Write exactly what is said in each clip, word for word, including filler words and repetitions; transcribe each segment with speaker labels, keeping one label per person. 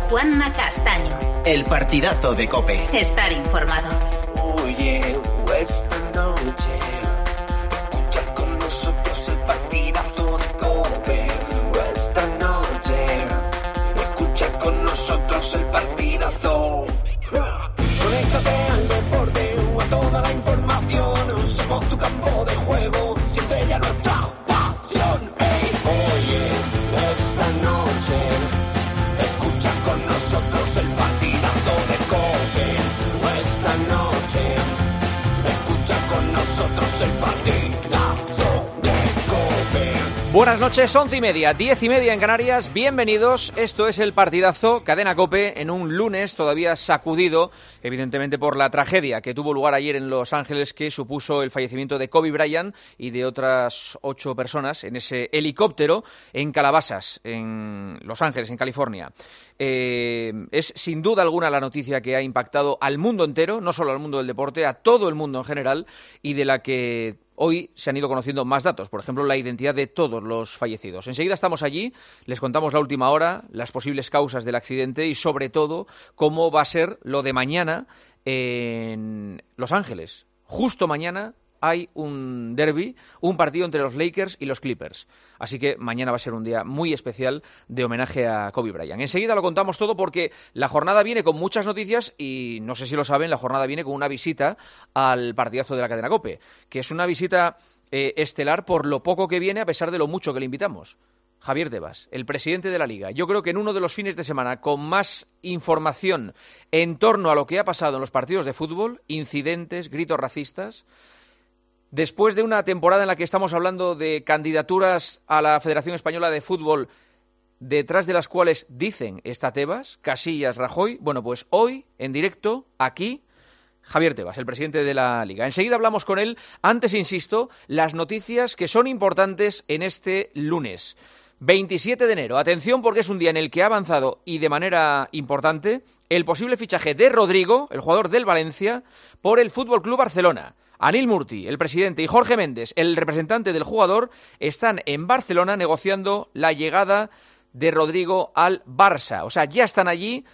Speaker 1: Juanma Castaño.
Speaker 2: El partidazo de COPE.
Speaker 1: Estar informado.
Speaker 3: Oye, esta noche escucha con nosotros el partidazo de COPE. Esta noche escucha con nosotros el partidazo. Conéctate al deporte o a toda la información. Somos tu campo de juego. Siente ya nuestra pasión. Hey, oye, esta noche escucha con nosotros el partidazo de COPE. Esta noche escucha con nosotros el partidazo de COPE.
Speaker 4: Buenas noches, once y media, diez y media en Canarias. Bienvenidos, esto es el partidazo Cadena COPE en un lunes todavía sacudido, evidentemente por la tragedia que tuvo lugar ayer en Los Ángeles, que supuso el fallecimiento de Kobe Bryant y de otras ocho personas en ese helicóptero en Calabasas, en Los Ángeles, en California. Eh, es sin duda alguna la noticia que ha impactado al mundo entero, no solo al mundo del deporte, a todo el mundo en general, y de la que hoy se han ido conociendo más datos, por ejemplo, la identidad de todos los fallecidos. Enseguida estamos allí, les contamos la última hora, las posibles causas del accidente y, sobre todo, cómo va a ser lo de mañana en Los Ángeles. Justo mañana hay un derbi, un partido entre los Lakers y los Clippers. Así que mañana va a ser un día muy especial de homenaje a Kobe Bryant. Enseguida lo contamos todo porque la jornada viene con muchas noticias y, no sé si lo saben, la jornada viene con una visita al partidazo de la cadena COPE, que es una visita eh, estelar por lo poco que viene a pesar de lo mucho que le invitamos. Javier Tebas, el presidente de la Liga. Yo creo que en uno de los fines de semana con más información en torno a lo que ha pasado en los partidos de fútbol, incidentes, gritos racistas. Después de una temporada en la que estamos hablando de candidaturas a la Federación Española de Fútbol, detrás de las cuales dicen está Tebas, Casillas, Rajoy, bueno, pues hoy, en directo, aquí, Javier Tebas, el presidente de la Liga. Enseguida hablamos con él. Antes, insisto, las noticias que son importantes en este lunes, veintisiete de enero. Atención, porque es un día en el que ha avanzado, y de manera importante, el posible fichaje de Rodrigo, el jugador del Valencia, por el F C Barcelona. Anil Murti, el presidente, y Jorge Méndez, el representante del jugador, están en Barcelona negociando la llegada de Rodrigo al Barça. O sea, ya están allí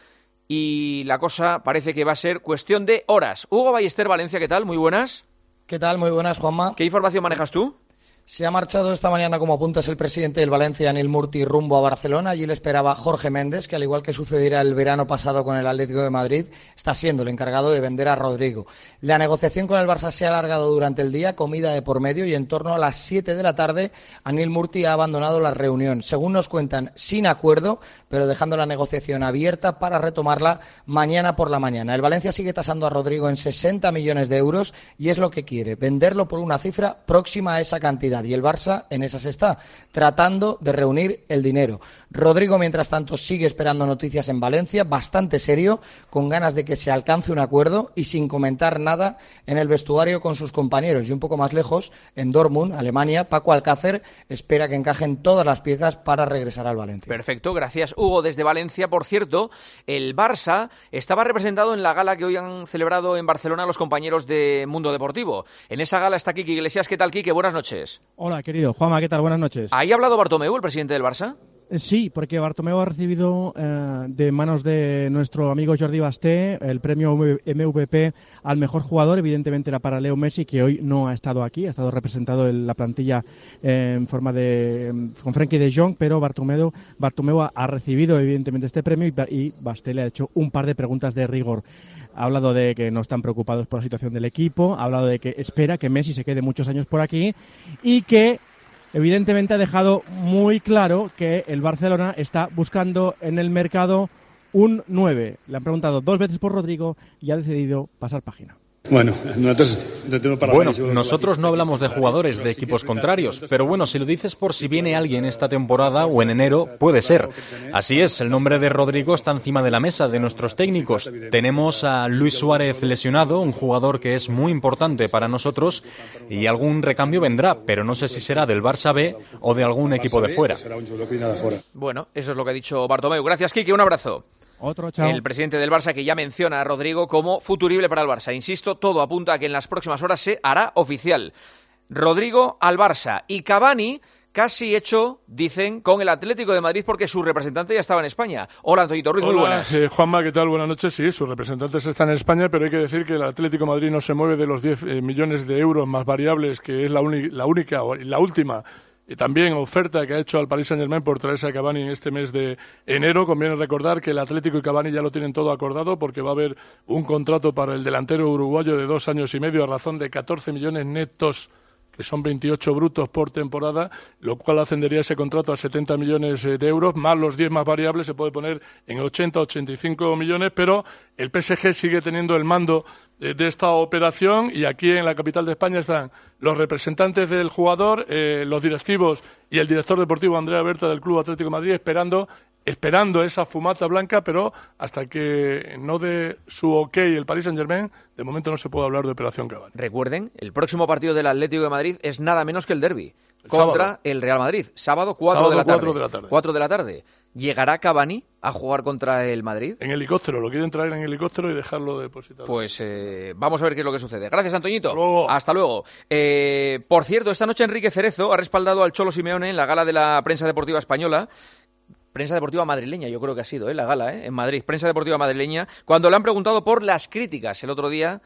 Speaker 4: y la cosa parece que va a ser cuestión de horas. Hugo Ballester, Valencia, ¿qué tal? Muy buenas.
Speaker 5: ¿Qué tal? Muy buenas, Juanma.
Speaker 4: ¿Qué información manejas tú?
Speaker 5: Se ha marchado esta mañana, como apuntas, el presidente del Valencia, Anil Murti, rumbo a Barcelona. Allí le esperaba Jorge Méndez, que al igual que sucediera el verano pasado con el Atlético de Madrid, está siendo el encargado de vender a Rodrigo. La negociación con el Barça se ha alargado durante el día, comida de por medio, y en torno a las siete de la tarde Anil Murti ha abandonado la reunión. Según nos cuentan, sin acuerdo, pero dejando la negociación abierta para retomarla mañana por la mañana. El Valencia sigue tasando a Rodrigo en sesenta millones de euros y es lo que quiere, venderlo por una cifra próxima a esa cantidad. Y el Barça en esas está, tratando de reunir el dinero. Rodrigo, mientras tanto, sigue esperando noticias en Valencia, bastante serio, con ganas de que se alcance un acuerdo y sin comentar nada en el vestuario con sus compañeros. Y un poco más lejos, en Dortmund, Alemania, Paco Alcácer espera que encajen todas las piezas para regresar al Valencia.
Speaker 4: Perfecto, gracias Hugo desde Valencia. Por cierto, el Barça estaba representado en la gala que hoy han celebrado en Barcelona los compañeros de Mundo Deportivo. En esa gala está Quique Iglesias. ¿Qué tal, Quique? Buenas noches.
Speaker 6: Hola, querido. Juanma, ¿qué tal? Buenas noches.
Speaker 4: ¿Ahí ha hablado Bartomeu, el presidente del Barça?
Speaker 6: Sí, porque Bartomeu ha recibido eh, de manos de nuestro amigo Jordi Basté el premio M V P al mejor jugador. Evidentemente era para Leo Messi, que hoy no ha estado aquí, ha estado representado en la plantilla eh, en forma de con Frenkie de Jong, pero Bartomeu, Bartomeu ha, ha recibido evidentemente este premio y, y Basté le ha hecho un par de preguntas de rigor. Ha hablado de que no están preocupados por la situación del equipo, ha hablado de que espera que Messi se quede muchos años por aquí y que evidentemente ha dejado muy claro que el Barcelona está buscando en el mercado un nueve. Le han preguntado dos veces por Rodrigo y ha decidido pasar página.
Speaker 7: Bueno, nosotros,
Speaker 8: bueno, nosotros no hablamos de jugadores de equipos contrarios, pero bueno, si lo dices por si viene alguien esta temporada o en enero, puede ser. Así es, el nombre de Rodrigo está encima de la mesa de nuestros técnicos. Tenemos a Luis Suárez lesionado, un jugador que es muy importante para nosotros, y algún recambio vendrá, pero no sé si será del Barça B o de algún equipo de fuera.
Speaker 4: Bueno, eso es lo que ha dicho Bartomeu. Gracias, Quique, un abrazo.
Speaker 6: Otro, chao.
Speaker 4: El presidente del Barça, que ya menciona a Rodrigo como futurible para el Barça. Insisto, todo apunta a que en las próximas horas se hará oficial. Rodrigo al Barça. Y Cavani, casi hecho, dicen, con el Atlético de Madrid porque su representante ya estaba en España. Hola, Antoñito Ruiz,
Speaker 7: Hola,
Speaker 4: muy buenas.
Speaker 7: Eh, Juanma, ¿qué tal? Buenas noches. Sí, sus representantes están en España, pero hay que decir que el Atlético de Madrid no se mueve de los diez eh, millones de euros más variables, que es la, la única y la última y también oferta que ha hecho al Paris Saint-Germain por traerse a Cavani en este mes de enero. Conviene recordar que el Atlético y Cavani ya lo tienen todo acordado porque va a haber un contrato para el delantero uruguayo de dos años y medio a razón de catorce millones netos, que son veintiocho brutos por temporada, lo cual ascendería ese contrato a setenta millones de euros, más los diez más variables, se puede poner en ochenta, ochenta y cinco millones, pero el P S G sigue teniendo el mando de, de esta operación y aquí en la capital de España están los representantes del jugador, eh, los directivos y el director deportivo Andrea Berta del Club Atlético de Madrid esperando esperando esa fumata blanca, pero hasta que no dé su ok el Paris Saint-Germain, de momento no se puede hablar de operación Cavani.
Speaker 4: Recuerden, el próximo partido del Atlético de Madrid es nada menos que el derbi contra
Speaker 7: sábado.
Speaker 4: el Real Madrid, sábado cuatro de la tarde. cuatro de la tarde. ¿Llegará Cavani a jugar contra el Madrid?
Speaker 7: En helicóptero, lo quieren traer en helicóptero y dejarlo depositado.
Speaker 4: Pues eh, vamos a ver qué es lo que sucede. Gracias, Antoñito.
Speaker 7: Hasta luego.
Speaker 4: Hasta luego. Eh, por cierto, esta noche Enrique Cerezo ha respaldado al Cholo Simeone en la gala de la prensa deportiva española. Prensa deportiva madrileña, yo creo que ha sido, ¿eh? La gala, ¿eh? En Madrid, prensa deportiva madrileña, cuando le han preguntado por las críticas el otro día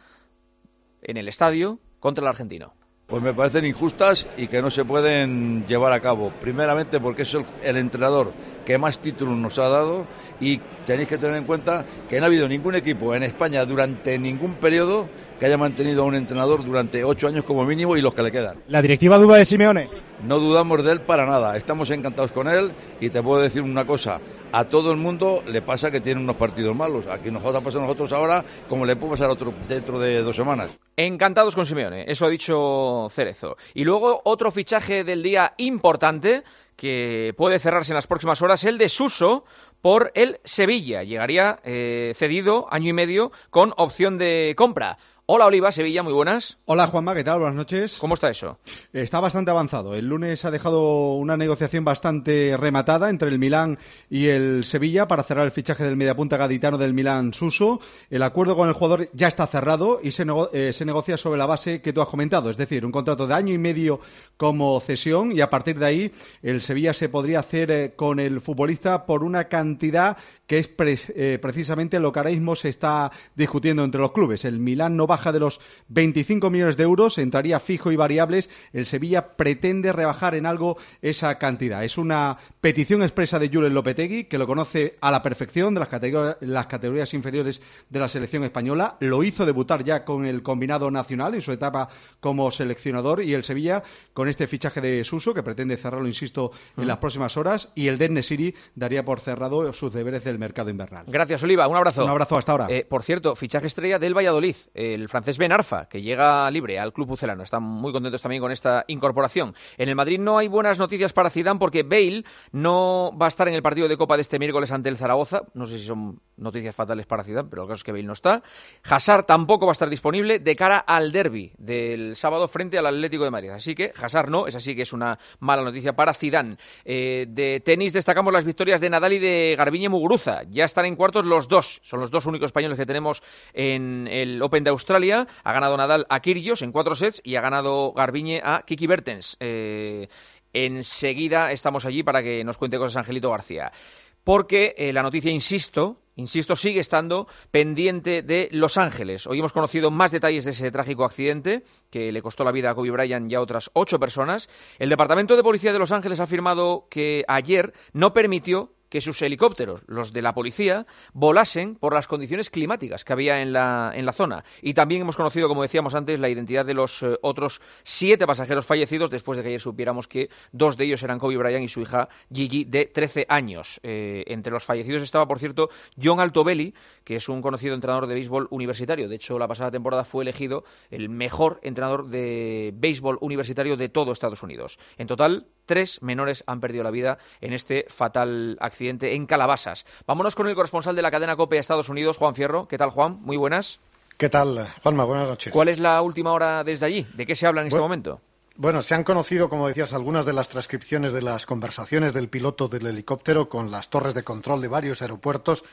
Speaker 4: en el estadio contra el argentino.
Speaker 9: Pues me parecen injustas y que no se pueden llevar a cabo. Primeramente porque es el, el entrenador que más títulos nos ha dado y tenéis que tener en cuenta que no ha habido ningún equipo en España durante ningún periodo que haya mantenido a un entrenador durante ocho años como mínimo y los que le quedan.
Speaker 10: ¿La directiva duda de Simeone?
Speaker 9: No dudamos de él para nada, estamos encantados con él y te puedo decir una cosa, a todo el mundo le pasa que tiene unos partidos malos, aquí nos ha pasado a nosotros ahora como le puede pasar a otro dentro de dos semanas.
Speaker 4: Encantados con Simeone, eso ha dicho Cerezo. Y luego otro fichaje del día importante que puede cerrarse en las próximas horas, el de Suso por el Sevilla. Llegaría eh, cedido año y medio con opción de compra. Hola, Oliva, Sevilla, muy buenas.
Speaker 11: Hola, Juanma, ¿qué tal? Buenas noches.
Speaker 4: ¿Cómo está eso?
Speaker 11: Está bastante avanzado. El lunes ha dejado una negociación bastante rematada entre el Milán y el Sevilla para cerrar el fichaje del mediapunta gaditano del Milán, Suso. El acuerdo con el jugador ya está cerrado y se, nego- eh, se negocia sobre la base que tú has comentado, es decir, un contrato de año y medio como cesión y a partir de ahí el Sevilla se podría hacer eh, con el futbolista por una cantidad que es pre- eh, precisamente lo que ahora mismo se está discutiendo entre los clubes. El Milán no baja de los veinticinco millones de euros, entraría fijo y variables. El Sevilla pretende rebajar en algo esa cantidad. Es una petición expresa de Julen Lopetegui, que lo conoce a la perfección de las categorías, las categorías inferiores de la selección española. Lo hizo debutar ya con el combinado nacional en su etapa como seleccionador y el Sevilla con este fichaje de Suso, que pretende cerrarlo, insisto, en mm. las próximas horas, y el Dennesiri daría por cerrado sus deberes del mercado invernal.
Speaker 4: Gracias, Oliva. Un abrazo.
Speaker 11: Un abrazo hasta ahora.
Speaker 4: Eh, por cierto, fichaje estrella del Valladolid, el francés Ben Arfa, que llega libre al club pucelano. Están muy contentos también con esta incorporación. En el Madrid no hay buenas noticias para Zidane porque Bale no va a estar en el partido de Copa de este miércoles ante el Zaragoza. No sé si son noticias fatales para Zidane, pero el caso es que Bale no está. Hazard tampoco va a estar disponible de cara al derbi del sábado frente al Atlético de Madrid. Así que Hazard no, es así que es una mala noticia para Zidane. Eh, de tenis destacamos las victorias de Nadal y de Garbiñe Muguruza. Ya están en cuartos los dos. Son los dos únicos españoles que tenemos en el Open de Australia. Ha ganado Nadal a Kyrgios en cuatro sets y ha ganado Garbiñe a Kiki Bertens. Eh, enseguida estamos allí para que nos cuente cosas Angelito García. Porque eh, la noticia, insisto, insisto, sigue estando pendiente de Los Ángeles. Hoy hemos conocido más detalles de ese trágico accidente que le costó la vida a Kobe Bryant y a otras ocho personas. El Departamento de Policía de Los Ángeles ha afirmado que ayer no permitió que sus helicópteros, los de la policía, volasen por las condiciones climáticas que había en la, en la zona. Y también hemos conocido, como decíamos antes, la identidad de los eh, otros siete pasajeros fallecidos después de que ayer supiéramos que dos de ellos eran Kobe Bryant y su hija Gigi, de trece años. Eh, entre los fallecidos estaba, por cierto, John Altobelli, que es un conocido entrenador de béisbol universitario. De hecho, la pasada temporada fue elegido el mejor entrenador de béisbol universitario de todo Estados Unidos. En total, tres menores han perdido la vida en este fatal accidente en Calabasas. Vámonos con el corresponsal de la cadena COPE a Estados Unidos, Juan Fierro. ¿Qué tal, Juan? Muy buenas.
Speaker 12: ¿Qué tal, Juanma? Buenas noches.
Speaker 4: ¿Cuál es la última hora desde allí? ¿De qué se habla en bueno, este momento?
Speaker 12: Bueno, se han conocido, como decías, algunas de las transcripciones de las conversaciones del piloto del helicóptero con las torres de control de varios aeropuertos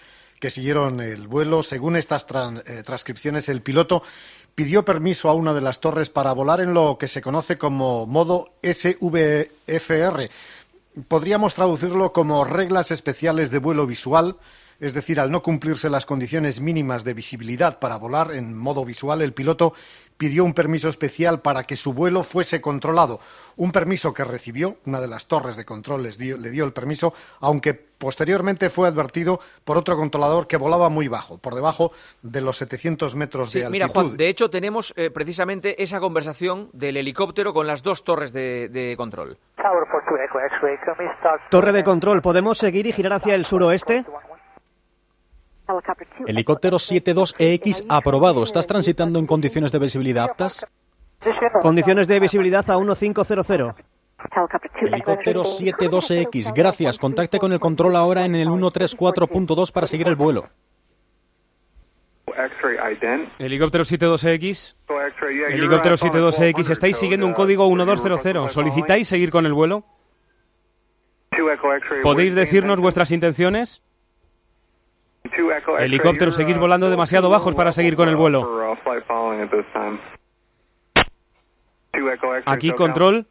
Speaker 12: que siguieron el vuelo. Según estas tran, eh, transcripciones, el piloto pidió permiso a una de las torres para volar en lo que se conoce como modo S V F R. Podríamos traducirlo como reglas especiales de vuelo visual, es decir, al no cumplirse las condiciones mínimas de visibilidad para volar en modo visual, el piloto pidió un permiso especial para que su vuelo fuese controlado. Un permiso que recibió, una de las torres de control les dio, le dio el permiso, aunque posteriormente fue advertido por otro controlador que volaba muy bajo, por debajo de los setecientos metros
Speaker 4: sí,
Speaker 12: de altitud.
Speaker 4: Mira, Juan, de hecho tenemos eh, precisamente esa conversación del helicóptero con las dos torres de, de control.
Speaker 10: Torre de control, ¿podemos seguir y girar hacia el suroeste?
Speaker 8: Helicóptero setenta y dos E X aprobado. ¿Estás transitando en condiciones de visibilidad aptas?
Speaker 10: Condiciones de visibilidad a quince cero.
Speaker 8: Helicóptero setenta y dos E X, gracias. Contacte con el control ahora en el ciento treinta y cuatro punto dos para seguir el vuelo.
Speaker 13: Helicóptero setenta y dos E X. Helicóptero setenta y dos E X, estáis siguiendo un código doce cero. ¿Solicitáis seguir con el vuelo? ¿Podéis decirnos vuestras intenciones? Helicóptero, seguís volando demasiado bajos para seguir con el vuelo. Aquí, control.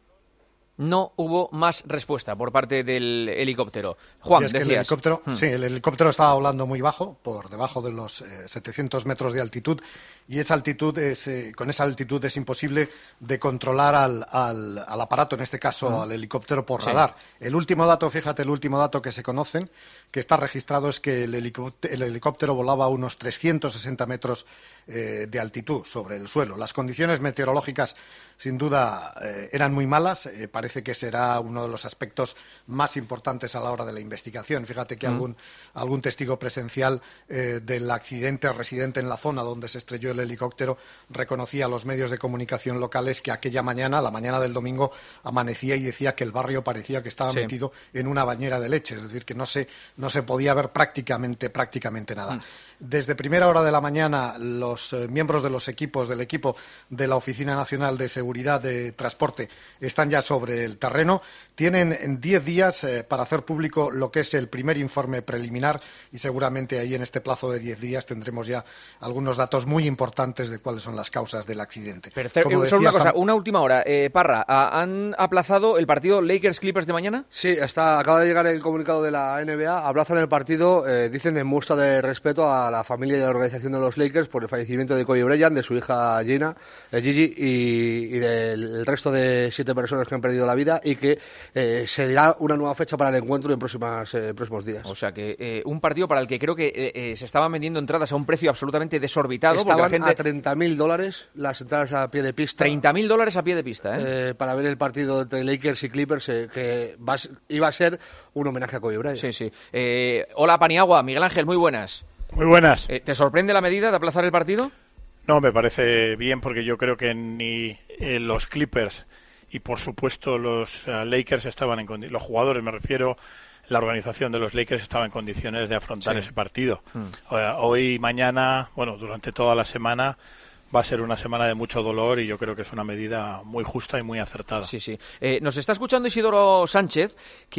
Speaker 4: No hubo más respuesta por parte del helicóptero. Juan,
Speaker 12: es que
Speaker 4: decías.
Speaker 12: El helicóptero,
Speaker 4: hmm.
Speaker 12: Sí, el helicóptero estaba volando muy bajo, por debajo de los eh, setecientos metros de altitud, y esa altitud es, eh, con esa altitud es imposible de controlar al, al, al aparato, en este caso hmm. al helicóptero por
Speaker 4: sí.
Speaker 12: radar. El último dato, fíjate, el último dato que se conocen, que está registrado, es que el helicóptero, el helicóptero volaba a unos trescientos sesenta metros eh, de altitud sobre el suelo. Las condiciones meteorológicas, sin duda, eh, eran muy malas. Eh, parece que será uno de los aspectos más importantes a la hora de la investigación. Fíjate que mm. algún, algún testigo presencial eh, del accidente residente en la zona donde se estrelló el helicóptero reconocía a los medios de comunicación locales que aquella mañana, la mañana del domingo, amanecía y decía que el barrio parecía que estaba sí. metido en una bañera de leche, es decir, que no se, no se podía ver prácticamente, prácticamente nada. Mm. Desde primera hora de la mañana, los eh, miembros de los equipos, del equipo de la Oficina Nacional de Seguridad de Transporte están ya sobre el terreno. Tienen diez días eh, para hacer público lo que es el primer informe preliminar y seguramente ahí en este plazo de diez días tendremos ya algunos datos muy importantes de cuáles son las causas del accidente.
Speaker 4: Perfecto. Como decía, Solo una cosa, hasta... una última hora. Eh, Parra, ¿han aplazado el partido Lakers-Clippers de mañana?
Speaker 14: Sí, está, acaba de llegar el comunicado de la N B A. Aplazan el partido, eh, dicen en muestra de respeto a la familia y la organización de los Lakers por el fallecimiento de Kobe Bryant, de su hija Gina, eh, Gigi y, y del resto de siete personas que han perdido la vida, y que eh, se dirá una nueva fecha para el encuentro en próximas, eh, próximos días.
Speaker 4: O sea que eh, un partido para el que creo que eh, eh, se estaban vendiendo entradas a un precio absolutamente desorbitado.
Speaker 14: Estaban
Speaker 4: porque la gente...
Speaker 14: a treinta mil dólares las entradas a pie de pista.
Speaker 4: treinta mil dólares a pie de pista, ¿eh?
Speaker 14: eh para ver el partido entre Lakers y Clippers, eh, que va, iba a ser un homenaje a Kobe Bryant.
Speaker 4: Sí, sí. Eh, hola, Paniagua. Miguel Ángel, muy buenas.
Speaker 15: Muy buenas.
Speaker 4: Eh, ¿Te sorprende la medida de aplazar el partido?
Speaker 15: No, me parece bien porque yo creo que ni eh, los Clippers y por supuesto los uh, Lakers estaban en condiciones, los jugadores me refiero, la organización de los Lakers estaba en condiciones de afrontar sí. ese partido. Mm. Uh, hoy, mañana, bueno, durante toda la semana va a ser una semana de mucho dolor y yo creo que es una medida muy justa y muy acertada.
Speaker 4: Sí, sí. Eh, nos está escuchando Isidoro Sánchez,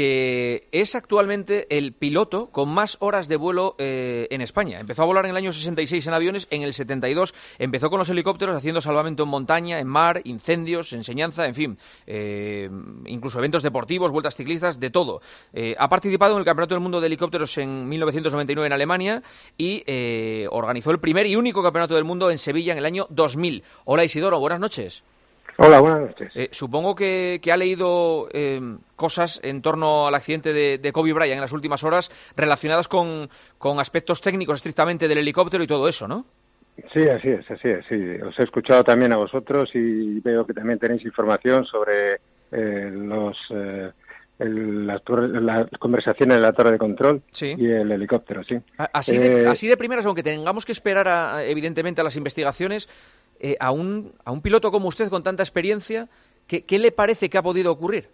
Speaker 4: que es actualmente el piloto con más horas de vuelo eh, en España. Empezó a volar en el año sesenta y seis en aviones, en el setenta y dos empezó con los helicópteros haciendo salvamento en montaña, en mar, incendios, enseñanza, en fin, eh, incluso eventos deportivos, vueltas ciclistas, de todo. Eh, ha participado en el Campeonato del Mundo de Helicópteros en mil novecientos noventa y nueve en Alemania y eh, organizó el primer y único Campeonato del Mundo en Sevilla en el año dos mil. Hola Isidoro, buenas noches.
Speaker 16: Hola, buenas noches.
Speaker 4: Eh, supongo que, que ha leído eh, cosas en torno al accidente de, de Kobe Bryant en las últimas horas relacionadas con, con aspectos técnicos estrictamente del helicóptero y todo eso, ¿no?
Speaker 16: Sí, así es, así es. Sí. Os he escuchado también a vosotros y veo que también tenéis información sobre eh, los... Eh, El, las, las conversaciones de la torre de control sí. y el helicóptero, sí.
Speaker 4: Así de, eh, así de primeras, aunque tengamos que esperar, a, evidentemente, a las investigaciones, eh, a, un, a un piloto como usted con tanta experiencia, ¿qué, ¿qué le parece que ha podido ocurrir?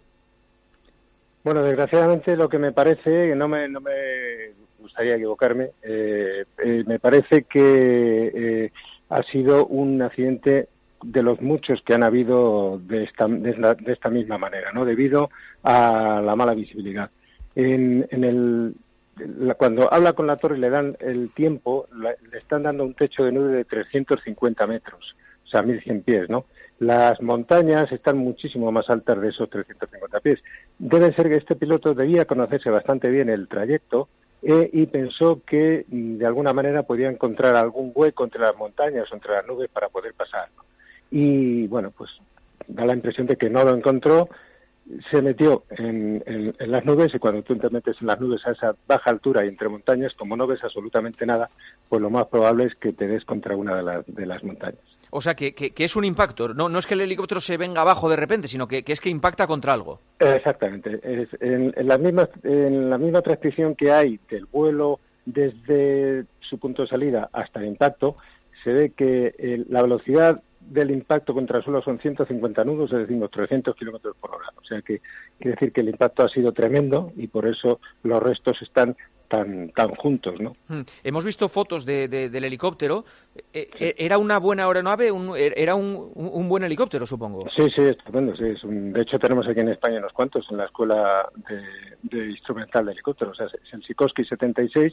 Speaker 16: Bueno, desgraciadamente lo que me parece, no me, no me gustaría equivocarme, eh, eh, me parece que eh, ha sido un accidente de los muchos que han habido de esta, de esta, de esta misma manera, ¿no? Debido a la mala visibilidad. En, en el la, cuando habla con la torre y le dan el tiempo, la, le están dando un techo de nube de trescientos cincuenta metros, o sea, mil cien pies, ¿no? Las montañas están muchísimo más altas de esos trescientos cincuenta pies. Debe ser que este piloto debía conocerse bastante bien el trayecto eh, y pensó que de alguna manera podía encontrar algún hueco entre las montañas o entre las nubes para poder pasar. Y bueno, pues da la impresión de que no lo encontró, se metió en, en, en las nubes, y cuando tú te metes en las nubes a esa baja altura y entre montañas, como no ves absolutamente nada, pues lo más probable es que te des contra una de, la, de las montañas.
Speaker 4: O sea, que, que, que es un impacto, no, no es que el helicóptero se venga abajo de repente, sino que, que es que impacta contra algo.
Speaker 16: Exactamente. Es, en, en, la misma, en la misma transcripción que hay del vuelo desde su punto de salida hasta el impacto, se ve que eh, la velocidad del impacto contra el suelo son ciento cincuenta nudos, es decir, unos trescientos kilómetros por hora. O sea, que quiere decir que el impacto ha sido tremendo y por eso los restos están tan tan juntos, ¿no?
Speaker 4: Hmm. Hemos visto fotos de, de, del helicóptero. Eh, sí. ¿Era una buena aeronave? Un, ¿Era un, un buen helicóptero, supongo?
Speaker 16: Sí, sí, estupendo. Sí, es un, de hecho, tenemos aquí en España unos cuantos en la escuela de, de instrumental de helicópteros. O sea, es el Sikorsky setenta y seis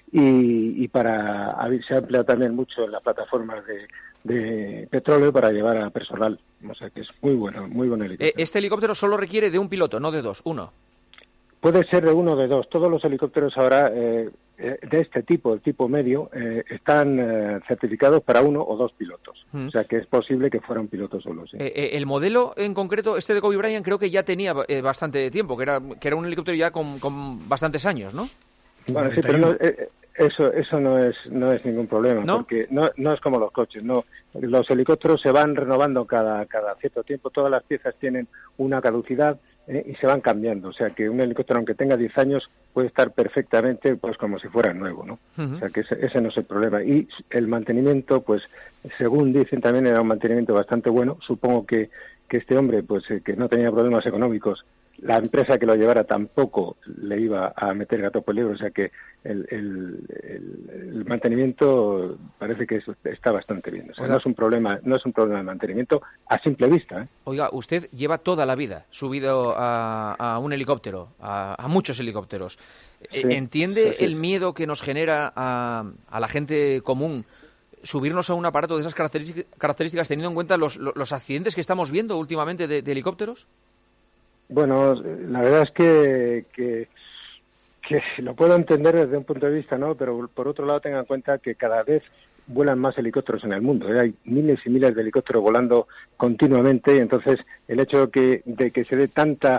Speaker 16: y, y para se ha empleado también mucho en las plataformas de, de petróleo para llevar a personal. O sea, que es muy bueno, muy buen helicóptero.
Speaker 4: Este helicóptero solo requiere de un piloto, no de dos, uno.
Speaker 16: Puede ser de uno o de dos. Todos los helicópteros ahora eh, de este tipo, el tipo medio, eh, están eh, certificados para uno o dos pilotos. Mm. O sea que es posible que fuera un piloto solo. Sí.
Speaker 4: Eh, eh, el modelo en concreto, este de Kobe Bryant, creo que ya tenía eh, bastante tiempo, que era que era un helicóptero ya con, con bastantes años, ¿no?
Speaker 16: Bueno, sí, pero no, eh, eso eso no es no es ningún problema, ¿no? Porque no no es como los coches, no. Los helicópteros se van renovando cada cada cierto tiempo. Todas las piezas tienen una caducidad. Eh, y se van cambiando, o sea que un helicóptero aunque tenga diez años puede estar perfectamente pues como si fuera nuevo, ¿no? Uh-huh. O sea que ese, ese no es el problema. Y el mantenimiento, pues según dicen también era un mantenimiento bastante bueno. Supongo que, que este hombre pues eh, que no tenía problemas económicos, la empresa que lo llevara tampoco le iba a meter gato por liebre, o sea que el, el, el, el mantenimiento parece que es, está bastante bien. O sea, no es un problema, no es un problema de mantenimiento a simple vista, ¿eh?
Speaker 4: Oiga, usted lleva toda la vida subido a, a un helicóptero, a, a muchos helicópteros. Sí, ¿Entiende sí, sí. el miedo que nos genera a, a la gente común subirnos a un aparato de esas características, teniendo en cuenta los, los accidentes que estamos viendo últimamente de, de helicópteros?
Speaker 16: Bueno, la verdad es que, que, que lo puedo entender desde un punto de vista, ¿no? Pero por otro lado tengan en cuenta que cada vez vuelan más helicópteros en el mundo, ¿eh? Hay miles y miles de helicópteros volando continuamente y entonces el hecho de que, de que se dé tanta,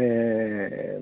Speaker 16: eh,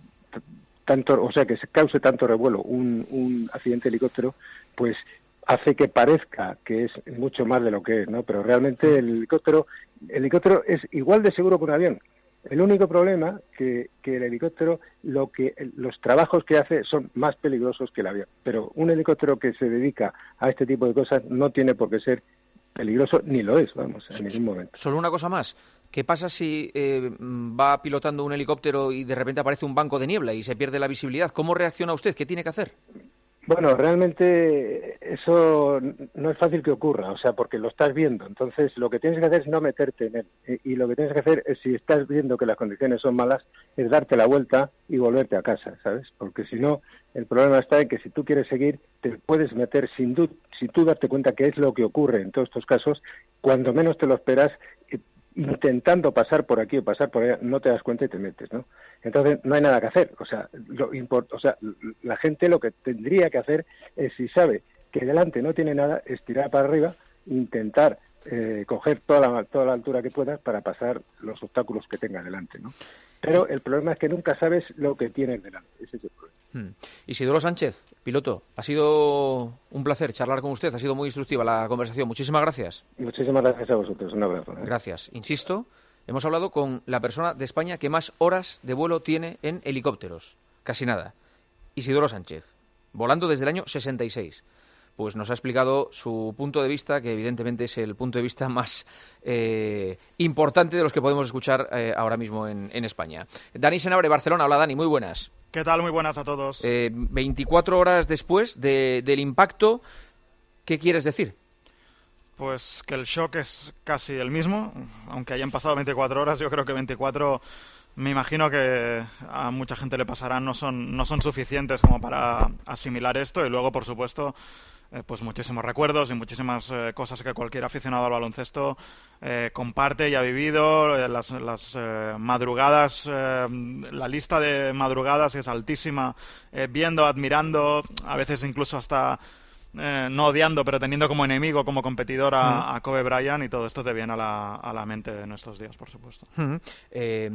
Speaker 16: tanto, o sea, que se cause tanto revuelo un, un accidente de helicóptero, pues hace que parezca que es mucho más de lo que es, ¿no? Pero realmente el helicóptero, el helicóptero es igual de seguro que un avión. El único problema que, que el helicóptero, lo que los trabajos que hace son más peligrosos que el avión. Pero un helicóptero que se dedica a este tipo de cosas no tiene por qué ser peligroso, ni lo es, vamos, en ningún momento.
Speaker 4: Solo una cosa más. ¿Qué pasa si eh, va pilotando un helicóptero y de repente aparece un banco de niebla y se pierde la visibilidad? ¿Cómo reacciona usted? ¿Qué tiene que hacer?
Speaker 16: Bueno, realmente eso no es fácil que ocurra, o sea, porque lo estás viendo. Entonces, lo que tienes que hacer es no meterte en él. Y, y lo que tienes que hacer es, si estás viendo que las condiciones son malas, es darte la vuelta y volverte a casa, ¿sabes? Porque si no, el problema está en que si tú quieres seguir, te puedes meter sin duda, si tú darte cuenta que es lo que ocurre en todos estos casos, cuando menos te lo esperas, intentando pasar por aquí o pasar por allá, no te das cuenta y te metes, ¿no? Entonces no hay nada que hacer. O sea, lo import, o sea, la gente lo que tendría que hacer es, si sabe que delante no tiene nada, es tirar para arriba, intentar eh, coger toda la, toda la altura que puedas para pasar los obstáculos que tenga delante, ¿no? Pero el problema es que nunca sabes lo que tienes delante. Ese es el problema.
Speaker 4: Hmm. Isidoro Sánchez, piloto, ha sido un placer charlar con usted, ha sido muy instructiva la conversación. Muchísimas gracias.
Speaker 16: Muchísimas gracias a vosotros, un abrazo. ¿eh?
Speaker 4: Gracias. Insisto, hemos hablado con la persona de España que más horas de vuelo tiene en helicópteros. Casi nada. Isidoro Sánchez, volando desde el año sesenta y seis. Pues nos ha explicado su punto de vista, que evidentemente es el punto de vista más eh, importante de los que podemos escuchar eh, ahora mismo en, en España. Dani Senabre, Barcelona. Hola, Dani, muy buenas.
Speaker 17: ¿Qué tal? Muy buenas a todos.
Speaker 4: Eh, veinticuatro horas después de, del impacto, ¿qué quieres decir?
Speaker 17: Pues que el shock es casi el mismo, aunque hayan pasado veinticuatro horas, yo creo que veinticuatro me imagino que a mucha gente le pasará, no son, no son suficientes como para asimilar esto. Y luego, por supuesto, eh, pues muchísimos recuerdos y muchísimas eh, cosas que cualquier aficionado al baloncesto eh, comparte y ha vivido. Eh, las las eh, madrugadas, eh, la lista de madrugadas es altísima, eh, viendo, admirando, a veces incluso hasta... Eh, no odiando, pero teniendo como enemigo, como competidor a, a Kobe Bryant, y todo esto te viene a la, a la mente en estos días, por supuesto.
Speaker 4: Uh-huh. eh,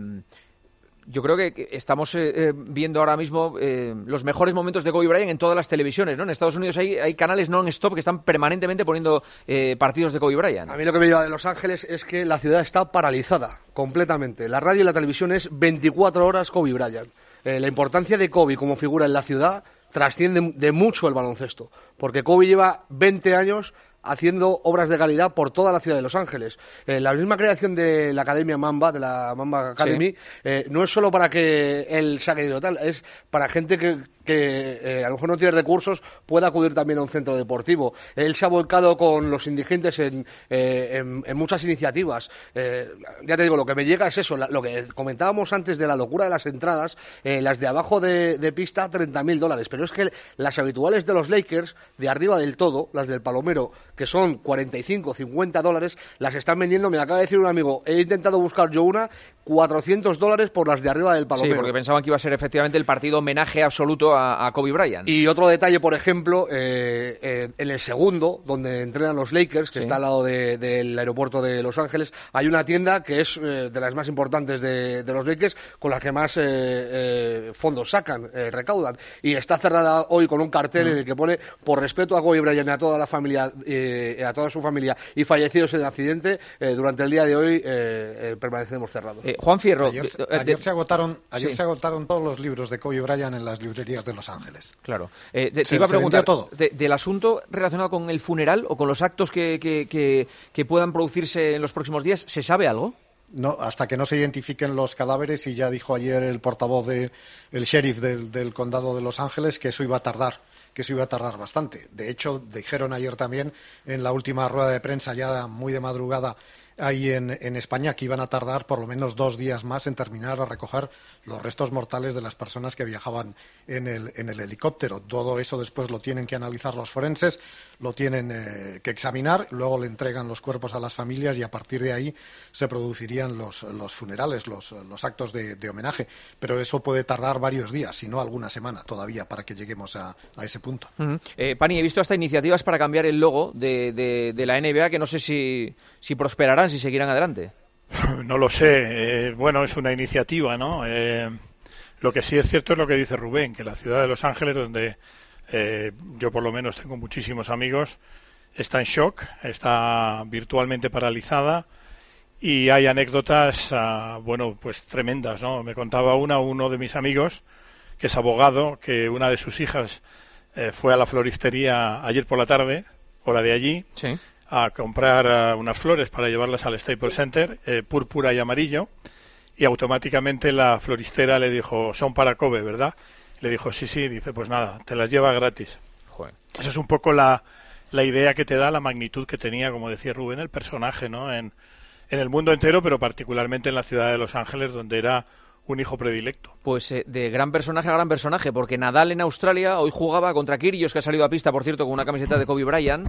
Speaker 4: yo creo que estamos eh, viendo ahora mismo eh, los mejores momentos de Kobe Bryant en todas las televisiones, ¿no? En Estados Unidos hay, hay canales non-stop que están permanentemente poniendo eh, partidos de Kobe Bryant.
Speaker 14: A mí lo que me lleva de Los Ángeles es que la ciudad está paralizada completamente. La radio y la televisión es veinticuatro horas Kobe Bryant. Eh, la importancia de Kobe como figura en la ciudad trasciende de mucho el baloncesto, porque Kobe lleva veinte años haciendo obras de calidad por toda la ciudad de Los Ángeles. Eh, la misma creación de la Academia Mamba, de la Mamba Academy, sí. eh, no es solo para que él saque dinero tal, es para gente que, que eh, a lo mejor no tiene recursos, pueda acudir también a un centro deportivo. Él se ha volcado con los indigentes en, eh, en, en muchas iniciativas. Eh, ya te digo, lo que me llega es eso, la, lo que comentábamos antes de la locura de las entradas, eh, las de abajo de, de pista, treinta mil dólares, pero es que las habituales de los Lakers, de arriba del todo, las del Palomero, que son cuarenta y cinco, cincuenta dólares, las están vendiendo, me acaba de decir un amigo, he intentado buscar yo una, cuatrocientos dólares por las de arriba del Palomero.
Speaker 4: Sí, porque pensaban que iba a ser efectivamente el partido homenaje absoluto a, a Kobe Bryant.
Speaker 14: Y otro detalle, por ejemplo, eh, eh, en el segundo, donde entrenan los Lakers, que sí. está al lado de, del aeropuerto de Los Ángeles, hay una tienda que es eh, de las más importantes de, de los Lakers, con las que más eh, eh, fondos sacan, eh, recaudan. Y está cerrada hoy con un cartel mm. en el que pone, por respeto a Kobe Bryant y a toda la familia, eh, a toda su familia y fallecidos en el accidente, eh, durante el día de hoy eh, eh, permanecemos cerrados.
Speaker 4: Eh, Juan Fierro,
Speaker 12: ayer,
Speaker 4: eh,
Speaker 12: ayer
Speaker 4: de...
Speaker 12: se agotaron, ayer
Speaker 4: sí.
Speaker 12: se agotaron todos los libros de Kobe Bryant en las librerías de Los Ángeles.
Speaker 4: Claro. Eh, de,
Speaker 12: se,
Speaker 4: te iba a preguntar
Speaker 12: todo.
Speaker 4: De, del asunto relacionado con el funeral o con los actos que, que, que, que puedan producirse en los próximos días, ¿se sabe algo?
Speaker 12: No, hasta que no se identifiquen los cadáveres, y ya dijo ayer el portavoz de el sheriff del, del condado de Los Ángeles que eso iba a tardar. que eso iba a tardar bastante. De hecho, dijeron ayer también en la última rueda de prensa, ya muy de madrugada, ahí en, en España, que iban a tardar por lo menos dos días más en terminar a recoger los restos mortales de las personas que viajaban en el, en el helicóptero. Todo eso después lo tienen que analizar los forenses, lo tienen eh, que examinar, luego le entregan los cuerpos a las familias y a partir de ahí se producirían los, los funerales, los, los actos de, de homenaje. Pero eso puede tardar varios días, si no alguna semana todavía, para que lleguemos a, a ese punto.
Speaker 4: Uh-huh. eh, Pani, he visto hasta iniciativas para cambiar el logo de, de, de la N B A, que no sé si, si prosperarán, si seguirán adelante.
Speaker 15: No lo sé. Eh, bueno, es una iniciativa, ¿no? Eh, lo que sí es cierto es lo que dice Rubén, que la ciudad de Los Ángeles, donde eh, yo por lo menos tengo muchísimos amigos, está en shock, está virtualmente paralizada, y hay anécdotas, uh, bueno, pues tremendas, ¿no? Me contaba una, uno de mis amigos, que es abogado, que una de sus hijas eh, fue a la floristería ayer por la tarde, hora de allí,
Speaker 4: sí.
Speaker 15: a comprar uh, unas flores para llevarlas al Staples Center, eh, púrpura y amarillo, y automáticamente la floristera le dijo, son para Kobe, ¿verdad? Le dijo, sí, sí, dice, pues nada, te las lleva gratis.
Speaker 4: Joder.
Speaker 15: Esa es un poco la, la idea que te da, la magnitud que tenía, como decía Rubén, el personaje, ¿no? En, en el mundo entero, pero particularmente en la ciudad de Los Ángeles, donde era un hijo predilecto.
Speaker 4: Pues eh, de gran personaje a gran personaje, porque Nadal en Australia hoy jugaba contra Kyrgios, que ha salido a pista, por cierto, con una camiseta de Kobe Bryant.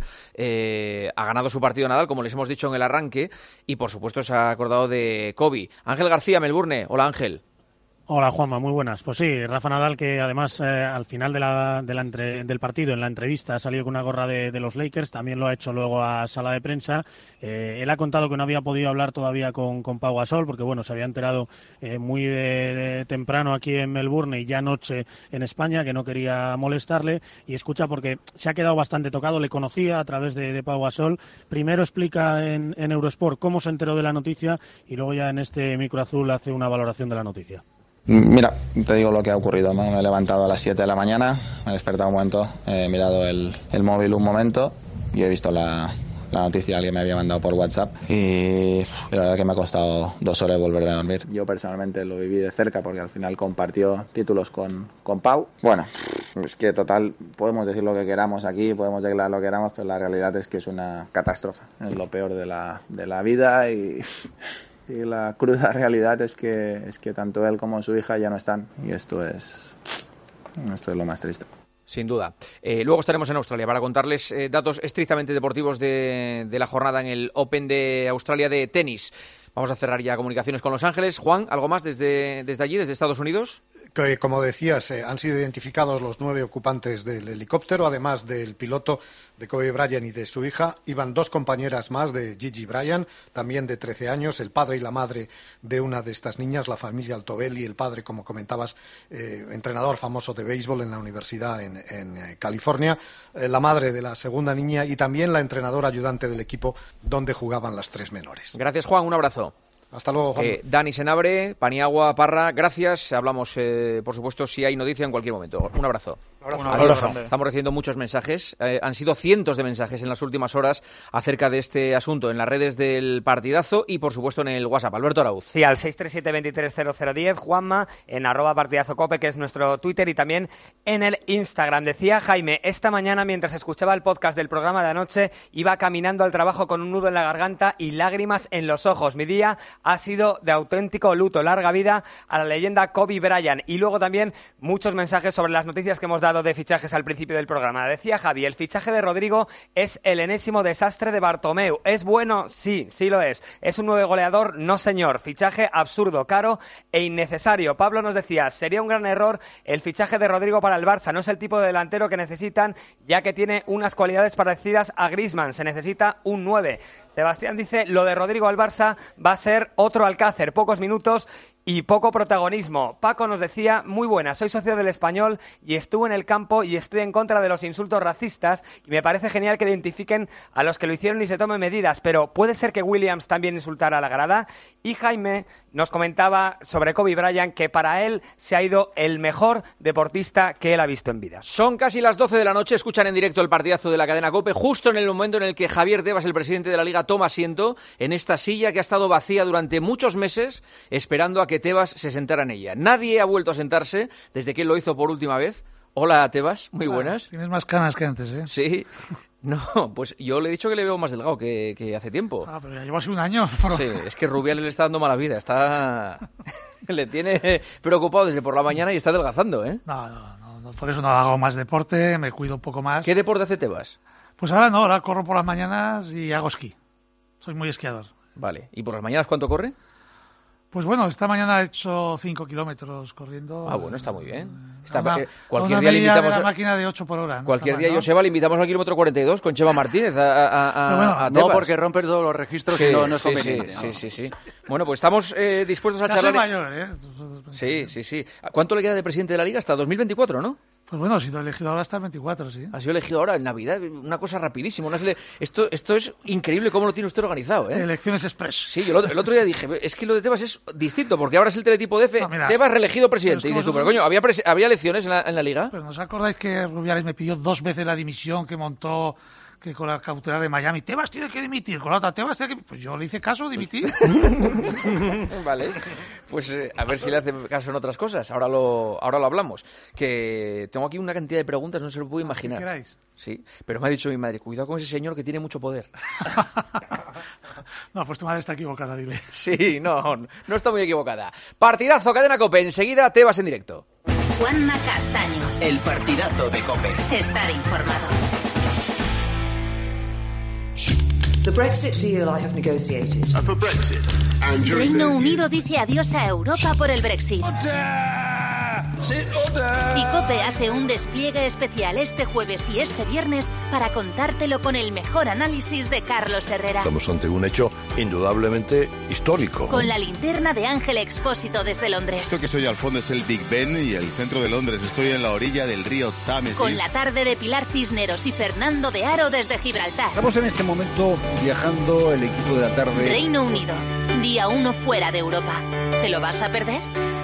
Speaker 4: Eh, ha ganado su partido Nadal, como les hemos dicho en el arranque, y por supuesto se ha acordado de Kobe. Ángel García, Melbourne. Hola, Ángel.
Speaker 18: Hola, Juanma, muy buenas. Pues sí, Rafa Nadal, que además eh, al final de la, de la entre, del partido, en la entrevista, ha salido con una gorra de, de los Lakers, también lo ha hecho luego a sala de prensa. Eh, él ha contado que no había podido hablar todavía con, con Pau Gasol, porque bueno, se había enterado eh, muy de, de temprano aquí en Melbourne y ya anoche en España, que no quería molestarle. Y escucha, porque se ha quedado bastante tocado, le conocía a través de, de Pau Gasol. Primero explica en, en Eurosport cómo se enteró de la noticia y luego ya en este micro azul hace una valoración de la noticia.
Speaker 19: Mira, te digo lo que ha ocurrido, ¿no? Me he levantado a las siete de la mañana, me he despertado un momento, he mirado el, el móvil un momento y he visto la, la noticia, alguien me había mandado por WhatsApp y la verdad que me ha costado dos horas volver a dormir. Yo personalmente lo viví de cerca porque al final compartió títulos con, con Pau. Bueno, es que total, podemos decir lo que queramos aquí, podemos declarar lo que queramos, pero la realidad es que es una catástrofe, es lo peor de la, de la vida y... y la cruda realidad es que, es que tanto él como su hija ya no están, y esto es, esto es lo más triste.
Speaker 4: Sin duda. Eh, luego estaremos en Australia para contarles eh, datos estrictamente deportivos de, de la jornada en el Open de Australia de tenis. Vamos a cerrar ya comunicaciones con Los Ángeles. Juan, ¿algo más desde, desde allí, desde Estados Unidos?
Speaker 12: Que, como decías, eh, han sido identificados los nueve ocupantes del helicóptero, además del piloto de Kobe Bryant y de su hija. Iban dos compañeras más de Gigi Bryant, también de trece años, el padre y la madre de una de estas niñas, la familia Altobelli, el padre, como comentabas, eh, entrenador famoso de béisbol en la universidad en, en eh, California, eh, la madre de la segunda niña y también la entrenadora ayudante del equipo donde jugaban las tres menores.
Speaker 4: Gracias, Juan, un abrazo.
Speaker 12: Hasta luego, Juan.
Speaker 4: Eh, Dani Senabre, Paniagua, Parra, gracias. Hablamos, eh, por supuesto, si hay noticia en cualquier momento. Un abrazo.
Speaker 12: Un
Speaker 4: abrazo. Estamos recibiendo muchos mensajes. Eh, han sido cientos de mensajes en las últimas horas acerca de este asunto en las redes del partidazo y, por supuesto, en el WhatsApp. Alberto Arauz.
Speaker 20: Sí, al seis tres siete, veintitrés cero cero diez, Juanma, en arroba partidazo cope, que es nuestro Twitter, y también en el Instagram. Decía Jaime, esta mañana, mientras escuchaba el podcast del programa de anoche, iba caminando al trabajo con un nudo en la garganta y lágrimas en los ojos. Mi día ha sido de auténtico luto. Larga vida a la leyenda Kobe Bryant. Y luego también muchos mensajes sobre las noticias que hemos dado de fichajes al principio del programa. Decía Javi, el fichaje de Rodrigo es el enésimo desastre de Bartomeu. ¿Es bueno? Sí, sí lo es. ¿Es un nuevo goleador? No, señor. Fichaje absurdo, caro e innecesario. Pablo nos decía, sería un gran error el fichaje de Rodrigo para el Barça. No es el tipo de delantero que necesitan, ya que tiene unas cualidades parecidas a Griezmann. Se necesita un nueve. Sebastián dice, lo de Rodrigo al Barça va a ser otro Alcácer. Pocos minutos y poco protagonismo. Paco nos decía, muy buena, soy socio del Español y estuve en el campo y estoy en contra de los insultos racistas y me parece genial que identifiquen a los que lo hicieron y se tomen medidas, pero ¿puede ser que Williams también insultara a la grada? Y Jaime nos comentaba sobre Kobe Bryant que para él se ha ido el mejor deportista que él ha visto en vida.
Speaker 4: Son casi las doce de la noche, escuchan en directo el partidazo de la cadena COPE, justo en el momento en el que Javier Tebas, el presidente de la Liga, toma asiento en esta silla que ha estado vacía durante muchos meses, esperando a que Tebas se sentara en ella. Nadie ha vuelto a sentarse desde que él lo hizo por última vez. Hola, Tebas, muy
Speaker 21: Hola,
Speaker 4: buenas.
Speaker 21: Tienes más canas que antes, ¿eh?
Speaker 4: Sí. No, pues yo le he dicho que le veo más delgado que, que hace tiempo.
Speaker 21: Ah, pero ya llevo así un año.
Speaker 4: Sí, es que Rubiales le está dando mala vida. Está... le tiene preocupado desde por la mañana y está adelgazando, ¿eh?
Speaker 21: No, no, no, no, por eso no hago más deporte, me cuido un poco más.
Speaker 4: ¿Qué deporte hace Tebas?
Speaker 21: Pues ahora no, ahora corro por las mañanas y hago esquí. Soy muy esquiador.
Speaker 4: Vale, ¿y por las mañanas cuánto corre?
Speaker 21: Pues bueno, esta mañana he hecho cinco kilómetros corriendo.
Speaker 4: Ah, bueno, está muy bien. Está,
Speaker 21: una,
Speaker 4: eh, cualquier
Speaker 21: una
Speaker 4: día le invitamos
Speaker 21: de la máquina de ocho por hora. ¿No?
Speaker 4: Cualquier día,
Speaker 21: mal, ¿no?
Speaker 4: Joseba, le invitamos al kilómetro cuarenta y dos con Chema Martínez a, a, a,
Speaker 22: bueno,
Speaker 4: a
Speaker 22: no, porque romper todos los registros
Speaker 4: sí,
Speaker 22: y no, no es
Speaker 4: sí,
Speaker 22: conveniente.
Speaker 4: Sí, sí, sí, sí. Bueno, pues estamos eh, dispuestos a
Speaker 21: ya
Speaker 4: charlar.
Speaker 21: Soy mayor, ¿eh?
Speaker 4: Sí, sí, sí. ¿Cuánto le queda de presidente de la Liga? Hasta dos mil veinticuatro, ¿no?
Speaker 21: Pues bueno, ha sido elegido ahora hasta el veinticuatro, sí.
Speaker 4: Ha sido elegido ahora en Navidad, una cosa rapidísima. Una sele... esto, esto es increíble cómo lo tiene usted organizado, ¿eh?
Speaker 21: Elecciones express.
Speaker 4: Sí, yo el, el otro día dije, es que lo de Tebas es distinto, porque ahora es el teletipo de F, no, mira, Tebas reelegido presidente. Y dices tú, pero coño, ¿había, pres... ¿había elecciones en la, en la Liga?
Speaker 21: Pero ¿no os acordáis que Rubiales me pidió dos veces la dimisión que montó... que con la cautelar de Miami, Tebas tiene que dimitir, con la otra Tebas tiene que... Pues yo le hice caso, dimití.
Speaker 4: Vale, pues eh, a ver si le hace caso en otras cosas, ahora lo ahora lo hablamos. Que tengo aquí una cantidad de preguntas, no se lo puedo imaginar.
Speaker 21: ¿Qué queráis?
Speaker 4: Sí, pero me ha dicho mi madre, cuidado con ese señor que tiene mucho poder.
Speaker 21: No, pues tu madre está equivocada, dile.
Speaker 4: Sí, no, no está muy equivocada. Partidazo, cadena COPE, enseguida Tebas en directo.
Speaker 1: Juanma Castaño.
Speaker 2: El partidazo de COPE.
Speaker 1: Estar informado.
Speaker 23: The Brexit deal I have negotiated.
Speaker 1: For Brexit. Reino Unido dice adiós a Europa por el Brexit. Y COPE hace un despliegue especial este jueves y este viernes para contártelo con el mejor análisis de Carlos Herrera.
Speaker 24: Estamos ante un hecho indudablemente histórico.
Speaker 1: Con la linterna de Ángel Expósito desde Londres.
Speaker 25: Esto que soy al fondo es el Big Ben y el centro de Londres. Estoy en la orilla del río Támesis.
Speaker 1: Con la tarde de Pilar Cisneros y Fernando de Aro desde Gibraltar.
Speaker 26: Estamos en este momento viajando el equipo de la tarde.
Speaker 1: Reino Unido, día uno fuera de Europa. ¿Te lo vas a perder?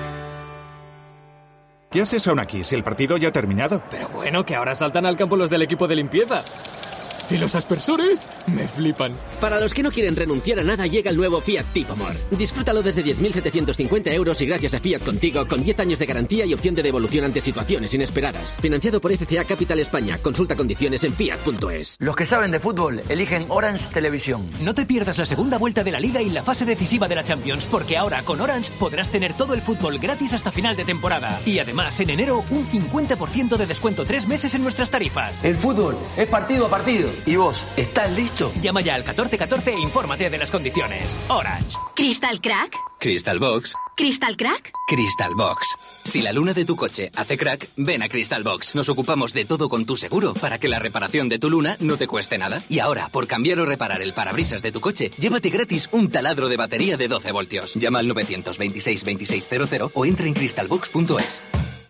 Speaker 27: ¿Qué haces aún aquí si el partido ya ha terminado?
Speaker 28: Pero bueno, que ahora saltan al campo los del equipo de limpieza.
Speaker 3: ¿Y los aspersores? Me flipan.
Speaker 5: Para los que no quieren renunciar a nada, llega el nuevo Fiat Tipo More. Disfrútalo desde diez mil setecientos cincuenta euros y gracias a Fiat Contigo, con diez años de garantía y opción de devolución ante situaciones inesperadas. Financiado por F C A Capital España. Consulta condiciones en fiat punto es.
Speaker 6: Los que saben de fútbol eligen Orange Televisión.
Speaker 7: No te pierdas la segunda vuelta de la Liga y la fase decisiva de la Champions, porque ahora con Orange podrás tener todo el fútbol gratis hasta final de temporada. Y además, en enero, un cincuenta por ciento de descuento tres meses en nuestras tarifas.
Speaker 6: El fútbol es partido a partido. ¿Y vos, estás listo?
Speaker 7: Llama ya al catorce catorce e infórmate de las condiciones. Orange.
Speaker 1: ¿Crystal Crack?
Speaker 5: Crystal Box.
Speaker 1: ¿Crystal Crack?
Speaker 5: Crystal Box. Si la luna de tu coche hace crack, ven a Crystal Box. Nos ocupamos de todo con tu seguro para que la reparación de tu luna no te cueste nada. Y ahora, por cambiar o reparar el parabrisas de tu coche, llévate gratis un taladro de batería de doce voltios. Llama al nueve dos seis, veintiséis cero cero o entra en crystal box punto es.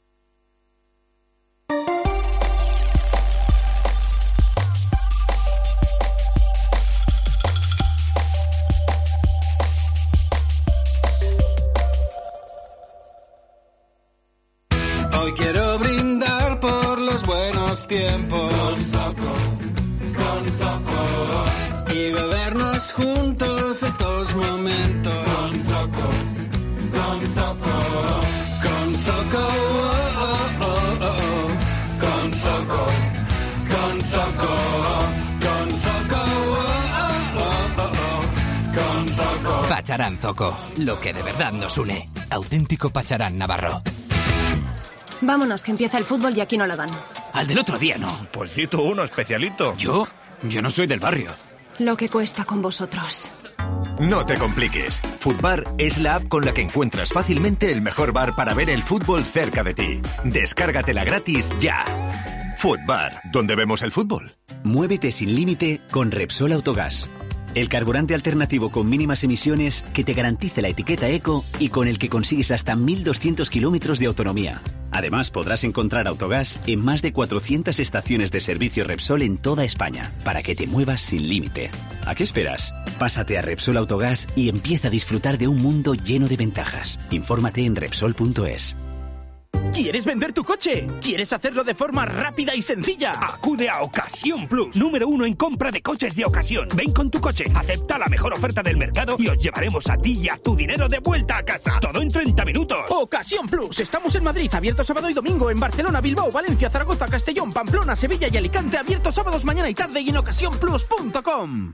Speaker 9: Hoy quiero brindar por los buenos tiempos con Zoco, con Zoco, y bebernos juntos estos momentos con Zoco, con Zoco, con Zoco, oh, oh, oh, oh. Con Zoco, con Zoco, con Zoco, oh, oh, oh, oh. Con Zoco.
Speaker 5: Pacharán Zoco, lo que de verdad nos une. Auténtico Pacharán Navarro.
Speaker 11: Vámonos, que empieza el fútbol y aquí no lo dan.
Speaker 27: Al del otro día, no.
Speaker 25: Pues di tú uno, especialito.
Speaker 27: ¿Yo? Yo no soy del barrio.
Speaker 11: Lo que cuesta con vosotros.
Speaker 28: No te compliques. Futbar es la app con la que encuentras fácilmente el mejor bar para ver el fútbol cerca de ti. Descárgatela gratis ya. Futbar, donde vemos el fútbol.
Speaker 29: Muévete sin límite con Repsol Autogás. El carburante alternativo con mínimas emisiones que te garantice la etiqueta eco y con el que consigues hasta mil doscientos kilómetros de autonomía. Además, podrás encontrar Autogás en más de cuatrocientas estaciones de servicio Repsol en toda España, para que te muevas sin límite. ¿A qué esperas? Pásate a Repsol Autogás y empieza a disfrutar de un mundo lleno de ventajas. Infórmate en repsol punto es.
Speaker 30: ¿Quieres vender tu coche? ¿Quieres hacerlo de forma rápida y sencilla? Acude a Ocasión Plus, número uno en compra de coches de ocasión. Ven con tu coche, acepta la mejor oferta del mercado y os llevaremos a ti y a tu dinero de vuelta a casa. Todo en treinta minutos. Ocasión Plus. Estamos en Madrid, abierto sábado y domingo. En Barcelona, Bilbao, Valencia, Zaragoza, Castellón, Pamplona, Sevilla y Alicante. Abierto sábados, mañana y tarde y en ocasión plus punto com.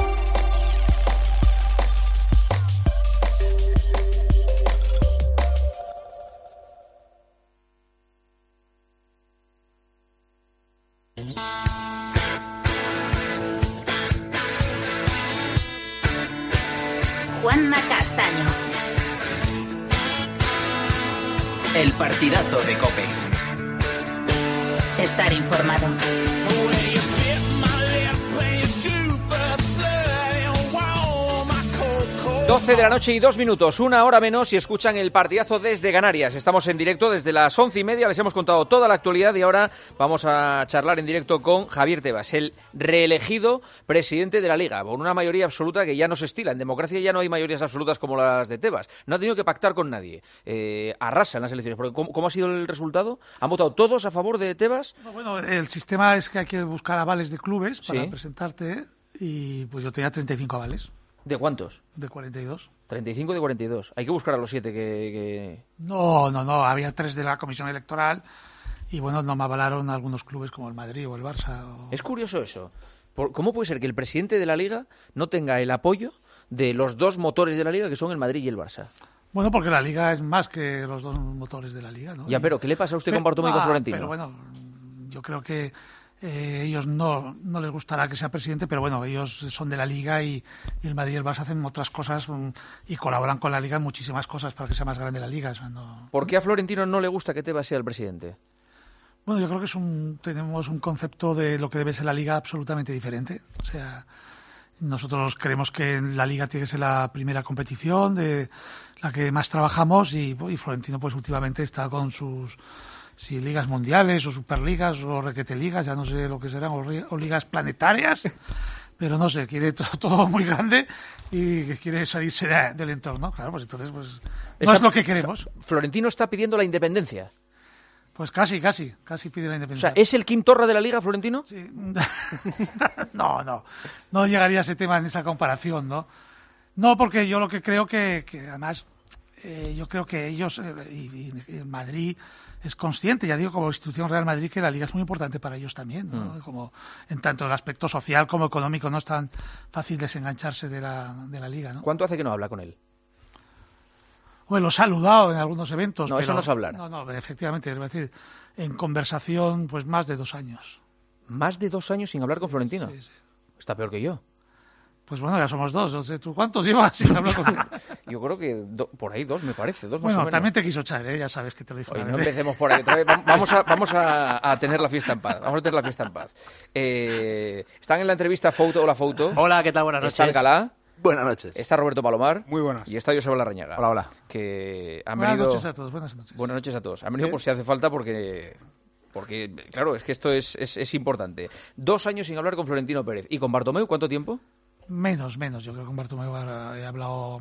Speaker 1: Juanma Castaño.
Speaker 2: El partidazo de COPE.
Speaker 1: Estar informado.
Speaker 4: doce de la noche y dos minutos, una hora menos, y escuchan el partidazo desde Canarias. Estamos en directo desde las once y media, les hemos contado toda la actualidad y ahora vamos a charlar en directo con Javier Tebas, el reelegido presidente de la Liga, por una mayoría absoluta que ya no se estila. En democracia ya no hay mayorías absolutas como las de Tebas. No ha tenido que pactar con nadie. Eh, arrasa en las elecciones. Porque ¿cómo, ¿Cómo ha sido el resultado? ¿Han votado todos a favor de Tebas?
Speaker 21: No, bueno, el sistema es que hay que buscar avales de clubes para
Speaker 4: sí.
Speaker 21: presentarte y pues yo tenía treinta y cinco avales.
Speaker 4: ¿De cuántos?
Speaker 21: De cuarenta y dos.
Speaker 4: treinta y cinco de cuarenta y dos. Hay que buscar a los siete que, que...
Speaker 21: No, no, no. Había tres de la Comisión Electoral y, bueno, no me avalaron algunos clubes como el Madrid o el Barça. O...
Speaker 4: Es curioso eso. ¿Cómo puede ser que el presidente de la Liga no tenga el apoyo de los dos motores de la Liga, que son el Madrid y el Barça?
Speaker 21: Bueno, porque la Liga es más que los dos motores de la Liga, ¿no?
Speaker 4: Ya, pero ¿qué le pasa a usted pero, con Bartomeu y con Florentino?
Speaker 21: Pero bueno, yo creo que Eh, ellos no, no les gustará que sea presidente, pero bueno, ellos son de la Liga y, y el Madrid y el Barça hacen otras cosas um, y colaboran con la Liga en muchísimas cosas para que sea más grande la Liga. O sea, no...
Speaker 4: ¿Por qué a Florentino no le gusta que Tebas sea el presidente?
Speaker 21: Bueno, yo creo que es un, tenemos un concepto de lo que debe ser la Liga absolutamente diferente. O sea, nosotros creemos que la Liga tiene que ser la primera competición, de la que más trabajamos y, y Florentino pues últimamente está con sus... si ligas mundiales o superligas o requeteligas, ya no sé lo que serán, o, o ligas planetarias, pero no sé, quiere todo, todo muy grande y quiere salirse de, del entorno. Claro, pues entonces pues no está, es lo que queremos.
Speaker 4: Florentino está pidiendo la independencia.
Speaker 21: Pues casi, casi, casi pide la
Speaker 4: O
Speaker 21: independencia.
Speaker 4: sea, ¿es el Quim Torra de la Liga, Florentino?
Speaker 21: Sí. no, no, no llegaría a ese tema en esa comparación, ¿no? No, porque yo lo que creo que, que además, eh, yo creo que ellos, eh, y, y Madrid es consciente, ya digo, como institución Real Madrid, que la Liga es muy importante para ellos también, ¿no? Mm. Como en tanto el aspecto social como económico, no es tan fácil desengancharse de la, de la Liga, ¿no?
Speaker 4: ¿Cuánto hace que no habla con él?
Speaker 21: Bueno, los ha saludado en algunos eventos.
Speaker 4: No,
Speaker 21: pero,
Speaker 4: eso no es hablar.
Speaker 21: No, no, efectivamente, es decir, en conversación, pues más de dos años.
Speaker 4: ¿Más de dos años sin hablar con Florentino?
Speaker 21: Sí, sí.
Speaker 4: Está peor que yo.
Speaker 21: Pues bueno, ya somos dos. No sé, ¿tú cuántos llevas sin hablar con él?
Speaker 4: Yo creo que do, por ahí dos, me parece. Dos más
Speaker 21: bueno,
Speaker 4: o menos.
Speaker 21: También te quiso echar, ¿eh? Ya sabes que te lo dijo.
Speaker 4: Oye, no empecemos por ahí otra vez. Vamos a, vamos a, a tener la fiesta en paz. Vamos a tener la fiesta en paz. Eh, están en la entrevista Foto o la Foto.
Speaker 8: Hola, ¿qué tal? Buenas noches.
Speaker 4: Está Alcalá.
Speaker 8: Buenas noches.
Speaker 4: Está Roberto Palomar.
Speaker 8: Muy buenas.
Speaker 4: Y está Joseba Larrañaga.
Speaker 8: Hola, hola.
Speaker 4: Que han
Speaker 21: buenas
Speaker 4: venido...
Speaker 21: noches a todos, buenas noches.
Speaker 4: Buenas noches a todos. Han venido por si hace falta porque... Porque, claro, es que esto es, es, es importante. Dos años sin hablar con Florentino Pérez. ¿Y con Bartomeu cuánto tiempo?
Speaker 21: Menos, menos. Yo creo que con Bartomeu he hablado...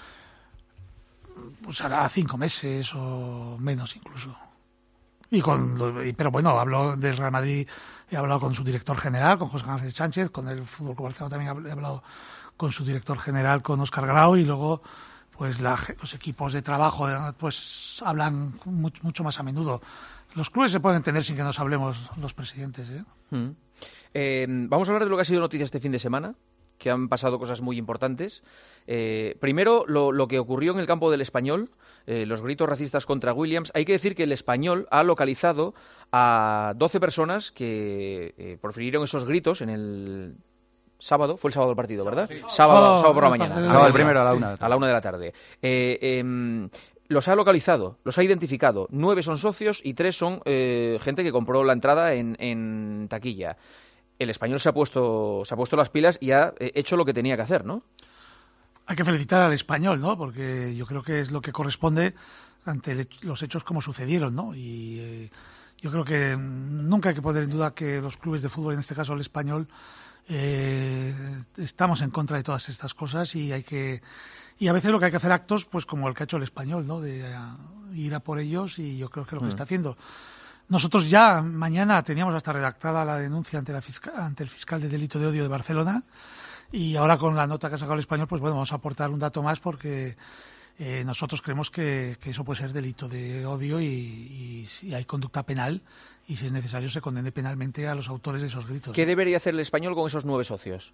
Speaker 21: Pues hará cinco meses o menos incluso. Y con, pero bueno, hablo del Real Madrid, he hablado con su director general, con José Ángel Sánchez, con el Fútbol Club Barcelona también he hablado con su director general, con Óscar Grau, y luego pues la, los equipos de trabajo pues hablan mucho, mucho más a menudo. Los clubes se pueden entender sin que nos hablemos los presidentes, ¿eh?
Speaker 4: Mm. Eh, vamos a hablar de lo que ha sido noticia este fin de semana, que han pasado cosas muy importantes. Eh, primero, lo, lo que ocurrió en el campo del Español, eh, los gritos racistas contra Williams. Hay que decir que el Español ha localizado a doce personas que eh, profirieron esos gritos en el sábado. Fue el sábado el partido, ¿verdad? Sí. Sábado,
Speaker 21: oh,
Speaker 4: sábado por la
Speaker 21: el
Speaker 4: mañana.
Speaker 21: No,
Speaker 8: el primero a la una.
Speaker 4: A la una de la tarde. Eh, eh, los ha localizado, los ha identificado. Nueve son socios y tres son eh, gente que compró la entrada en, en taquilla. El Español se ha puesto se ha puesto las pilas y ha hecho lo que tenía que hacer, ¿no?
Speaker 21: Hay que felicitar al Español, ¿no? Porque yo creo que es lo que corresponde ante los hechos como sucedieron, ¿no? Y eh, yo creo que nunca hay que poner en duda que los clubes de fútbol, en este caso el Español, eh, estamos en contra de todas estas cosas y hay que y a veces lo que hay que hacer actos, pues como el que ha hecho el Español, ¿no? De uh, ir a por ellos, y yo creo que lo que mm. está haciendo. Nosotros ya mañana teníamos hasta redactada la denuncia ante, la fiscal, ante el fiscal de delito de odio de Barcelona, y ahora con la nota que ha sacado el Español, pues bueno, vamos a aportar un dato más porque eh, nosotros creemos que, que eso puede ser delito de odio y, y si hay conducta penal y si es necesario se condene penalmente a los autores de esos gritos.
Speaker 4: ¿Qué debería hacer el Español con esos nueve socios?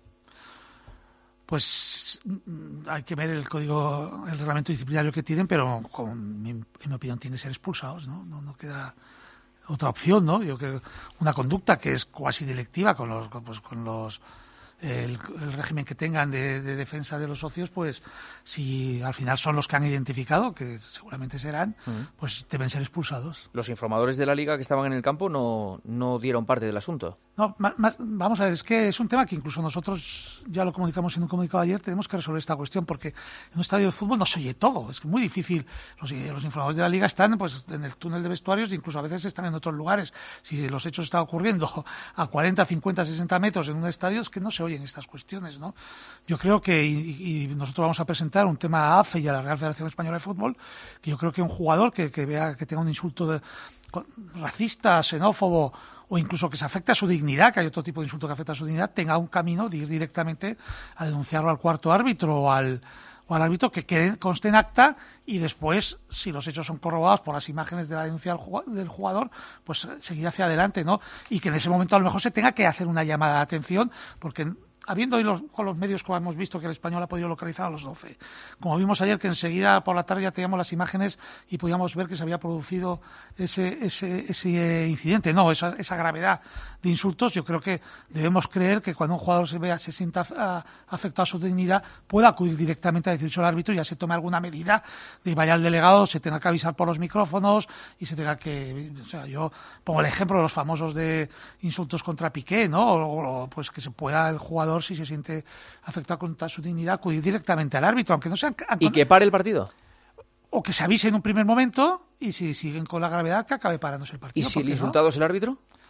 Speaker 21: Pues hay que ver el código, el reglamento disciplinario que tienen, pero con, en mi opinión tiene que ser expulsados, ¿no? No, no queda otra opción, ¿no? Yo creo que una conducta que es cuasi delictiva con los, pues, con los el, el régimen que tengan de, de defensa de los socios, pues si al final son los que han identificado, que seguramente serán, uh-huh. pues deben ser expulsados.
Speaker 4: Los informadores de la Liga que estaban en el campo no, no dieron parte del asunto.
Speaker 21: No, más, más, vamos a ver, es que es un tema que incluso nosotros ya lo comunicamos en un comunicado ayer, tenemos que resolver esta cuestión porque en un estadio de fútbol no se oye todo, es muy difícil. Los, los informadores de la Liga están pues en el túnel de vestuarios, incluso a veces están en otros lugares. Si los hechos están ocurriendo a cuarenta, cincuenta, sesenta metros en un estadio, es que no se oyen estas cuestiones, ¿no? Yo creo que, y, y nosotros vamos a presentar un tema a A F E y a la Real Federación Española de Fútbol, que yo creo que un jugador que, que vea que tenga un insulto de, racista, xenófobo, o incluso que se afecte a su dignidad, que hay otro tipo de insulto que afecta a su dignidad, tenga un camino de ir directamente a denunciarlo al cuarto árbitro o al, o al árbitro, que quede, conste en acta, y después, si los hechos son corroborados por las imágenes de la denuncia del jugador, pues seguir hacia adelante, ¿no? Y que en ese momento a lo mejor se tenga que hacer una llamada de atención, porque habiendo hoy los, con los medios como hemos visto que el Español ha podido localizar a los doce. Como vimos ayer que enseguida por la tarde ya teníamos las imágenes y podíamos ver que se había producido ese ese, ese incidente, no, esa, esa gravedad de insultos. Yo creo que debemos creer que cuando un jugador se vea, se sienta a, afectado a su dignidad, pueda acudir directamente a decirse al árbitro y ya se tome alguna medida de vaya al delegado, se tenga que avisar por los micrófonos y se tenga que... O sea, yo pongo el ejemplo de los famosos de insultos contra Piqué, ¿no? O, o pues que se pueda el jugador, si se siente afectado contra su dignidad, acudir directamente al árbitro, aunque no sean...
Speaker 4: ¿Y que pare el partido?
Speaker 21: O que se avise en un primer momento y si siguen con la gravedad, que acabe parándose el partido.
Speaker 4: ¿Y si el
Speaker 21: no?
Speaker 4: insultado es el árbitro?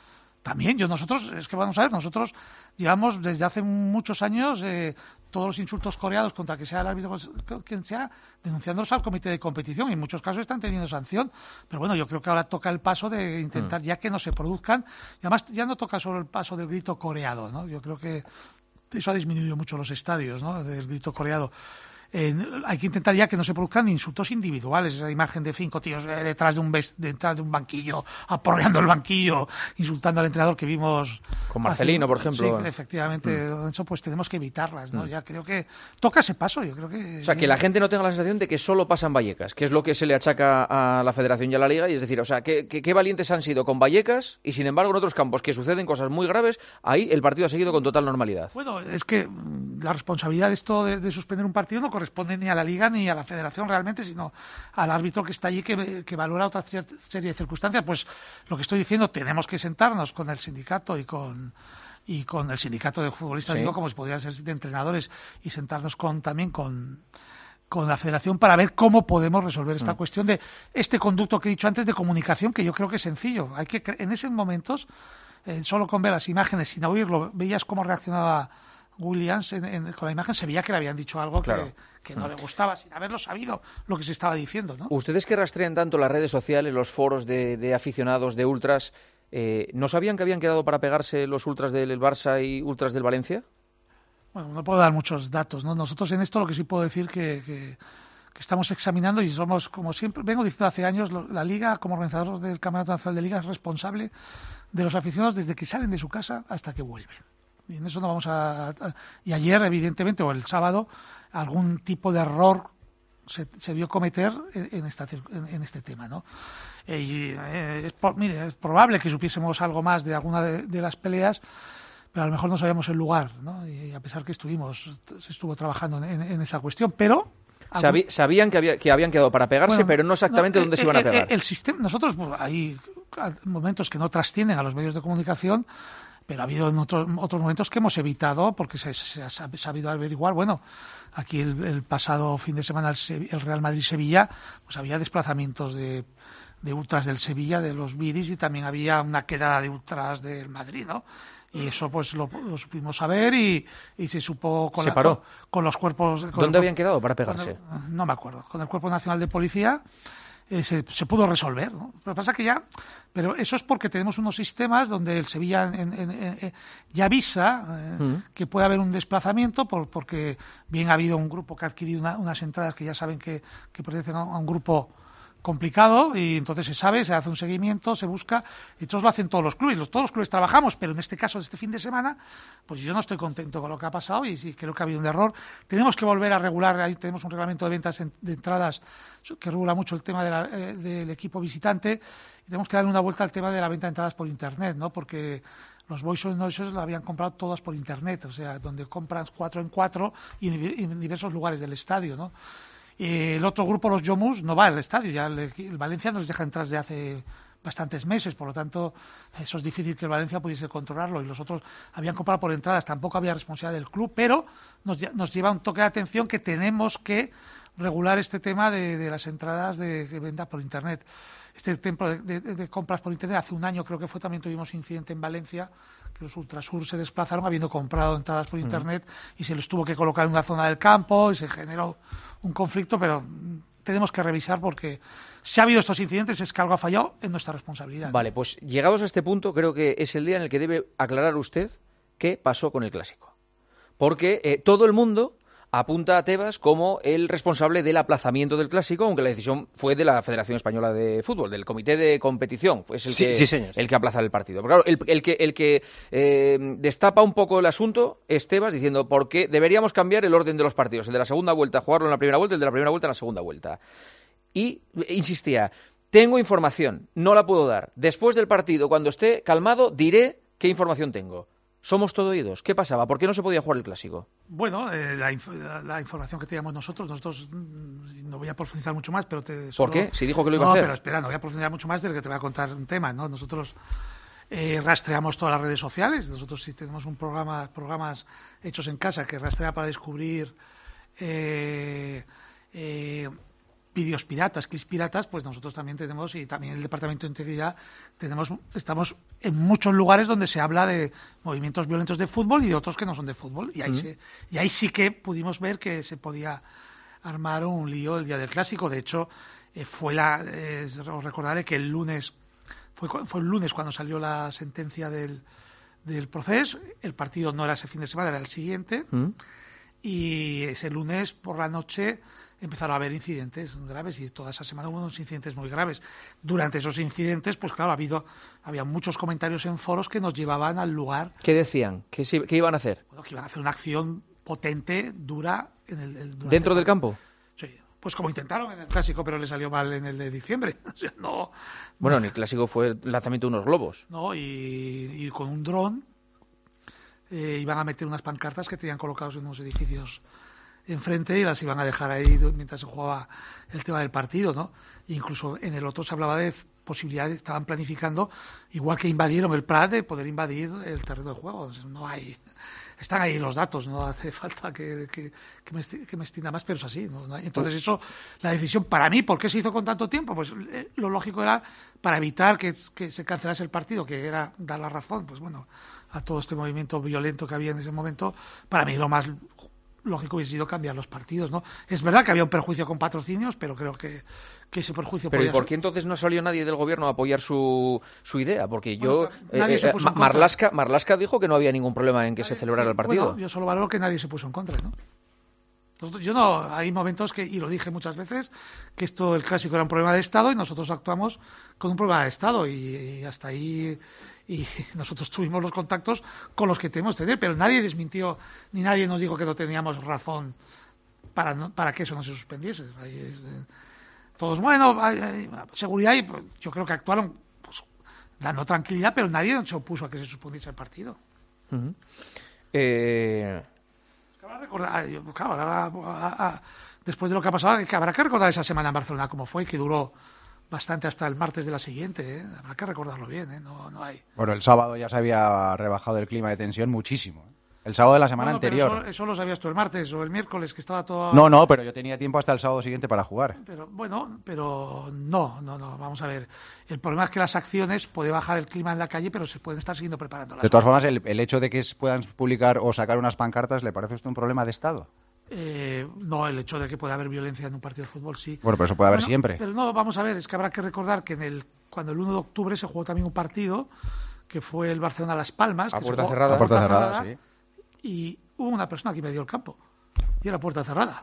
Speaker 21: también, yo nosotros, es que vamos a ver, nosotros llevamos desde hace muchos años eh, todos los insultos coreados contra que sea el árbitro, quien sea, denunciándolos al comité de competición, y en muchos casos están teniendo sanción, pero bueno, yo creo que ahora toca el paso de intentar, mm. ya que no se produzcan, y además ya no toca solo el paso del grito coreado, ¿no? Yo creo que eso ha disminuido mucho los estadios, ¿no? Del grito coreado. Eh, hay que intentar ya que no se produzcan insultos individuales, esa imagen de cinco tíos eh, detrás de un ves- detrás de un banquillo, aporreando el banquillo, insultando al entrenador que vimos
Speaker 4: con Marcelino,
Speaker 21: hace,
Speaker 4: por ejemplo.
Speaker 21: Sí, efectivamente, mm. eso pues tenemos que evitarlas, ¿no?
Speaker 4: Mm.
Speaker 21: Ya creo que toca ese paso, yo creo que...
Speaker 4: O sea, que la gente no tenga la sensación de que solo pasa en Vallecas, que es lo que se le achaca a la Federación y a la Liga, y es decir, o sea, que, que, que valientes han sido con Vallecas, y sin embargo en otros campos que suceden cosas muy graves, ahí el partido ha seguido con total normalidad.
Speaker 21: Bueno, es que la responsabilidad de esto de, de suspender un partido no corresponde ni a la Liga ni a la Federación realmente, sino al árbitro que está allí que, que valora otra serie de circunstancias. Pues lo que estoy diciendo, tenemos que sentarnos con el sindicato y con y con el sindicato de futbolistas, sí. digo, como si podrían ser de entrenadores, y sentarnos con también con con la Federación para ver cómo podemos resolver esta mm. cuestión de este conducto que he dicho antes de comunicación, que yo creo que es sencillo. Hay que en esos momentos, eh, solo con ver las imágenes, sin oírlo, veías cómo reaccionaba Williams en, en, con la imagen, se veía que le habían dicho algo claro. que, que no mm. le gustaba, sin haberlo sabido lo que se estaba diciendo, ¿no?
Speaker 4: Ustedes que rastrean tanto las redes sociales, los foros de, de aficionados, de ultras, eh, ¿no sabían que habían quedado para pegarse los ultras del Barça y ultras del Valencia?
Speaker 21: Bueno, no puedo dar muchos datos, ¿no? Nosotros en esto lo que sí puedo decir que, que, que estamos examinando, y somos, como siempre vengo diciendo hace años, la Liga, como organizador del Campeonato Nacional de Liga, es responsable de los aficionados desde que salen de su casa hasta que vuelven. Y en eso no vamos a, a... Y ayer, evidentemente, o el sábado, algún tipo de error se, se vio cometer en, en, esta, en, en este tema, ¿no? Eh, y, eh, es, por, mire, es probable que supiésemos algo más de alguna de, de las peleas, pero a lo mejor no sabíamos el lugar, ¿no? Y a pesar que estuvimos, se estuvo trabajando en, en esa cuestión, pero...
Speaker 4: Sabí, sabían que, había, que habían quedado para pegarse, bueno, pero no exactamente no, dónde eh, se iban a pegar.
Speaker 21: El, el sistema, nosotros, pues, hay momentos que no trascienden a los medios de comunicación, pero ha habido en otros, otros momentos que hemos evitado porque se, se ha sabido averiguar. Bueno, aquí el, el pasado fin de semana el, el Real Madrid-Sevilla, pues había desplazamientos de, de ultras del Sevilla, de los Viris, y también había una quedada de ultras del Madrid, ¿no? Y eso pues lo, lo supimos saber y, y se supo con,
Speaker 4: se
Speaker 21: la,
Speaker 4: paró.
Speaker 21: con, con los cuerpos... Con
Speaker 4: ¿Dónde
Speaker 21: el,
Speaker 4: habían quedado para pegarse?
Speaker 21: El, no me acuerdo. Con el Cuerpo Nacional de Policía eh, se, se pudo resolver, ¿no? Lo que pasa que ya... Pero eso es porque tenemos unos sistemas donde el Sevilla en, en, en, en, ya avisa eh, mm. que puede haber un desplazamiento por, porque bien ha habido un grupo que ha adquirido una, unas entradas que ya saben que, que pertenecen a un grupo complicado, y entonces se sabe, se hace un seguimiento, se busca, y todos lo hacen todos los clubes, los, todos los clubes trabajamos, pero en este caso, este fin de semana, pues yo no estoy contento con lo que ha pasado y sí creo que ha habido un error. Tenemos que volver a regular, ahí tenemos un reglamento de ventas de entradas que regula mucho el tema de la, eh, del equipo visitante, y tenemos que darle una vuelta al tema de la venta de entradas por internet, ¿no? Porque los Boys and Noises lo habían comprado todas por internet, o sea, donde compras cuatro en cuatro y en diversos lugares del estadio, ¿no? El otro grupo, los Yomus, no va al estadio. Ya el, el Valencia nos deja entrar desde hace bastantes meses, por lo tanto, eso es difícil que el Valencia pudiese controlarlo. Y los otros habían comprado por entradas, tampoco había responsabilidad del club, pero nos, nos lleva un toque de atención que tenemos que regular este tema de, de las entradas de, de venta por internet. Este tiempo de, de, de compras por internet, hace un año creo que fue, también tuvimos incidente en Valencia, que los Ultrasur se desplazaron habiendo comprado entradas por internet mm. y se les tuvo que colocar en una zona del campo y se generó un conflicto, pero tenemos que revisar porque si ha habido estos incidentes es que algo ha fallado en nuestra responsabilidad.
Speaker 4: Vale, pues llegados a este punto, creo que es el día en el que debe aclarar usted qué pasó con el Clásico. Porque eh, todo el mundo apunta a Tebas como el responsable del aplazamiento del Clásico, aunque la decisión fue de la Federación Española de Fútbol, del Comité de Competición, es el,
Speaker 8: sí,
Speaker 4: que,
Speaker 8: sí, señor.
Speaker 4: el que aplaza el partido. Pero claro, el, el que, el que eh, destapa un poco el asunto es Tebas, diciendo por qué deberíamos cambiar el orden de los partidos, el de la segunda vuelta jugarlo en la primera vuelta, el de la primera vuelta en la segunda vuelta. Y insistía, tengo información, no la puedo dar. Después del partido, cuando esté calmado, diré qué información tengo. Somos todo oídos. ¿Qué pasaba? ¿Por qué no se podía jugar el Clásico?
Speaker 21: Bueno, eh, la, inf la, la información que teníamos nosotros, nosotros mmm, no voy a profundizar mucho más, pero te... Solo...
Speaker 4: ¿Por qué? Si dijo que lo iba
Speaker 21: no,
Speaker 4: a hacer.
Speaker 21: No, pero espera, no voy a profundizar mucho más de que te voy a contar un tema, ¿no? Nosotros eh, rastreamos todas las redes sociales, nosotros sí tenemos un programa, programas hechos en casa que rastrea para descubrir... Eh, eh, vídeos piratas, clips piratas, pues nosotros también tenemos, y también el Departamento de Integridad, tenemos, estamos en muchos lugares donde se habla de movimientos violentos de fútbol y de otros que no son de fútbol. Y ahí, mm. se, y ahí sí que pudimos ver que se podía armar un lío el día del Clásico. De hecho, eh, fue la, eh, os recordaré que el lunes, fue, fue el lunes cuando salió la sentencia del, del proceso. El partido no era ese fin de semana, era el siguiente. Mm. Y ese lunes por la noche empezaron a haber incidentes graves y toda esa semana hubo unos incidentes muy graves. Durante esos incidentes, pues claro, ha habido, había muchos comentarios en foros que nos llevaban al lugar.
Speaker 4: ¿Qué decían? ¿Qué, qué iban a hacer?
Speaker 21: Bueno, que iban a hacer una acción potente, dura. En el, el,
Speaker 4: ¿Dentro del campo?
Speaker 21: Sí, pues como intentaron en el Clásico, pero le salió mal en el de diciembre. O sea, no,
Speaker 4: bueno, en el Clásico fue el lanzamiento de unos globos.
Speaker 21: No, y, y con un dron eh, iban a meter unas pancartas que tenían colocados en unos edificios enfrente y las iban a dejar ahí mientras se jugaba el tema del partido, ¿no? Incluso en el otro se hablaba de posibilidades, estaban planificando, igual que invadieron el Prat, de poder invadir el terreno de juego. No hay, están ahí los datos, no hace falta que, que, que, me, que me extienda más, pero es así, ¿no? Entonces eso, la decisión para mí, ¿por qué se hizo con tanto tiempo? Pues eh, lo lógico era para evitar que, que se cancelase el partido, que era dar la razón, pues bueno, a todo este movimiento violento que había en ese momento. Para mí lo más lógico hubiese sido cambiar los partidos, ¿no? Es verdad que había un perjuicio con patrocinios, pero creo que, que ese perjuicio
Speaker 4: pero
Speaker 21: podía
Speaker 4: ¿y por
Speaker 21: ser...
Speaker 4: qué entonces no salió nadie del gobierno a apoyar su, su idea? Porque yo...
Speaker 21: Bueno, nadie
Speaker 4: eh,
Speaker 21: se
Speaker 4: eh,
Speaker 21: puso en
Speaker 4: Marlaska, Marlaska dijo que no había ningún problema en que
Speaker 21: nadie,
Speaker 4: se celebrara
Speaker 21: sí,
Speaker 4: el partido.
Speaker 21: Bueno, yo solo valoro que nadie se puso en contra, ¿no? Nosotros, yo no, hay momentos que, y lo dije muchas veces, que esto, el Clásico era un problema de Estado y nosotros actuamos con un problema de Estado y, y hasta ahí... Y nosotros tuvimos los contactos con los que tenemos que tener, pero nadie desmintió, ni nadie nos dijo que no teníamos razón para no, para que eso no se suspendiese. Ahí es, eh, todos, bueno, hay, hay, seguridad, y pues, yo creo que actuaron pues, dando tranquilidad, pero nadie se opuso a que se suspendiese el partido.
Speaker 4: Uh-huh. eh...
Speaker 21: Es que habrá recordar, yo, claro, ahora, a, a, después de lo que ha pasado, que habrá que recordar esa semana en Barcelona como fue, que duró bastante hasta el martes de la siguiente, ¿eh? Habrá que recordarlo bien, ¿eh? No, no hay...
Speaker 8: Bueno, el sábado ya se había rebajado el clima de tensión muchísimo. El sábado de la semana
Speaker 21: no, no,
Speaker 8: anterior.
Speaker 21: Eso, eso lo sabías tú el martes o el miércoles, que estaba todo...
Speaker 8: No, no, pero yo tenía tiempo hasta el sábado siguiente para jugar.
Speaker 21: Pero bueno, pero no, no, no, vamos a ver. El problema es que las acciones, puede bajar el clima en la calle, pero se pueden estar siguiendo preparando las
Speaker 8: De todas formas, el, el hecho de que puedan publicar o sacar unas pancartas, ¿le parece esto un problema de Estado?
Speaker 21: Eh, no, el hecho de que pueda haber violencia en un partido de fútbol, sí.
Speaker 8: Bueno, pero eso puede haber
Speaker 21: bueno,
Speaker 8: siempre.
Speaker 21: Pero no, vamos a ver, es que habrá que recordar que en el cuando el uno de octubre se jugó también un partido, que fue el Barcelona-Las Palmas.
Speaker 4: A
Speaker 21: que
Speaker 4: puerta
Speaker 21: se jugó,
Speaker 4: cerrada.
Speaker 21: A puerta,
Speaker 8: puerta
Speaker 21: cerrada,
Speaker 8: cerrada, sí.
Speaker 21: Y hubo una persona que invadió el campo. Y era puerta cerrada.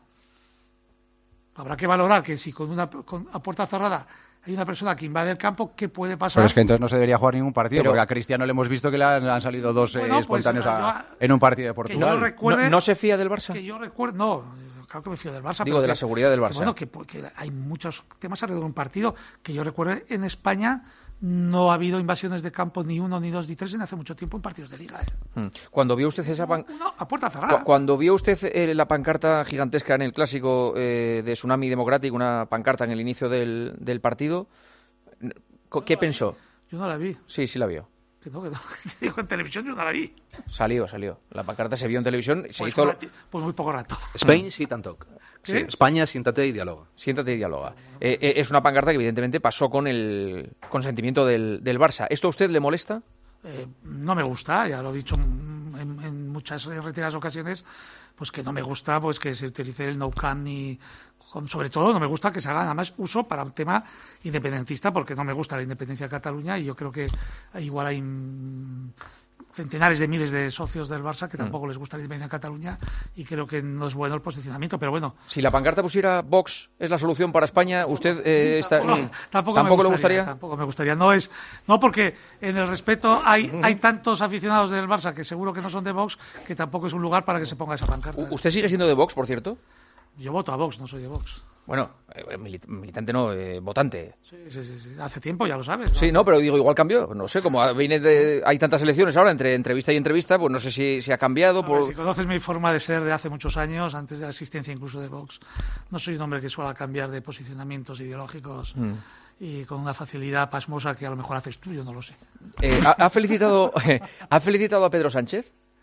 Speaker 21: Habrá que valorar que si con una con, a puerta cerrada hay una persona que invade el campo, ¿qué puede pasar?
Speaker 8: Pero es que entonces no se debería jugar ningún partido,
Speaker 4: pero,
Speaker 8: porque a Cristiano le hemos visto que le han, le han salido dos
Speaker 21: bueno,
Speaker 8: eh, espontáneos
Speaker 21: pues,
Speaker 8: a,
Speaker 21: yo,
Speaker 8: en un partido de Portugal.
Speaker 21: Recuerde,
Speaker 4: ¿No, ¿No se fía del Barça?
Speaker 21: Que yo recuerdo, no, claro que me fío del Barça.
Speaker 4: Digo,
Speaker 21: pero
Speaker 4: de
Speaker 21: que,
Speaker 4: la seguridad del Barça.
Speaker 21: Que, bueno, que, que hay muchos temas alrededor de un partido. Que yo recuerdo, en España no ha habido invasiones de campo ni uno, ni dos, ni tres en hace mucho tiempo en partidos de Liga. ¿eh?
Speaker 4: Cuando vio usted esa pan...
Speaker 21: no, a puerta cerrada.
Speaker 4: Cu cuando vio usted eh, la pancarta gigantesca en el Clásico eh, de Tsunami Democrático, una pancarta en el inicio del, del partido, ¿qué pensó?
Speaker 21: Yo no la vi.
Speaker 4: Sí, sí la vio.
Speaker 21: Que no, que no, que te digo, en televisión yo no la vi.
Speaker 4: Salió, salió. La pancarta se vio en televisión. Se
Speaker 21: pues,
Speaker 4: hizo...
Speaker 21: Rato, pues muy poco rato.
Speaker 22: Spain, sit and talk. Sí, España, siéntate y dialoga.
Speaker 4: Siéntate y dialoga. Eh, eh, es una pancarta que evidentemente pasó con el consentimiento del, del Barça. ¿Esto a usted le molesta?
Speaker 21: Eh, no me gusta, ya lo he dicho en, en muchas retiradas ocasiones, pues que no me gusta pues que se utilice el no can ni... Sobre todo no me gusta que se haga nada más uso para un tema independentista, porque no me gusta la independencia de Cataluña y yo creo que igual hay centenares de miles de socios del Barça que tampoco mm. les gusta la independencia de Cataluña y creo que no es bueno el posicionamiento, pero bueno.
Speaker 4: Si la pancarta pusiera Vox es la solución para España, ¿usted eh, está,
Speaker 21: tampoco,
Speaker 4: eh,
Speaker 21: tampoco,
Speaker 4: tampoco
Speaker 21: me
Speaker 4: le gustaría?
Speaker 21: Tampoco me gustaría. No es no porque en el respeto hay, hay tantos aficionados del Barça que seguro que no son de Vox que tampoco es un lugar para que se ponga esa pancarta.
Speaker 4: ¿Usted sigue siendo de Vox, por cierto?
Speaker 21: Yo voto a Vox, no soy de Vox.
Speaker 4: Bueno, eh, militante no, eh, votante.
Speaker 21: Sí, sí, sí, sí. Hace tiempo, ya lo sabes, ¿no?
Speaker 4: Sí, no, pero digo, igual cambió. No sé, como viene de, hay tantas elecciones ahora entre entrevista y entrevista, pues no sé si, si ha cambiado.
Speaker 21: A
Speaker 4: por...
Speaker 21: ver, si conoces mi forma de ser de hace muchos años, antes de la existencia incluso de Vox, no soy un hombre que suele cambiar de posicionamientos ideológicos mm. y con una facilidad pasmosa que a lo mejor haces tú, yo no lo sé.
Speaker 4: Eh, ¿ha, ha, felicitado, ¿Ha felicitado a Pedro Sánchez?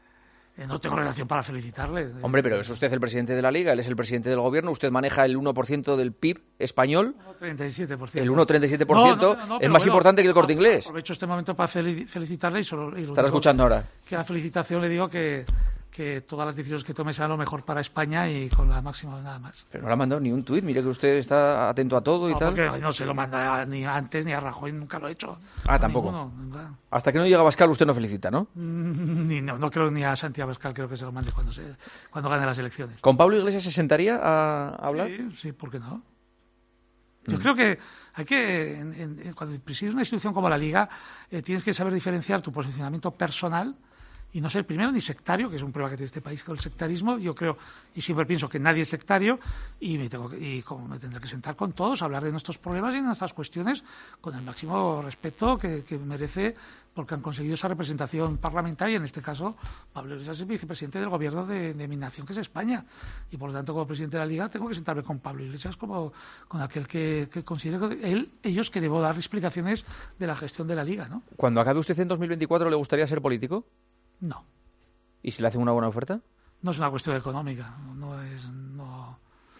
Speaker 21: Eh, no tengo relación para felicitarle.
Speaker 4: Hombre, pero es usted el presidente de la Liga, él es el presidente del Gobierno, usted maneja el uno por ciento del P I B español.
Speaker 21: uno coma treinta y siete por ciento.
Speaker 4: El uno coma treinta y siete por ciento
Speaker 21: no, no, no,
Speaker 4: es más
Speaker 21: bueno,
Speaker 4: importante que el Corte Inglés.
Speaker 21: Aprovecho este momento para felicitarle y solo... Y
Speaker 4: ¿Estará escuchando ahora?
Speaker 21: Que la felicitación le digo que, que todas las decisiones que tome sean lo mejor para España y con la máxima nada más.
Speaker 4: Pero no le ha mandado ni un tuit, mire que usted está atento a todo y
Speaker 21: no,
Speaker 4: tal.
Speaker 21: Porque no se lo manda ni antes ni a Rajoy, nunca lo he hecho.
Speaker 4: Ah, tampoco.
Speaker 21: Ninguno,
Speaker 4: hasta que no llega Abascal usted no felicita, ¿no?
Speaker 21: Ni, no, no creo ni a Santiago Abascal, creo que se lo mande cuando, se, cuando gane las elecciones.
Speaker 4: ¿Con Pablo Iglesias se sentaría a hablar?
Speaker 21: Sí, sí, ¿por qué no? Yo mm. creo que hay que, en, en, cuando presides una institución como la Liga, eh, tienes que saber diferenciar tu posicionamiento personal y no ser primero ni sectario, que es un problema que tiene este país con el sectarismo. Yo creo, y siempre pienso que nadie es sectario, y me tengo que, y como me tendré que sentar con todos, hablar de nuestros problemas y de nuestras cuestiones con el máximo respeto que, que merece, porque han conseguido esa representación parlamentaria. En este caso, Pablo Iglesias es vicepresidente del gobierno de, de mi nación, que es España, y por lo tanto, como presidente de la Liga, tengo que sentarme con Pablo Iglesias como con aquel que, que considero que él, ellos que debo dar explicaciones de la gestión de la Liga, ¿no?
Speaker 4: Cuando acabe usted en dos mil veinticuatro, ¿le gustaría ser político?
Speaker 21: No.
Speaker 4: ¿Y si le hacen una buena oferta?
Speaker 21: No es una cuestión económica, no es no,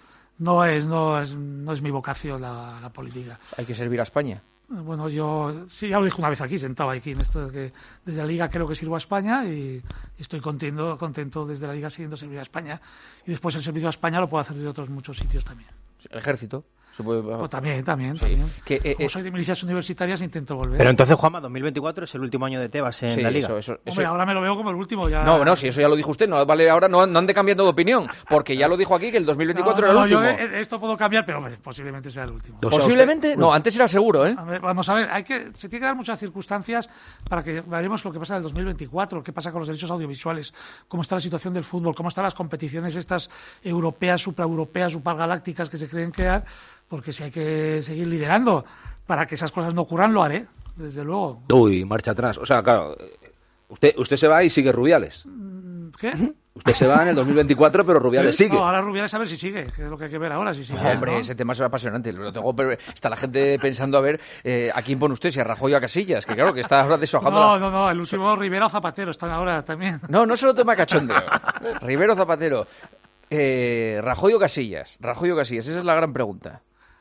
Speaker 21: no es no es no es mi vocación la, la política.
Speaker 4: Hay que servir a España.
Speaker 21: Bueno, yo sí, ya lo dije una vez aquí, sentado aquí en esto, que desde la Liga creo que sirvo a España y, y estoy contento, contento desde la Liga siguiendo servir a España, y después el servicio a España lo puedo hacer de otros muchos sitios también.
Speaker 4: El ejército. Se puede...
Speaker 21: oh, también, también,
Speaker 4: sí.
Speaker 21: también.
Speaker 4: Que, eh,
Speaker 21: Como
Speaker 4: eh,
Speaker 21: soy de milicias universitarias, intento volver.
Speaker 10: Pero entonces, Juanma, dos mil veinticuatro es el último año de Tebas en
Speaker 4: sí,
Speaker 10: la Liga.
Speaker 4: Eso, eso,
Speaker 21: Hombre,
Speaker 4: eso...
Speaker 21: ahora me lo veo como el último. Ya...
Speaker 4: No, no, si eso ya lo dijo usted, no vale ahora, no, no ande cambiando de opinión, porque ya lo dijo aquí que el dos mil veinticuatro
Speaker 21: no, no,
Speaker 4: era el
Speaker 21: no,
Speaker 4: último.
Speaker 21: Yo, esto puedo cambiar, pero hombre, posiblemente sea el último.
Speaker 4: ¿Posiblemente? Usted... No, antes era seguro, ¿eh?
Speaker 21: A ver, vamos a ver, hay que, se tiene que dar muchas circunstancias para que veremos lo que pasa en el dos mil veinticuatro, qué pasa con los derechos audiovisuales, cómo está la situación del fútbol, cómo están las competiciones estas europeas, supraeuropeas, supergalácticas que se creen crear, porque si hay que seguir liderando para que esas cosas no ocurran, lo haré, desde luego.
Speaker 22: Uy, marcha atrás. O sea, claro, usted usted se va y sigue Rubiales.
Speaker 21: ¿Qué?
Speaker 22: Usted se va en el dos mil veinticuatro, pero Rubiales sigue.
Speaker 21: No, ahora Rubiales a ver si sigue, que es lo que hay que ver ahora, si sigue.
Speaker 4: Hombre,
Speaker 21: ¿no?
Speaker 4: ese tema es apasionante. Lo tengo, pero está la gente pensando a ver eh, a quién pone usted, si a Rajoy o a Casillas, que claro, que está ahora deshojando.
Speaker 21: No,
Speaker 4: la...
Speaker 21: no, no, el último Rivera o Zapatero están ahora también.
Speaker 4: No, no solo tema cachondeo. Rivera o Zapatero. Eh, Rajoy o Casillas. Rajoy o Casillas, esa es la gran pregunta.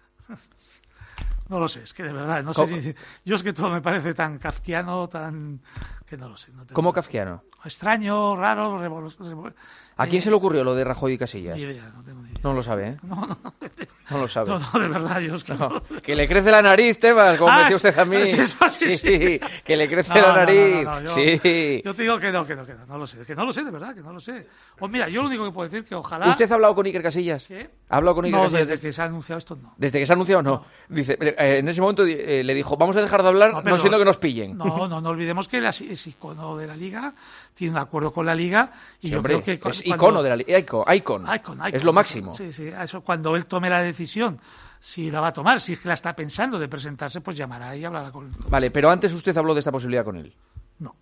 Speaker 21: No lo sé, es que de verdad, no sé si... Yo es que todo me parece tan kafkiano, tan... que no lo sé. No tengo...
Speaker 4: ¿Cómo kafkiano?
Speaker 21: Extraño, raro... Revol... Revol...
Speaker 4: ¿A quién eh... se le ocurrió lo de Rajoy y Casillas?
Speaker 21: Ni idea, no tengo ni idea.
Speaker 4: No lo sabe, ¿eh?
Speaker 21: No, no, no.
Speaker 4: No lo sabe.
Speaker 21: No, no, de verdad, yo es que...
Speaker 4: No.
Speaker 21: No.
Speaker 4: Que le crece la nariz, Tebas, como
Speaker 21: ah,
Speaker 4: me decía usted a mí.
Speaker 21: Sí, eso, sí,
Speaker 4: sí, que le crece
Speaker 21: no,
Speaker 4: la
Speaker 21: no,
Speaker 4: nariz.
Speaker 21: No, no, no, yo,
Speaker 4: sí.
Speaker 21: Yo te digo que no, que no, que no, no lo sé. Que no lo sé, de verdad, que no lo sé. O mira, yo lo único que puedo decir que ojalá...
Speaker 4: ¿Usted ha hablado con Iker Casillas?
Speaker 21: ¿Qué?
Speaker 4: ¿Ha hablado con Iker
Speaker 21: no,
Speaker 4: Casillas?
Speaker 21: desde que se ha anunciado esto, no.
Speaker 4: ¿Desde que se ha anunciado, no? no. Dice, eh, en ese momento eh, le dijo, vamos a dejar de hablar, no, pero, no siendo que nos pillen.
Speaker 21: No, no, no olvidemos que la, es icono de la Liga, tiene un acuerdo con la Liga, y
Speaker 4: sí,
Speaker 21: yo
Speaker 4: hombre,
Speaker 21: creo que...
Speaker 4: Es
Speaker 21: cuando,
Speaker 4: icono de la Liga, icon, icon,
Speaker 21: icon, icon,
Speaker 4: es lo máximo.
Speaker 21: Sí, sí, eso, cuando él tome la decisión, si la va a tomar, si es que la está pensando de presentarse, pues llamará y hablará con él.
Speaker 4: Vale, pero antes usted habló de esta posibilidad con él.
Speaker 21: No.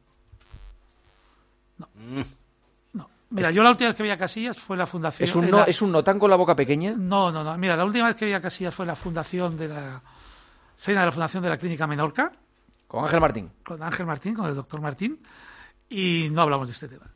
Speaker 21: No. Mm. No. Mira, yo la última vez que vi a Casillas fue la fundación...
Speaker 4: ¿Es un, no,
Speaker 21: la...
Speaker 4: ¿Es un no tan con la boca pequeña?
Speaker 21: No, no, no. Mira, la última vez que vi a Casillas fue la fundación de la... cena de la fundación de la Clínica Menorca.
Speaker 4: Con Ángel Martín.
Speaker 21: Con Ángel Martín, con el doctor Martín. Y no hablamos de este tema.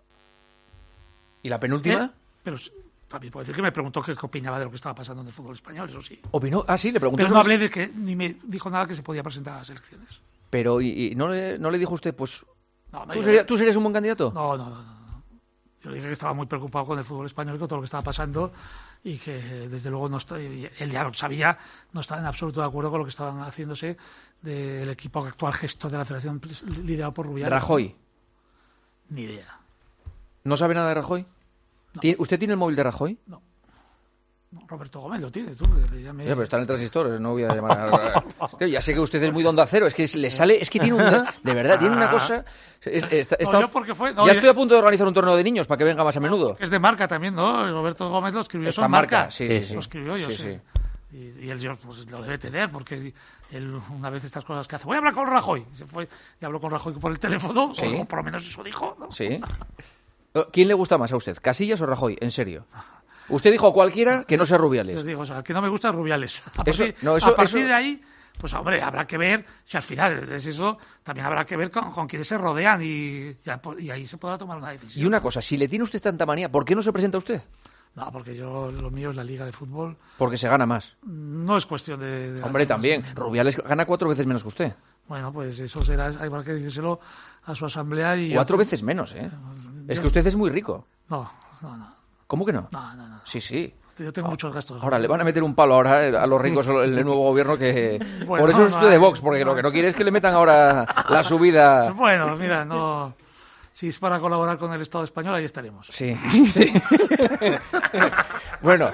Speaker 4: ¿Y la penúltima?
Speaker 21: ¿Eh? Pero también puedo decir que me preguntó qué opinaba de lo que estaba pasando en el fútbol español, eso sí.
Speaker 4: ¿Opinó? Ah, sí, le preguntó.
Speaker 21: Pero no hablé de que, ni me dijo nada que se podía presentar a las elecciones.
Speaker 4: Pero, ¿y, y no, le, no le dijo usted, pues,
Speaker 21: no,
Speaker 4: ¿tú, serías, ¿tú serías un buen candidato?
Speaker 21: No, no, no, no. Yo le dije que estaba muy preocupado con el fútbol español y con todo lo que estaba pasando y que, desde luego, no está, él ya lo sabía, no estaba en absoluto de acuerdo con lo que estaban haciéndose del equipo actual gestor de la federación liderado por Rubiales.
Speaker 4: ¿Rajoy?
Speaker 21: Ni idea.
Speaker 4: ¿No sabe nada de Rajoy?
Speaker 21: No.
Speaker 4: ¿Usted tiene el móvil de Rajoy?
Speaker 21: No. no. Roberto Gómez lo tiene, tú. Ya, me...
Speaker 4: ya, pero está en el transistor, no voy a llamar a... Ya sé que usted es muy de Onda Cero, es que le sale, es que tiene una, de verdad, tiene una cosa... Es, está, está...
Speaker 21: No, yo porque fue... No,
Speaker 4: ya
Speaker 21: yo...
Speaker 4: estoy a punto de organizar un torneo de niños para que venga más a menudo.
Speaker 21: Es de Marca también, ¿no? Roberto Gómez lo escribió
Speaker 4: Esta
Speaker 21: eso en Marca.
Speaker 4: Marca. Sí, sí, sí.
Speaker 21: Lo escribió, yo
Speaker 4: sí,
Speaker 21: sé.
Speaker 4: Sí.
Speaker 21: Y, y él yo, pues, lo debe tener, porque él, una vez estas cosas que hace, voy a hablar con Rajoy. Y se fue y habló con Rajoy por el teléfono,
Speaker 4: ¿Sí?
Speaker 21: o, o por lo menos eso dijo, ¿no?
Speaker 4: Sí. ¿Quién le gusta más a usted, Casillas o Rajoy? En serio. Usted dijo cualquiera que no sea Rubiales.
Speaker 21: Yo digo, o sea, el que no me gusta es Rubiales. A
Speaker 4: eso,
Speaker 21: partir,
Speaker 4: no, eso,
Speaker 21: a partir
Speaker 4: eso...
Speaker 21: de ahí, pues hombre, habrá que ver si al final es eso, también habrá que ver con, con quiénes se rodean y, y ahí se podrá tomar una decisión.
Speaker 4: Y una cosa, si le tiene usted tanta manía, ¿por qué no se presenta usted?
Speaker 21: No, porque yo, lo mío es la Liga de Fútbol.
Speaker 4: Porque se gana más.
Speaker 21: No es cuestión de... de
Speaker 4: Hombre, también. Más. Rubiales gana cuatro veces menos que usted.
Speaker 21: Bueno, pues eso será, habrá que decírselo a su asamblea y...
Speaker 4: Cuatro a... veces menos, ¿eh? Yo... Es que usted es muy rico.
Speaker 21: No, no, no.
Speaker 4: ¿Cómo que no?
Speaker 21: No, no, no.
Speaker 4: Sí, sí.
Speaker 21: Yo tengo muchos gastos.
Speaker 4: Ahora le van a meter un palo ahora a los ricos el nuevo gobierno que... Bueno, por eso no, es usted no, de Vox, porque no, lo que no quiere es que le metan ahora la subida...
Speaker 21: Bueno, mira, no... Si es para colaborar con el Estado español, ahí estaremos.
Speaker 4: Sí, sí. Bueno.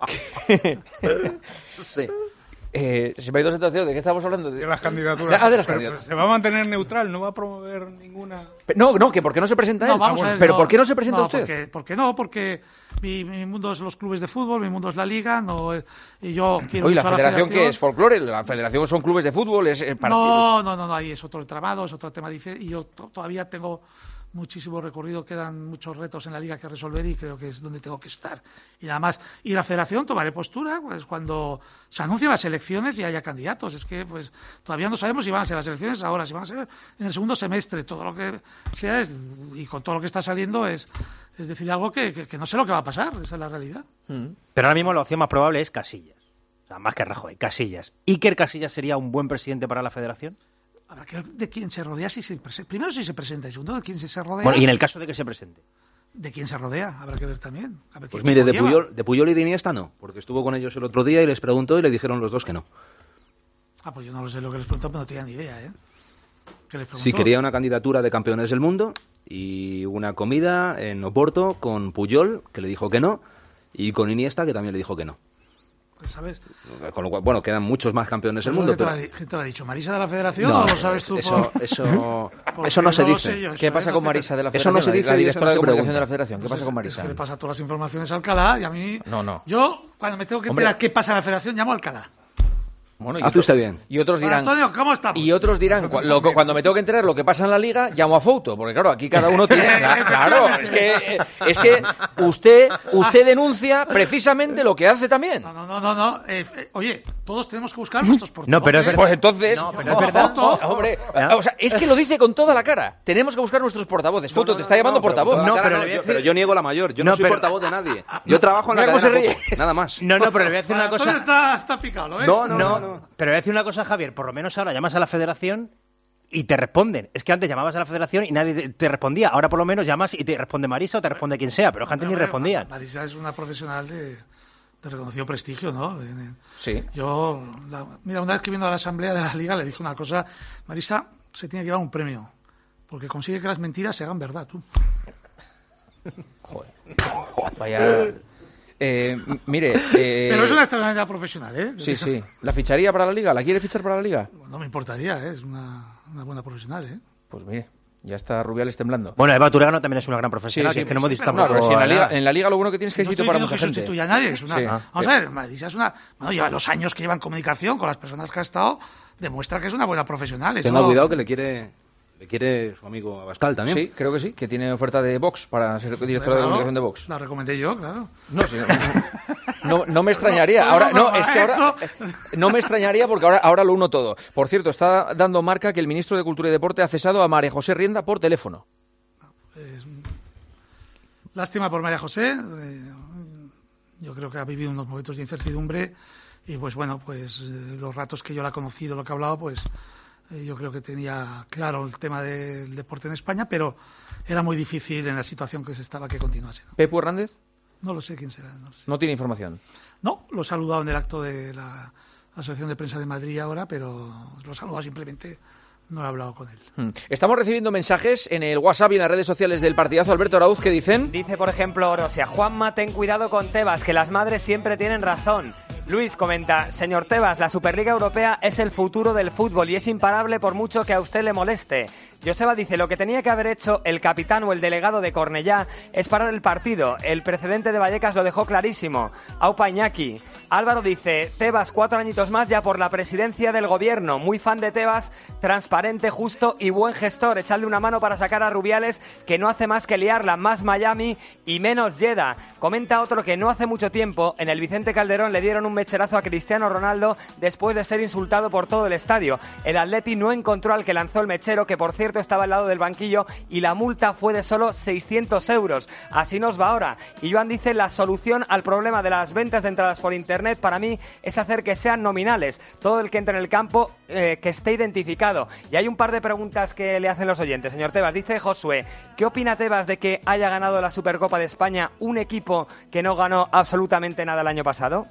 Speaker 4: Sí. Eh, se me ha ido situación. ¿De qué estamos hablando?
Speaker 12: De las candidaturas.
Speaker 4: Ah, de las
Speaker 12: pero,
Speaker 4: candidaturas.
Speaker 12: Se va a mantener neutral, no va a promover ninguna...
Speaker 4: No, no, que ¿por qué no se presenta
Speaker 21: no,
Speaker 4: él?
Speaker 21: Vamos
Speaker 4: ah, bueno.
Speaker 21: a ver,
Speaker 4: ¿Pero
Speaker 21: no,
Speaker 4: por qué no se presenta
Speaker 21: no,
Speaker 4: usted?
Speaker 21: Porque, porque no, porque mi, mi mundo es los clubes de fútbol, mi mundo es la liga, no, y yo quiero
Speaker 4: Oye,
Speaker 21: mucho
Speaker 4: ¿la
Speaker 21: a
Speaker 4: federación
Speaker 21: la
Speaker 4: qué es? ¿Folclore? ¿La federación son clubes de fútbol? ¿Es partido?
Speaker 21: No, no, no, no, ahí es otro entramado, es otro tema diferente, y yo t- todavía tengo... muchísimo recorrido, quedan muchos retos en la liga que resolver y creo que es donde tengo que estar. Y nada más, y la federación tomaré postura pues cuando se anuncien las elecciones y haya candidatos. Es que pues todavía no sabemos si van a ser las elecciones ahora, si van a ser en el segundo semestre, todo lo que sea es, y con todo lo que está saliendo es, es decir algo que, que, que no sé lo que va a pasar, esa es la realidad.
Speaker 10: Mm. Pero ahora mismo la opción más probable es Casillas. O sea, más que Rajoy, Casillas. ¿Iker Casillas sería un buen presidente para la federación?
Speaker 21: Habrá que ver de quién se rodea si se presenta. Primero si se presenta y segundo de quién se, se rodea.
Speaker 10: Bueno, y en el caso de que se presente.
Speaker 21: De quién se rodea, habrá que ver también. A ver
Speaker 22: pues mire, de Puyol, de Puyol y de Iniesta no, porque estuvo con ellos el otro día y les preguntó y le dijeron los dos que no.
Speaker 21: Ah, pues yo no lo sé lo que les preguntó, pero no tenía ni idea, ¿eh? ¿Qué les preguntó?
Speaker 22: Sí, quería una candidatura de campeones del mundo y una comida en Oporto con Puyol, que le dijo que no, y con Iniesta, que también le dijo que no.
Speaker 21: ¿Sabes?
Speaker 22: Con lo cual, bueno, quedan muchos más campeones del
Speaker 21: ¿Eso
Speaker 22: mundo.
Speaker 21: ¿Qué te,
Speaker 22: pero...
Speaker 21: lo ha, te lo ha dicho? ¿Marisa de la Federación
Speaker 22: no,
Speaker 21: o lo sabes tú?
Speaker 22: Eso,
Speaker 21: por...
Speaker 22: eso, eso no se
Speaker 21: no
Speaker 22: dice.
Speaker 21: Yo, eso
Speaker 4: ¿Qué pasa
Speaker 21: es,
Speaker 4: con
Speaker 21: no
Speaker 4: Marisa de la
Speaker 22: Federación? Eso no se dice.
Speaker 4: La directora de comunicación
Speaker 22: pregunta.
Speaker 4: de la Federación. ¿Qué
Speaker 21: Pues
Speaker 4: pasa
Speaker 21: es,
Speaker 4: con Marisa?
Speaker 21: Es que le pasa todas las informaciones a Alcalá y a mí...
Speaker 4: No, no.
Speaker 21: Yo, cuando me tengo que enterar qué pasa en la Federación, llamo a Alcalá.
Speaker 22: Bueno, Hace usted bien.
Speaker 4: Y otros dirán,
Speaker 21: bueno, Antonio, ¿cómo estamos?
Speaker 4: Y otros dirán, cu- lo, cuando me tengo que enterar lo que pasa en la liga, llamo a Fouto, porque claro, aquí cada uno tiene... Claro, es que, es que usted, usted denuncia precisamente lo que hace también.
Speaker 21: No, no, no, no. no. Eh, eh, oye, todos tenemos que buscar nuestros portavoces.
Speaker 10: No, pero es verdad.
Speaker 4: Pues entonces...
Speaker 10: No, pero es verdad.
Speaker 21: No,
Speaker 4: hombre, o sea, es que lo dice con toda la cara. Tenemos que buscar nuestros portavoces. Fouto,
Speaker 22: no, no,
Speaker 4: te está llamando
Speaker 22: no, pero
Speaker 4: portavoz.
Speaker 22: No,
Speaker 10: No,
Speaker 22: pero,
Speaker 10: pero,
Speaker 22: no,
Speaker 10: le voy a
Speaker 22: yo,
Speaker 10: decir-
Speaker 22: pero yo niego la mayor. Yo no,
Speaker 10: No,
Speaker 22: soy
Speaker 10: pero-
Speaker 22: portavoz de nadie. Yo trabajo en la
Speaker 4: Mira cómo
Speaker 22: cadena
Speaker 4: se ríe.
Speaker 22: Cope, nada más.
Speaker 10: No, no, pero le voy a decir una cosa...
Speaker 21: Antonio está, está picado, ¿lo ves?
Speaker 22: No, no, no, no.
Speaker 10: Pero voy a decir una cosa, Javier. Por lo menos ahora llamas a la Federación y te responden. Es que antes llamabas a la Federación y nadie te- te respondía. Ahora por lo menos llamas y te responde Marisa o te responde quien sea, pero antes ni respondían.
Speaker 21: Marisa es una profesional de, de reconocido prestigio, ¿no? De- de-
Speaker 4: Sí.
Speaker 21: Yo, la- mira, una vez que vino a la asamblea de la Liga le dije una cosa. Marisa se tiene que llevar un premio, porque consigue que las mentiras se hagan verdad, tú.
Speaker 4: Joder. Vaya... Eh, m- mire... eh,
Speaker 21: Pero es una extraordinaria profesional, ¿eh?
Speaker 4: Sí, sí. ¿La ficharía para la liga? ¿La quiere fichar para la liga?
Speaker 21: No me importaría, ¿eh? Es una, una buena profesional, ¿eh?
Speaker 4: Pues mire, ya está Rubiales temblando.
Speaker 10: Bueno, Eva Turano también es una gran profesional,
Speaker 4: Sí, sí,
Speaker 10: que es que no hemos dicho
Speaker 21: pero
Speaker 4: No,
Speaker 10: tampoco...
Speaker 4: pero si en la, liga,
Speaker 10: nada.
Speaker 4: en la liga lo bueno que tienes es que hay
Speaker 21: No
Speaker 4: sitio
Speaker 21: estoy
Speaker 4: para
Speaker 21: diciendo
Speaker 4: mucha
Speaker 21: que
Speaker 4: gente.
Speaker 21: sustituya a nadie. Es una,
Speaker 4: Sí.
Speaker 21: Vamos a ver, Marisa es una... Bueno, lleva los años que lleva en comunicación con las personas que ha estado, demuestra que es una buena profesional. Eso...
Speaker 22: Tenga cuidado que le quiere, le quiere su amigo Abascal también.
Speaker 4: Sí, creo que sí, que tiene oferta de Vox para ser directora de
Speaker 21: Claro,
Speaker 4: comunicación de Vox.
Speaker 21: La recomendé yo, claro.
Speaker 4: No, sí, no, no, no me extrañaría. Ahora, no, es que ahora no me extrañaría porque ahora, ahora lo uno todo. Por cierto, está dando marca que el ministro de Cultura y Deporte ha cesado a María José Rienda por teléfono.
Speaker 21: Pues, lástima por María José. Eh, yo creo que ha vivido unos momentos de incertidumbre y pues bueno, pues eh, los ratos que yo la he conocido, lo que he hablado, pues eh, yo creo que tenía claro el tema del deporte en España, pero era muy difícil en la situación que se estaba que continuase, ¿no?
Speaker 4: ¿Pepu Hernández?
Speaker 21: No lo sé quién será. No, lo sé.
Speaker 4: No tiene información.
Speaker 21: No, lo he saludado en el acto de la Asociación de Prensa de Madrid ahora, pero lo he saludado simplemente. No he hablado con él.
Speaker 4: Estamos recibiendo mensajes en el WhatsApp y en las redes sociales del partidazo. Alberto Arauz, ¿qué dicen?
Speaker 13: Dice, por ejemplo, Orosia: Juanma, ten cuidado con Tebas, que las madres siempre tienen razón. Luis comenta: señor Tebas, la Superliga Europea es el futuro del fútbol y es imparable por mucho que a usted le moleste. Joseba dice: lo que tenía que haber hecho el capitán o el delegado de Cornellá es parar el partido. El precedente de Vallecas lo dejó clarísimo. Aupa Iñaki. Álvaro dice: Tebas, cuatro añitos más ya por la presidencia del gobierno. Muy fan de Tebas, transparente, justo y buen gestor. Echarle una mano para sacar a Rubiales, que no hace más que liarla. Más Miami y menos Jeddah. Comenta otro que no hace mucho tiempo en el Vicente Calderón le dieron un mecherazo a Cristiano Ronaldo después de ser insultado por todo el estadio. El Atleti no encontró al que lanzó el mechero, que por cierto estaba al lado del banquillo, y la multa fue de solo seiscientos euros. Así nos va ahora. Y Joan dice: la solución al problema de las ventas de entradas por internet para mí es hacer que sean nominales. Todo el que entre en el campo eh, que esté identificado. Y hay un par de preguntas que le hacen los oyentes. Señor Tebas, dice Josué: ¿qué opina Tebas de que haya ganado la Supercopa de España un equipo que no ganó absolutamente nada el año pasado?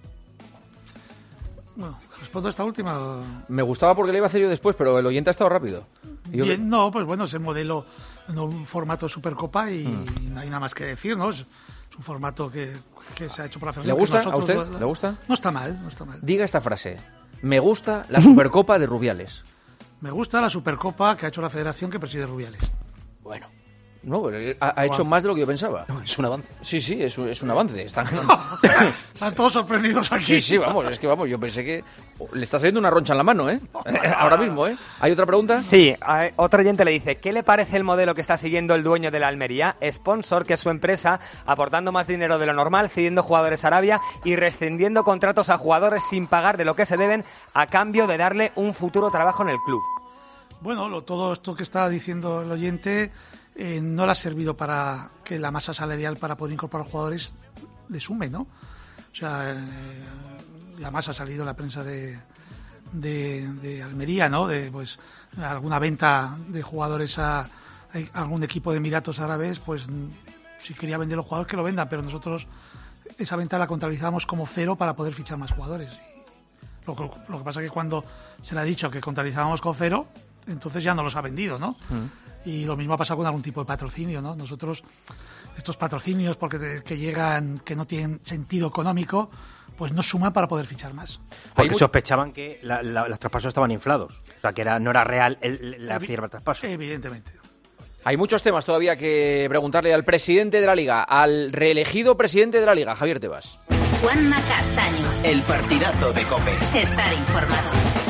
Speaker 21: Bueno, respondo a esta última.
Speaker 4: Me gustaba porque le iba a hacer yo después, pero el oyente ha estado rápido. Yo...
Speaker 21: Bien, no, pues bueno, es el modelo, no un formato Supercopa y mm. no hay nada más que decir, ¿no? Es, es un formato que, que se ha hecho por la Federación.
Speaker 4: ¿Le gusta a usted?
Speaker 21: Lo,
Speaker 4: ¿Le gusta?
Speaker 21: No está mal, no está mal.
Speaker 4: Diga esta frase: me gusta la Supercopa de Rubiales.
Speaker 21: Me gusta la Supercopa que ha hecho la Federación que preside Rubiales.
Speaker 4: Bueno. No, ha, ha hecho más de lo que yo pensaba.
Speaker 22: No, es un avance.
Speaker 4: Sí, sí, es un, es un avance. Están...
Speaker 21: Están todos sorprendidos aquí.
Speaker 4: Sí, sí, vamos, es que vamos, yo pensé que le está saliendo una roncha en la mano, ¿eh? Ahora mismo, ¿eh? ¿Hay otra pregunta?
Speaker 13: Sí, otro oyente le dice: ¿qué le parece el modelo que está siguiendo el dueño de la Almería, Sponsor, que es su empresa, aportando más dinero de lo normal, cediendo jugadores a Arabia y rescindiendo contratos a jugadores sin pagar de lo que se deben a cambio de darle un futuro trabajo en el club?
Speaker 21: Bueno, lo, todo esto que está diciendo el oyente... Eh, no le ha servido para que la masa salarial para poder incorporar jugadores le sume, ¿no? O sea, eh, además ha salido la prensa de, de, de Almería, ¿no? De pues alguna venta de jugadores a, a algún equipo de Emiratos Árabes, pues si quería vender los jugadores que lo vendan, pero nosotros esa venta la contabilizábamos como cero para poder fichar más jugadores. Y lo, lo que pasa es que cuando se le ha dicho que contabilizábamos con cero, entonces ya no los ha vendido, ¿no? Mm. Y lo mismo ha pasado con algún tipo de patrocinio, ¿no? Nosotros, estos patrocinios porque te, que llegan, que no tienen sentido económico, pues no suman para poder fichar más.
Speaker 10: Porque Hay sospechaban mu- que la, la, los traspasos estaban inflados. O sea, que era, no era real el, la cifra del traspaso.
Speaker 21: Evidentemente.
Speaker 4: Hay muchos temas todavía que preguntarle al presidente de la Liga, al reelegido presidente de la Liga, Javier Tebas.
Speaker 1: Juanma Castaño.
Speaker 2: El partidazo de COPE.
Speaker 1: Estar informado.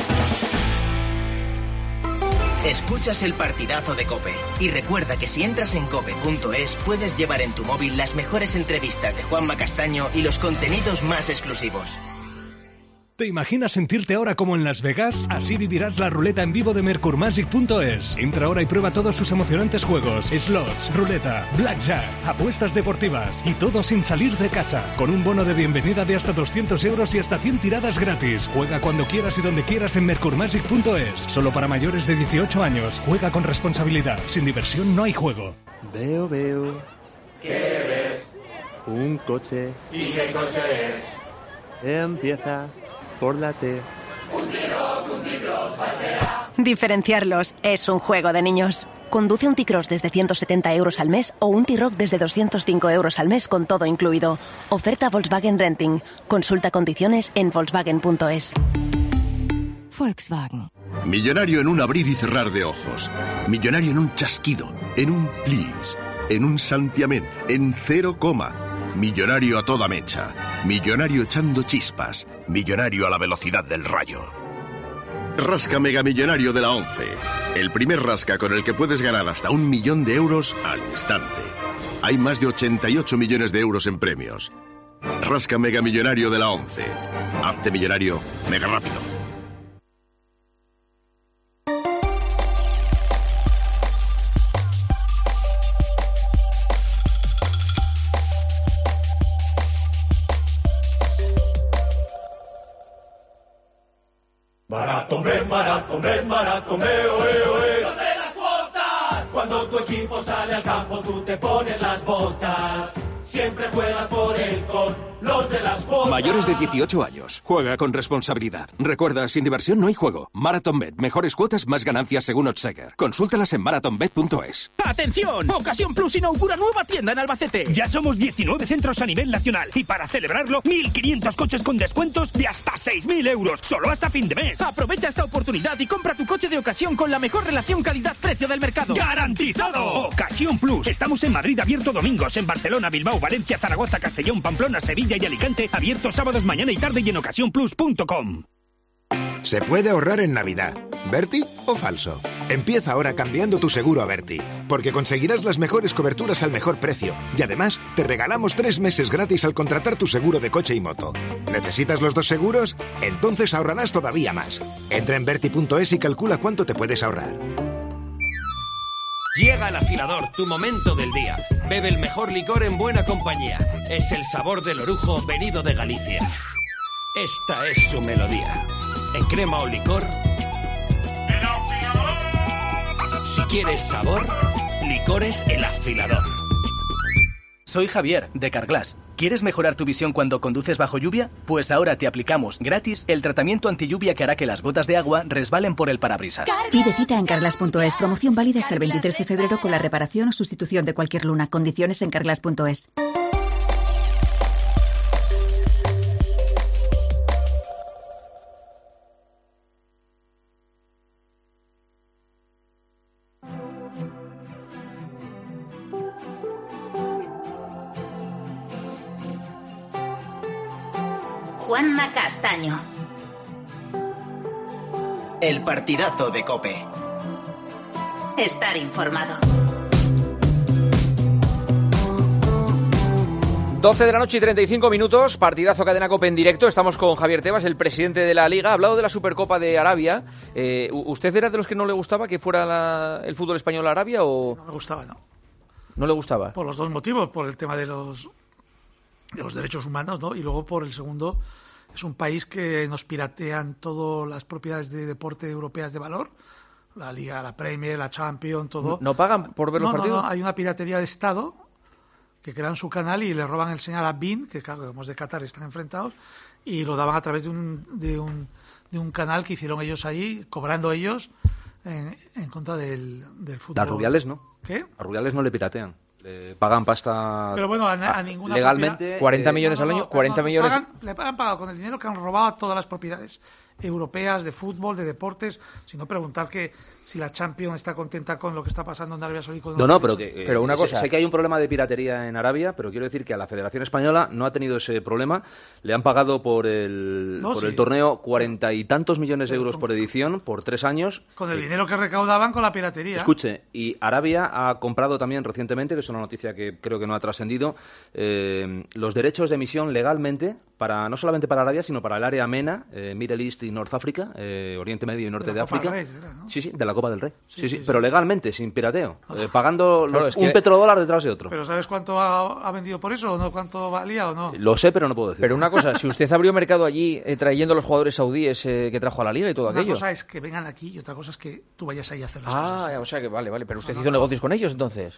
Speaker 2: Escuchas el partidazo de COPE. Y recuerda que si entras en cope punto es puedes llevar en tu móvil las mejores entrevistas de Juanma Castaño y los contenidos más exclusivos.
Speaker 14: ¿Te imaginas sentirte ahora como en Las Vegas? Así vivirás la ruleta en vivo de Mercur Magic punto es. Entra ahora y prueba todos sus emocionantes juegos, slots, ruleta, blackjack, apuestas deportivas y todo sin salir de casa. Con un bono de bienvenida de hasta doscientos euros y hasta cien tiradas gratis. Juega cuando quieras y donde quieras en Mercur Magic punto es. Solo para mayores de dieciocho años. Juega con responsabilidad. Sin diversión no hay juego.
Speaker 15: Veo, veo.
Speaker 16: ¿Qué ves?
Speaker 15: Un coche.
Speaker 16: ¿Y qué coche es?
Speaker 15: Empieza por la T.
Speaker 16: Un T-Roc, un T-Cross, pasea.
Speaker 11: Diferenciarlos es un juego de niños. Conduce un T-Cross desde ciento setenta euros al mes o un T-Roc desde doscientos cinco euros al mes con todo incluido. Oferta Volkswagen Renting. Consulta condiciones en volkswagen punto es.
Speaker 17: Volkswagen.
Speaker 28: Millonario en un abrir y cerrar de ojos. Millonario en un chasquido. En un please. En un santiamén. En cero coma. Millonario a toda mecha. Millonario echando chispas. Millonario a la velocidad del rayo. Rasca Mega Millonario de la ONCE. El primer rasca con el que puedes ganar hasta un millón de euros al instante. Hay más de ochenta y ocho millones de euros en premios. Rasca Mega Millonario de la ONCE. Hazte millonario mega rápido.
Speaker 16: Maratón, maratón, maratón, oe, oe. Los de las botas. Cuando tu equipo sale al campo, tú te pones las botas. Siempre juegas por él con los de las botas.
Speaker 18: Mayores de dieciocho años. Juega con responsabilidad. Recuerda, sin diversión no hay juego. MarathonBet. Mejores cuotas, más ganancias según Oddsheger. Consúltalas en marathon bet punto es.
Speaker 30: ¡Atención! Ocasión Plus inaugura nueva tienda en Albacete. Ya somos diecinueve centros a nivel nacional. Y para celebrarlo, mil quinientos coches con descuentos de hasta seis mil euros. Solo hasta fin de mes. Aprovecha esta oportunidad y compra tu coche de ocasión con la mejor relación calidad-precio del mercado. ¡Garantizado! Ocasión Plus. Estamos en Madrid abierto domingos. En Barcelona, Bilbao, Valencia, Zaragoza, Castellón, Pamplona, Sevilla y Alicante, abiertos sábados, mañana y tarde y en ocasión plus punto com.
Speaker 19: Se puede ahorrar en Navidad. ¿Berti o falso? Empieza ahora cambiando tu seguro a Berti, porque conseguirás las mejores coberturas al mejor precio y además te regalamos tres meses gratis al contratar tu seguro de coche y moto. ¿Necesitas los dos seguros? Entonces ahorrarás todavía más. Entra en Berti punto es y calcula cuánto te puedes ahorrar.
Speaker 3: Llega el afilador, tu momento del día. Bebe el mejor licor en buena compañía. Es el sabor del orujo venido de Galicia. Esta es su melodía. En crema o licor. Si quieres sabor, licores El Afilador.
Speaker 5: Soy Javier, de Carglass. ¿Quieres mejorar tu visión cuando conduces bajo lluvia? Pues ahora te aplicamos gratis el tratamiento antilluvia que hará que las gotas de agua resbalen por el parabrisas.
Speaker 6: Pide cita en carglass punto es. Promoción válida hasta el veintitrés de febrero con la reparación o sustitución de cualquier luna. Condiciones en carglass punto es.
Speaker 1: Juanma Castaño.
Speaker 2: El partidazo de COPE.
Speaker 1: Estar informado.
Speaker 4: doce de la noche y treinta y cinco minutos, partidazo Cadena COPE en directo. Estamos con Javier Tebas, el presidente de la Liga. Ha hablado de la Supercopa de Arabia. Eh, ¿Usted era de los que no le gustaba que fuera la, el fútbol español a Arabia o...?
Speaker 21: No me gustaba, no.
Speaker 4: ¿No le gustaba?
Speaker 21: Por los dos motivos, por el tema de los, de los derechos humanos, ¿no? Y luego por el segundo, es un país que nos piratean todas las propiedades de deporte europeas de valor. La Liga, la Premier, la Champions, todo.
Speaker 4: ¿No pagan por ver los
Speaker 21: no,
Speaker 4: partidos?
Speaker 21: No, no, hay una piratería de Estado que crean su canal y le roban el señal a B I N, que claro, como es de Qatar, están enfrentados, y lo daban a través de un, de un, de un canal que hicieron ellos ahí, cobrando ellos en, en contra del, del fútbol.
Speaker 22: Las Rubiales no.
Speaker 21: ¿Qué?
Speaker 22: A Rubiales no le piratean. Le pagan pasta.
Speaker 21: Pero bueno, a, a ninguna
Speaker 22: legalmente.
Speaker 21: propiedad...
Speaker 4: cuarenta
Speaker 22: eh,
Speaker 4: millones
Speaker 21: no, no,
Speaker 4: al año,
Speaker 21: no,
Speaker 4: cuarenta
Speaker 21: no,
Speaker 4: millones.
Speaker 21: Pagan, le han pagado con el dinero que han robado a todas las propiedades europeas de fútbol, de deportes, sino preguntar que si la Champions está contenta con lo que está pasando en Arabia Saudí. Con
Speaker 22: No, no, pero que eh,
Speaker 4: pero una
Speaker 22: sé,
Speaker 4: cosa.
Speaker 22: sé que hay un problema de piratería en Arabia, pero quiero decir que a la Federación Española no ha tenido ese problema. Le han pagado por el
Speaker 21: No,
Speaker 22: por
Speaker 21: sí.
Speaker 22: el torneo cuarenta y tantos millones de euros por edición por tres años.
Speaker 21: Con el
Speaker 22: Eh,
Speaker 21: dinero que recaudaban con la piratería.
Speaker 22: Escuche, y Arabia ha comprado también recientemente, que es una noticia que creo que no ha trascendido, eh, los derechos de emisión legalmente, para no solamente para Arabia, sino para el área MENA, eh, Middle East y North África, eh, Oriente Medio y Norte
Speaker 21: De
Speaker 22: de,
Speaker 21: la Copa
Speaker 22: África.
Speaker 21: del Rey, era, ¿no?
Speaker 22: Sí, sí, de la Copa del Rey. Sí, sí,
Speaker 21: sí, sí.
Speaker 22: pero legalmente, sin pirateo, eh, pagando
Speaker 4: Claro,
Speaker 22: lo-
Speaker 4: es
Speaker 22: un
Speaker 4: que-
Speaker 22: petrodólar detrás de otro.
Speaker 21: Pero ¿sabes cuánto ha, ha vendido por eso o no? ¿Cuánto valía o no?
Speaker 22: Lo sé, pero no puedo decir.
Speaker 4: Pero una cosa, si usted abrió mercado allí eh, trayendo a los jugadores saudíes eh, que trajo a la Liga y todo
Speaker 21: Una
Speaker 4: aquello.
Speaker 21: cosa es que vengan aquí y otra cosa es que tú vayas ahí a hacer las
Speaker 4: Ah,
Speaker 21: cosas.
Speaker 4: o sea que vale, vale. Pero usted
Speaker 21: No, no,
Speaker 4: hizo
Speaker 21: no.
Speaker 4: negocios con ellos entonces.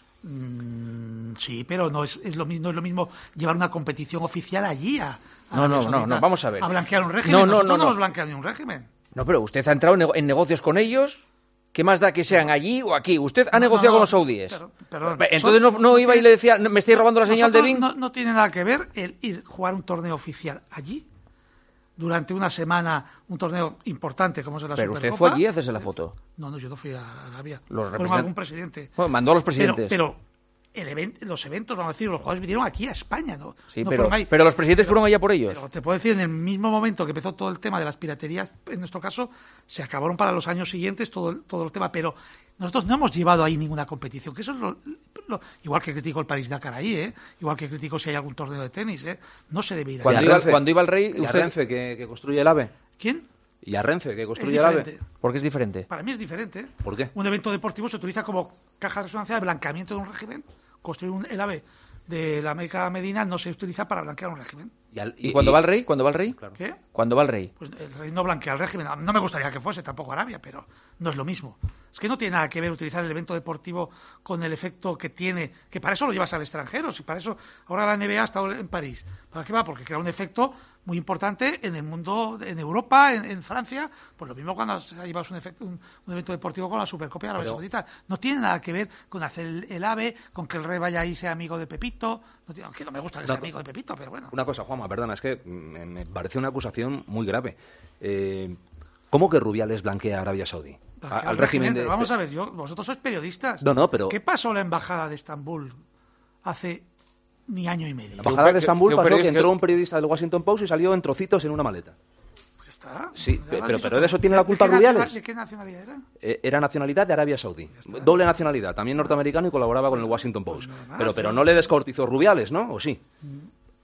Speaker 21: Mm, sí, pero no es, es lo mismo, no es lo mismo llevar una competición oficial allí a, a
Speaker 4: No,
Speaker 21: Arabia
Speaker 4: no, no,
Speaker 21: Saudita,
Speaker 4: no, vamos a ver.
Speaker 21: A blanquear un régimen.
Speaker 4: No, no,
Speaker 21: Nosotros
Speaker 4: no,
Speaker 21: no,
Speaker 4: no.
Speaker 21: hemos blanqueado ni un régimen.
Speaker 4: No, pero usted ha entrado en, nego- en negocios con ellos. ¿Qué más da que sean allí o aquí? Usted ha
Speaker 21: No,
Speaker 4: negociado
Speaker 21: no,
Speaker 4: con los saudíes.
Speaker 21: pero- perdón.
Speaker 4: Entonces
Speaker 21: Son-
Speaker 4: no, no iba y le decía, "No, me estáis robando la señal de
Speaker 21: Nosotros
Speaker 4: Bing".
Speaker 21: No, no tiene nada que ver el ir jugar un torneo oficial allí durante una semana, un torneo importante como es la
Speaker 4: Pero usted
Speaker 21: Supercopa.
Speaker 4: fue allí a hacerse la foto.
Speaker 21: No, no, yo no fui a Arabia.
Speaker 4: Los
Speaker 21: Fueron
Speaker 4: representan-
Speaker 21: algún presidente.
Speaker 4: Bueno, mandó a los presidentes.
Speaker 21: Pero, pero el event- los eventos, vamos a decir, los jugadores vinieron aquí a España, ¿no?
Speaker 4: Sí,
Speaker 21: no
Speaker 4: pero,
Speaker 21: fueron ahí.
Speaker 4: pero los presidentes fueron allá por ellos.
Speaker 21: Pero te puedo decir, en el mismo momento que empezó todo el tema de las piraterías, en nuestro caso, se acabaron para los años siguientes todo el, todo el tema, pero nosotros no hemos llevado ahí ninguna competición, que eso es lo, lo- igual que critico el París-Dakar ahí, ¿eh? Igual que critico si hay algún torneo de tenis, ¿eh? No se debe ir
Speaker 4: Cuando
Speaker 22: Y a
Speaker 21: ahí.
Speaker 4: iba-
Speaker 22: Renfe-
Speaker 4: cuando iba el rey,
Speaker 22: y a
Speaker 4: usted-
Speaker 22: Renfe, que, que construye el AVE.
Speaker 21: ¿Quién?
Speaker 22: Y a Renfe, que
Speaker 21: Es
Speaker 22: construye el AVE.
Speaker 21: diferente.
Speaker 4: ¿Por qué es diferente?
Speaker 21: Para mí es diferente. ¿eh?
Speaker 22: ¿Por qué?
Speaker 21: Un evento deportivo se utiliza como caja de resonancia de blanqueamiento de un régimen. Construir un, el AVE de la Meca Medina no se utiliza para blanquear un régimen.
Speaker 22: Y, al-
Speaker 4: ¿Y cuando va el rey? ¿Cuando va el rey?
Speaker 21: ¿Qué?
Speaker 4: ¿Cuándo va el rey?
Speaker 21: Pues el rey no blanquea el régimen. No me gustaría que fuese tampoco Arabia, pero no es lo mismo. Es que no tiene nada que ver utilizar el evento deportivo con el efecto que tiene, que para eso lo llevas al extranjero. Si para eso ahora la N B A ha estado en París. ¿Para qué va? Porque crea un efecto muy importante en el mundo, en Europa, en, en Francia. Pues lo mismo cuando se ha llevado un, efecto, un, un evento deportivo con la Supercopa de Arabia
Speaker 22: Pero-
Speaker 21: Saudita. No tiene nada que ver con hacer el, el AVE, con que el rey vaya ahí y sea amigo de Pepito. No tiene, aunque no me gusta que sea
Speaker 22: No,
Speaker 21: amigo de Pepito, pero bueno.
Speaker 22: Una cosa, Juanma, perdona, es que me, me parece una acusación muy grave. Eh, ¿Cómo que Rubiales blanquea a Arabia Saudí? A-
Speaker 21: Blanquear
Speaker 22: al
Speaker 21: el
Speaker 22: régimen de...
Speaker 21: pero vamos a ver, yo, vosotros sois periodistas.
Speaker 22: No, no, pero-
Speaker 21: ¿Qué pasó en la embajada de Estambul hace ni año y medio?
Speaker 22: La embajada de Estambul
Speaker 4: que un
Speaker 22: pasó que
Speaker 4: periodista-
Speaker 22: entró un periodista del Washington Post y salió en trocitos en una maleta.
Speaker 21: Pues está.
Speaker 22: Sí,
Speaker 21: Ya
Speaker 22: pe-
Speaker 21: lo has
Speaker 22: pero,
Speaker 21: dicho
Speaker 22: pero
Speaker 21: tú.
Speaker 22: de eso tiene la
Speaker 21: ¿De
Speaker 22: culpa
Speaker 21: qué
Speaker 22: Rubiales.
Speaker 21: nacional- ¿De qué nacionalidad era?
Speaker 22: Eh, Era nacionalidad de Arabia Saudí. Doble nacionalidad, también norteamericano y colaboraba con el Washington Post.
Speaker 21: Pues
Speaker 22: Pero, pero no le descortizó Rubiales, ¿no? ¿O sí?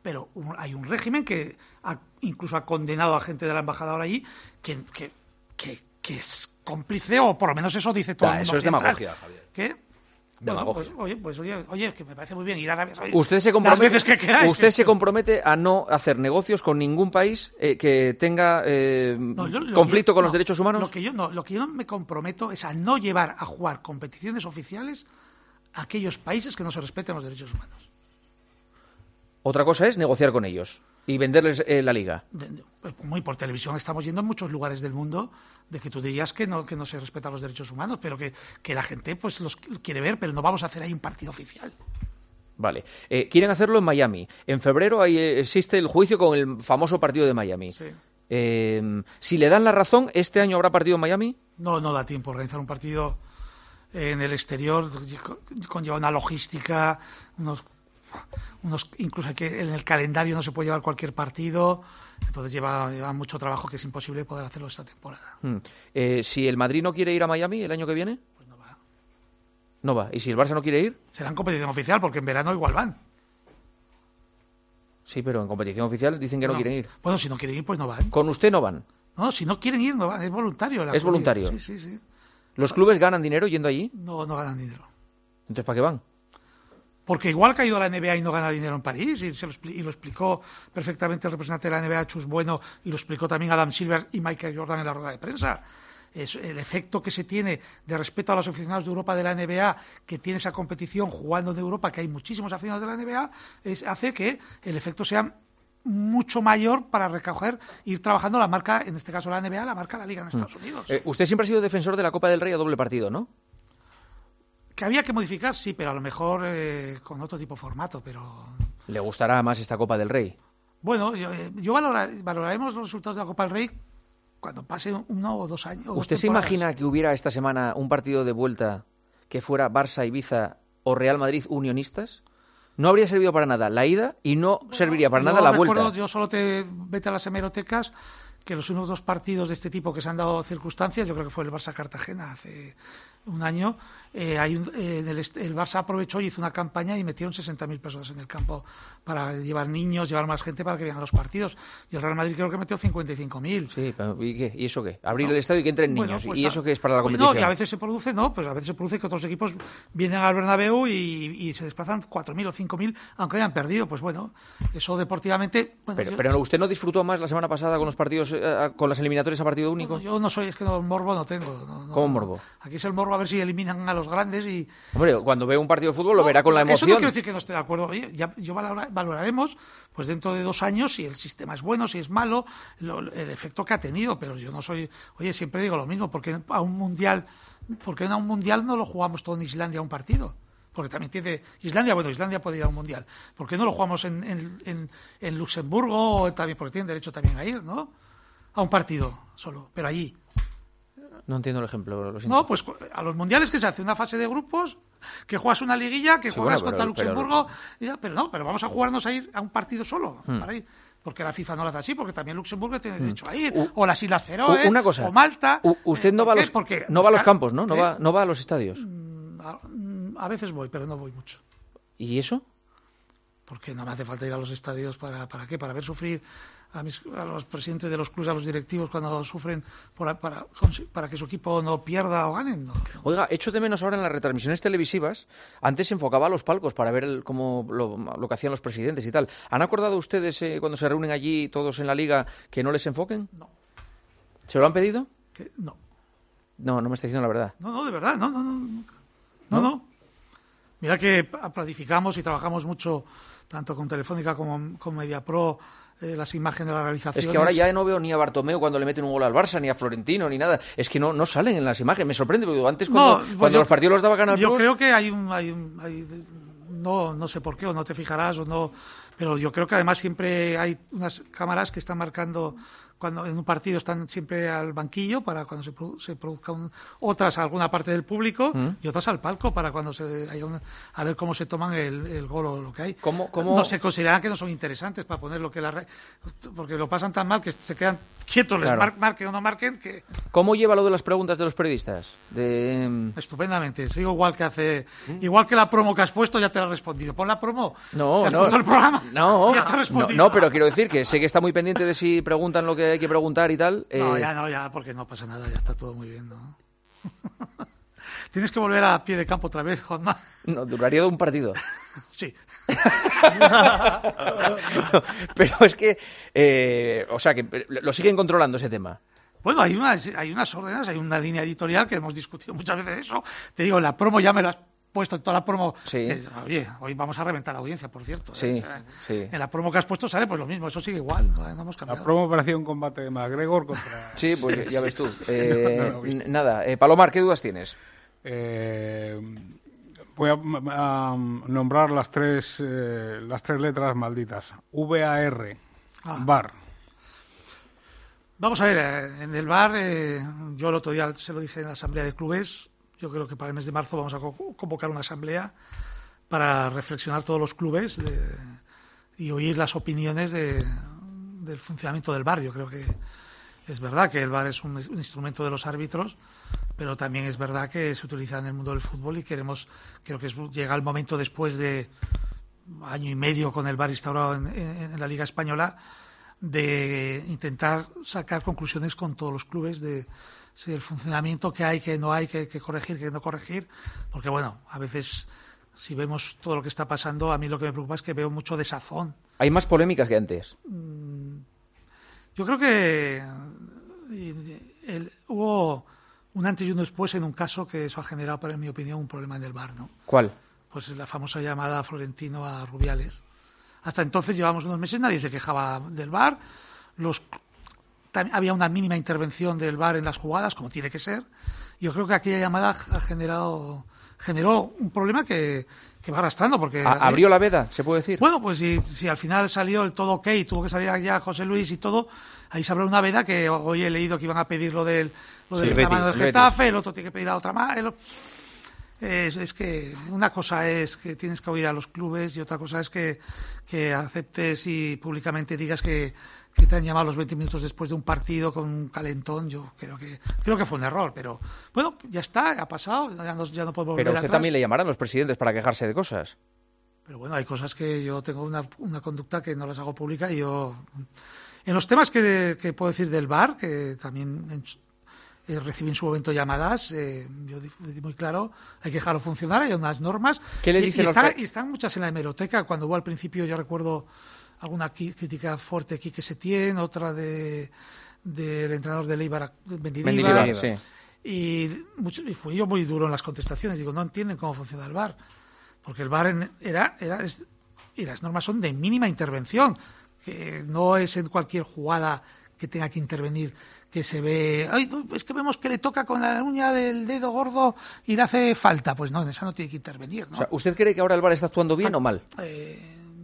Speaker 21: pero un, hay un régimen que ha, incluso ha condenado a gente de la embajada ahora allí que, que, que, que es cómplice, o por lo menos eso dice todo
Speaker 22: Ya,
Speaker 21: el mundo
Speaker 22: eso es
Speaker 21: occidental.
Speaker 22: demagogia, Javier.
Speaker 21: ¿Qué?
Speaker 22: Demagogia.
Speaker 21: Bueno, pues, oye, pues oye, oye, que me parece muy bien ir a Arabia Saudí
Speaker 4: Usted se
Speaker 21: las
Speaker 4: compromete,
Speaker 21: veces que queráis.
Speaker 4: usted se compromete a no hacer negocios con ningún país eh, que tenga eh,
Speaker 21: No, yo- lo
Speaker 4: conflicto
Speaker 21: que-
Speaker 4: con los
Speaker 21: no,
Speaker 4: derechos humanos.
Speaker 21: Lo que, yo, no, lo que yo me comprometo es a no llevar a jugar competiciones oficiales a aquellos países que no se respeten los derechos humanos.
Speaker 4: Otra cosa es negociar con ellos y venderles eh, la liga.
Speaker 21: De- de- pues, muy por televisión estamos yendo en muchos lugares del mundo de que tú dirías que no, que no se respetan los derechos humanos, pero que, que la gente pues los quiere ver, pero no vamos a hacer ahí un partido oficial.
Speaker 4: Vale. Eh, quieren hacerlo en Miami. En febrero ahí eh, existe el juicio con el famoso partido de Miami.
Speaker 21: Sí.
Speaker 4: Eh, si le dan la razón, ¿este año habrá partido en Miami?
Speaker 21: No, no da tiempo a organizar un partido en el exterior, conlleva una logística, unos, unos incluso hay que en el calendario no se puede llevar cualquier partido, entonces lleva, lleva mucho trabajo que es imposible poder hacerlo esta temporada.
Speaker 4: Hmm. Eh, si el Madrid no quiere ir a Miami el año que viene, pues no va. No va. ¿Y si el Barça no quiere ir?
Speaker 21: Será en competición oficial, porque en verano igual van.
Speaker 4: Sí, pero en competición oficial dicen que no,
Speaker 21: No.
Speaker 4: quieren ir.
Speaker 21: Bueno, si no quieren ir, pues no van.
Speaker 4: Con usted no van.
Speaker 21: No, si no quieren ir, no van, es voluntario. la
Speaker 4: Es voluntario.
Speaker 21: Sí, sí, sí.
Speaker 4: ¿Los clubes ganan dinero yendo allí?
Speaker 21: No, no ganan dinero.
Speaker 4: Entonces, ¿para qué van?
Speaker 21: Porque igual que ha ido a la N B A y no gana dinero en París, y, se lo, expli- y lo explicó perfectamente el representante de la N B A, Chus Bueno, y lo explicó también Adam Silver y Michael Jordan en la rueda de prensa. Es el efecto que se tiene de respeto a los aficionados de Europa de la N B A, que tiene esa competición jugando en Europa, que hay muchísimos aficionados de la N B A, es, hace que el efecto sea mucho mayor para recoger, ir trabajando la marca, en este caso la N B A, la marca de la Liga en Estados Unidos.
Speaker 4: Eh, usted siempre ha sido defensor de la Copa del Rey a doble partido, ¿no?
Speaker 21: Que había que modificar, sí, pero a lo mejor eh, con otro tipo de formato, pero...
Speaker 4: ¿Le gustará más esta Copa del Rey?
Speaker 21: Bueno, yo, eh, yo valora- valoraremos los resultados de la Copa del Rey cuando pase uno o dos años. o dos
Speaker 4: ¿Usted se
Speaker 21: temporadas.
Speaker 4: imagina que hubiera esta semana un partido de vuelta que fuera Barça-Ibiza o Real Madrid-Unionistas? No habría servido para nada la ida y no serviría para
Speaker 21: Yo
Speaker 4: nada la
Speaker 21: recuerdo,
Speaker 4: vuelta.
Speaker 21: Yo solo te vete a las hemerotecas que los únicos dos partidos de este tipo que se han dado circunstancias, yo creo que fue el Barça-Cartagena hace un año, eh, hay un- eh, en el, est- el Barça aprovechó y hizo una campaña y metieron sesenta mil personas en el campo para llevar niños, llevar más gente para que vean los partidos. Y el Real Madrid creo que metió cincuenta y cinco mil.
Speaker 4: Sí, pero ¿y qué? ¿Y eso qué? Abrir
Speaker 21: No.
Speaker 4: el estadio y que entren
Speaker 21: Bueno,
Speaker 4: niños.
Speaker 21: pues
Speaker 4: ¿Y
Speaker 21: ta-
Speaker 4: eso qué es para la
Speaker 21: Pues
Speaker 4: competición?
Speaker 21: no, y a veces se produce, no, pues a veces se produce que otros equipos vienen al Bernabéu y, y se desplazan cuatro mil o cinco mil, aunque hayan perdido. Pues bueno, eso deportivamente... bueno,
Speaker 4: Pero,
Speaker 21: yo-
Speaker 4: pero ¿usted no disfrutó más la semana pasada con los partidos, eh, con las eliminatorias a partido único?
Speaker 21: Yo no soy, es que no, morbo no tengo. no, no,
Speaker 4: ¿Cómo
Speaker 21: no.
Speaker 4: morbo?
Speaker 21: Aquí es el morbo a ver si eliminan a los grandes y...
Speaker 4: Hombre, cuando ve un partido de fútbol lo verá con la
Speaker 21: Eso no
Speaker 4: emoción.
Speaker 21: quiero decir que no esté de acuerdo. Oye, ya, yo valora- valoraremos, pues dentro de dos años, si el sistema es bueno, si es malo, lo- el efecto que ha tenido. Pero yo no soy... Oye, siempre digo lo mismo, porque a un mundial, porque a un mundial no lo jugamos todo en Islandia a un partido. Porque también tiene... Islandia, bueno, Islandia puede ir a un mundial. ¿Por qué no lo jugamos en, en, en, en Luxemburgo? O también, porque tienen derecho también a ir, ¿no? A un partido solo, pero allí.
Speaker 4: No entiendo el ejemplo, lo siento.
Speaker 21: No, pues a los mundiales que se hace una fase de grupos, que juegas una liguilla, que
Speaker 4: Sí,
Speaker 21: juegas
Speaker 4: bueno,
Speaker 21: contra
Speaker 4: pero-
Speaker 21: Luxemburgo, y ya, pero no, pero vamos a jugarnos a ir a un partido solo,
Speaker 4: Hmm.
Speaker 21: para ir, porque la FIFA no lo hace así, porque también Luxemburgo tiene
Speaker 4: Hmm.
Speaker 21: derecho a ir,
Speaker 4: U-
Speaker 21: o las Islas Feroe,
Speaker 4: U- Una cosa.
Speaker 21: o Malta.
Speaker 4: U- usted no
Speaker 21: ¿Por
Speaker 4: va a
Speaker 21: qué?
Speaker 4: los,
Speaker 21: Porque
Speaker 4: no va a los
Speaker 21: buscar-
Speaker 4: campos, ¿no? No
Speaker 21: ¿Qué?
Speaker 4: va, no va a los estadios.
Speaker 21: A, a veces voy, pero no voy mucho.
Speaker 4: ¿Y eso?
Speaker 21: Porque no me hace falta ir a los estadios para, ¿para qué? Para ver sufrir a, mis, a los presidentes de los clubes, a los directivos cuando sufren por- para, para que su equipo no pierda o ganen. No.
Speaker 4: Oiga, echo de menos ahora en las retransmisiones televisivas. Antes se enfocaba a los palcos para ver el- cómo lo, lo que hacían los presidentes y tal. ¿Han acordado ustedes eh, cuando se reúnen allí todos en la liga que no les enfoquen?
Speaker 21: No.
Speaker 4: ¿Se lo han pedido?
Speaker 21: Que- no.
Speaker 4: No, no me está diciendo la verdad.
Speaker 21: No, no, de verdad, no, no, no. No, no. Mira que planificamos y trabajamos mucho, tanto con Telefónica como con MediaPro, eh, las imágenes de la realización.
Speaker 4: Es que ahora ya no veo ni a Bartomeu cuando le meten un gol al Barça, ni a Florentino, ni nada. Es que no, no salen en las imágenes. Me sorprende, porque antes cuando,
Speaker 21: pues
Speaker 4: cuando
Speaker 21: yo-
Speaker 4: los partidos los daba Canal
Speaker 21: Yo
Speaker 4: Plus...
Speaker 21: creo que hay un... Hay un hay- no, no sé por qué, o no te fijarás, o no... Pero yo creo que además siempre hay unas cámaras que están marcando cuando en un partido están siempre al banquillo para cuando se, produ- se produzca un, otras a alguna parte del público ¿Mm? y otras al palco para cuando se haya un, a ver cómo se toman el, el gol o lo que hay.
Speaker 4: ¿Cómo, cómo...
Speaker 21: No se consideran que no son interesantes para poner lo que la re... porque lo pasan tan mal que se quedan quietos, claro. les mar- marquen o no marquen que...
Speaker 4: ¿Cómo lleva lo de las preguntas de los periodistas? De...
Speaker 21: Estupendamente, sigo igual que hace ¿Mm? igual que la promo que has puesto ya te la he respondido. Pon la promo.
Speaker 4: No,
Speaker 21: ¿Has
Speaker 4: no.
Speaker 21: puesto el programa?
Speaker 4: No,
Speaker 21: ya te he respondido.
Speaker 4: No, no, pero quiero decir que sé que está muy pendiente de si preguntan lo que hay que preguntar y tal.
Speaker 21: No,
Speaker 4: eh...
Speaker 21: ya no, ya, porque no pasa nada, ya está todo muy bien, ¿no? Tienes que volver a pie de campo otra vez, Juanma.
Speaker 4: No, duraría de un partido.
Speaker 21: Sí.
Speaker 4: No, pero es que, eh, o sea, que lo siguen controlando ese tema.
Speaker 21: Bueno, hay unas, hay unas órdenes, hay una línea editorial que hemos discutido muchas veces eso. Te digo, la promo ya me lo has puesto en toda la promo.
Speaker 4: Sí.
Speaker 21: Que, oye, hoy vamos a reventar la audiencia, por cierto.
Speaker 4: Sí,
Speaker 21: ¿eh?
Speaker 4: sí.
Speaker 21: En la promo que has puesto sale pues lo mismo, eso sigue igual, no, no hemos cambiado.
Speaker 12: La promo parecía un combate de McGregor contra...
Speaker 4: Sí, pues ya ves tú. Eh, no, no, nada, eh, Palomar, ¿qué dudas tienes?
Speaker 12: Eh, voy a, a nombrar las tres, eh, las tres letras malditas. V A R, ah. V A R.
Speaker 21: Vamos a ver, eh, en el V A R, eh, yo el otro día se lo dije en la asamblea de clubes, yo creo que para el mes de marzo vamos a co- convocar una asamblea para reflexionar todos los clubes de, y oír las opiniones de, del funcionamiento del V A R. Yo creo que es verdad que el V A R es un, un instrumento de los árbitros, pero también es verdad que se utiliza en el mundo del fútbol y queremos, creo que es, llega el momento después de año y medio con el V A R instaurado en, en, en la Liga Española, de intentar sacar conclusiones con todos los clubes de si el funcionamiento que hay, que no hay, que, que corregir, que no corregir, porque bueno, a veces si vemos todo lo que está pasando, a mí lo que me preocupa es que veo mucho desazón.
Speaker 4: Hay más polémicas que antes.
Speaker 21: Yo creo que el, hubo un antes y un después en un caso que eso ha generado, en mi opinión, un problema en el V A R, ¿no?
Speaker 4: ¿Cuál?
Speaker 21: Pues la famosa llamada Florentino a Rubiales. Hasta entonces llevamos unos meses, nadie se quejaba del V A R. Los, había una mínima intervención del V A R en las jugadas, como tiene que ser. Yo creo que aquella llamada ha generado generó un problema que, que va arrastrando. Porque
Speaker 4: ¿Abrió la veda, se puede decir?
Speaker 21: Bueno, pues si, si al final salió el todo ok, tuvo que salir ya José Luis y todo, ahí se abrió una veda que hoy he leído que iban a pedir lo del, lo del sí, tamaño del Getafe, el otro tiene que pedir a otra más. El, Es, es que una cosa es que tienes que oír a los clubes y otra cosa es que, que aceptes y públicamente digas que, que te han llamado los veinte minutos después de un partido con un calentón. Yo creo que creo que fue un error, pero bueno, ya está, ha pasado, ya no, ya no podemos volver
Speaker 4: Pero usted
Speaker 21: atrás.
Speaker 4: también le llamarán los presidentes para quejarse de cosas.
Speaker 21: Pero bueno, hay cosas que yo tengo una, una conducta que no las hago pública y yo... En los temas que, que puedo decir del V A R, que también... En, Eh, recibí en su momento llamadas, eh, yo di muy claro, hay que dejarlo funcionar, hay unas normas.
Speaker 4: ¿Qué le
Speaker 21: y,
Speaker 4: dicen
Speaker 21: y,
Speaker 4: los...
Speaker 21: está, y están muchas en la hemeroteca. Cuando hubo al principio, yo recuerdo alguna crítica fuerte aquí que se tiene, otra de del de entrenador del Eibar, Mendilibar,
Speaker 4: sí.
Speaker 21: y, mucho, y fui yo muy duro en las contestaciones. Digo, no entienden cómo funciona el V A R, porque el V A R era, era es, y las normas son de mínima intervención, que no es en cualquier jugada que tenga que intervenir, que se ve, ay, es que vemos que le toca con la uña del dedo gordo y le hace falta. Pues no, en esa no tiene que intervenir, ¿no?
Speaker 4: O sea, ¿usted cree que ahora el V A R está actuando bien ah, o mal?
Speaker 21: Eh,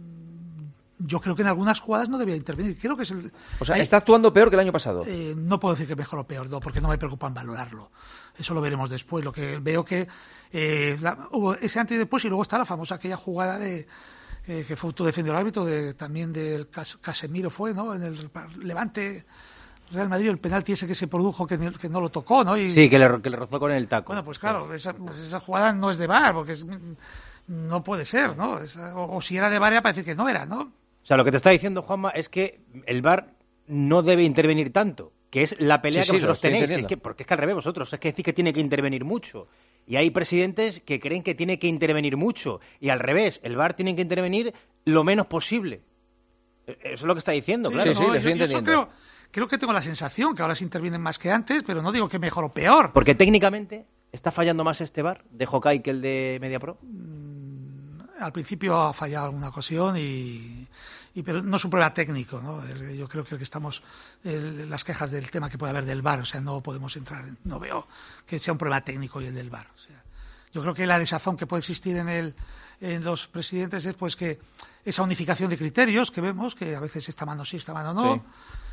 Speaker 21: yo creo que en algunas jugadas no debía intervenir. Creo que es el,
Speaker 4: o sea, ¿está actuando peor que el año pasado?
Speaker 21: Eh, no puedo decir que mejor o peor, no, porque no me preocupa en valorarlo. Eso lo veremos después. Lo que veo que eh, la, hubo ese antes y después, y luego está la famosa aquella jugada de eh, que fue autodefendido el árbitro, de, también del Cas Casemiro fue, ¿no? En el Levante Real Madrid, el penalti ese que se produjo que, que no lo tocó, ¿no? Y,
Speaker 10: sí, que le, que le rozó con el taco.
Speaker 21: Bueno, pues claro, esa, pues esa jugada no es de V A R, porque es, no puede ser, ¿no? Esa, o, o si era de V A R era para decir que no era, ¿no?
Speaker 10: O sea, lo que te está diciendo, Juanma, es que el V A R no debe intervenir tanto, que es la pelea sí, que sí, vosotros tenéis, que es que, porque es que al revés vosotros, es que decís que tiene que intervenir mucho. Y hay presidentes que creen que tiene que intervenir mucho. Y al revés, el V A R tiene que intervenir lo menos posible. Eso es lo que está diciendo,
Speaker 21: sí,
Speaker 10: claro.
Speaker 21: Sí, sí, no, lo estoy yo, entendiendo. Yo creo, creo que tengo la sensación que ahora se intervienen más que antes, pero no digo que mejor o peor.
Speaker 10: Porque técnicamente, ¿está fallando más este V A R de Hawkeye que el de MediaPro?
Speaker 21: Mm, al principio ha fallado alguna ocasión y... Y, pero no es un problema técnico, ¿no? El, yo creo que el que estamos el, las quejas del tema que puede haber del V A R, o sea, no podemos entrar, en, no veo que sea un problema técnico y el del V A R. O sea, yo creo que la desazón que puede existir en el en los presidentes es pues que esa unificación de criterios que vemos, que a veces esta mano sí, esta mano no, sí.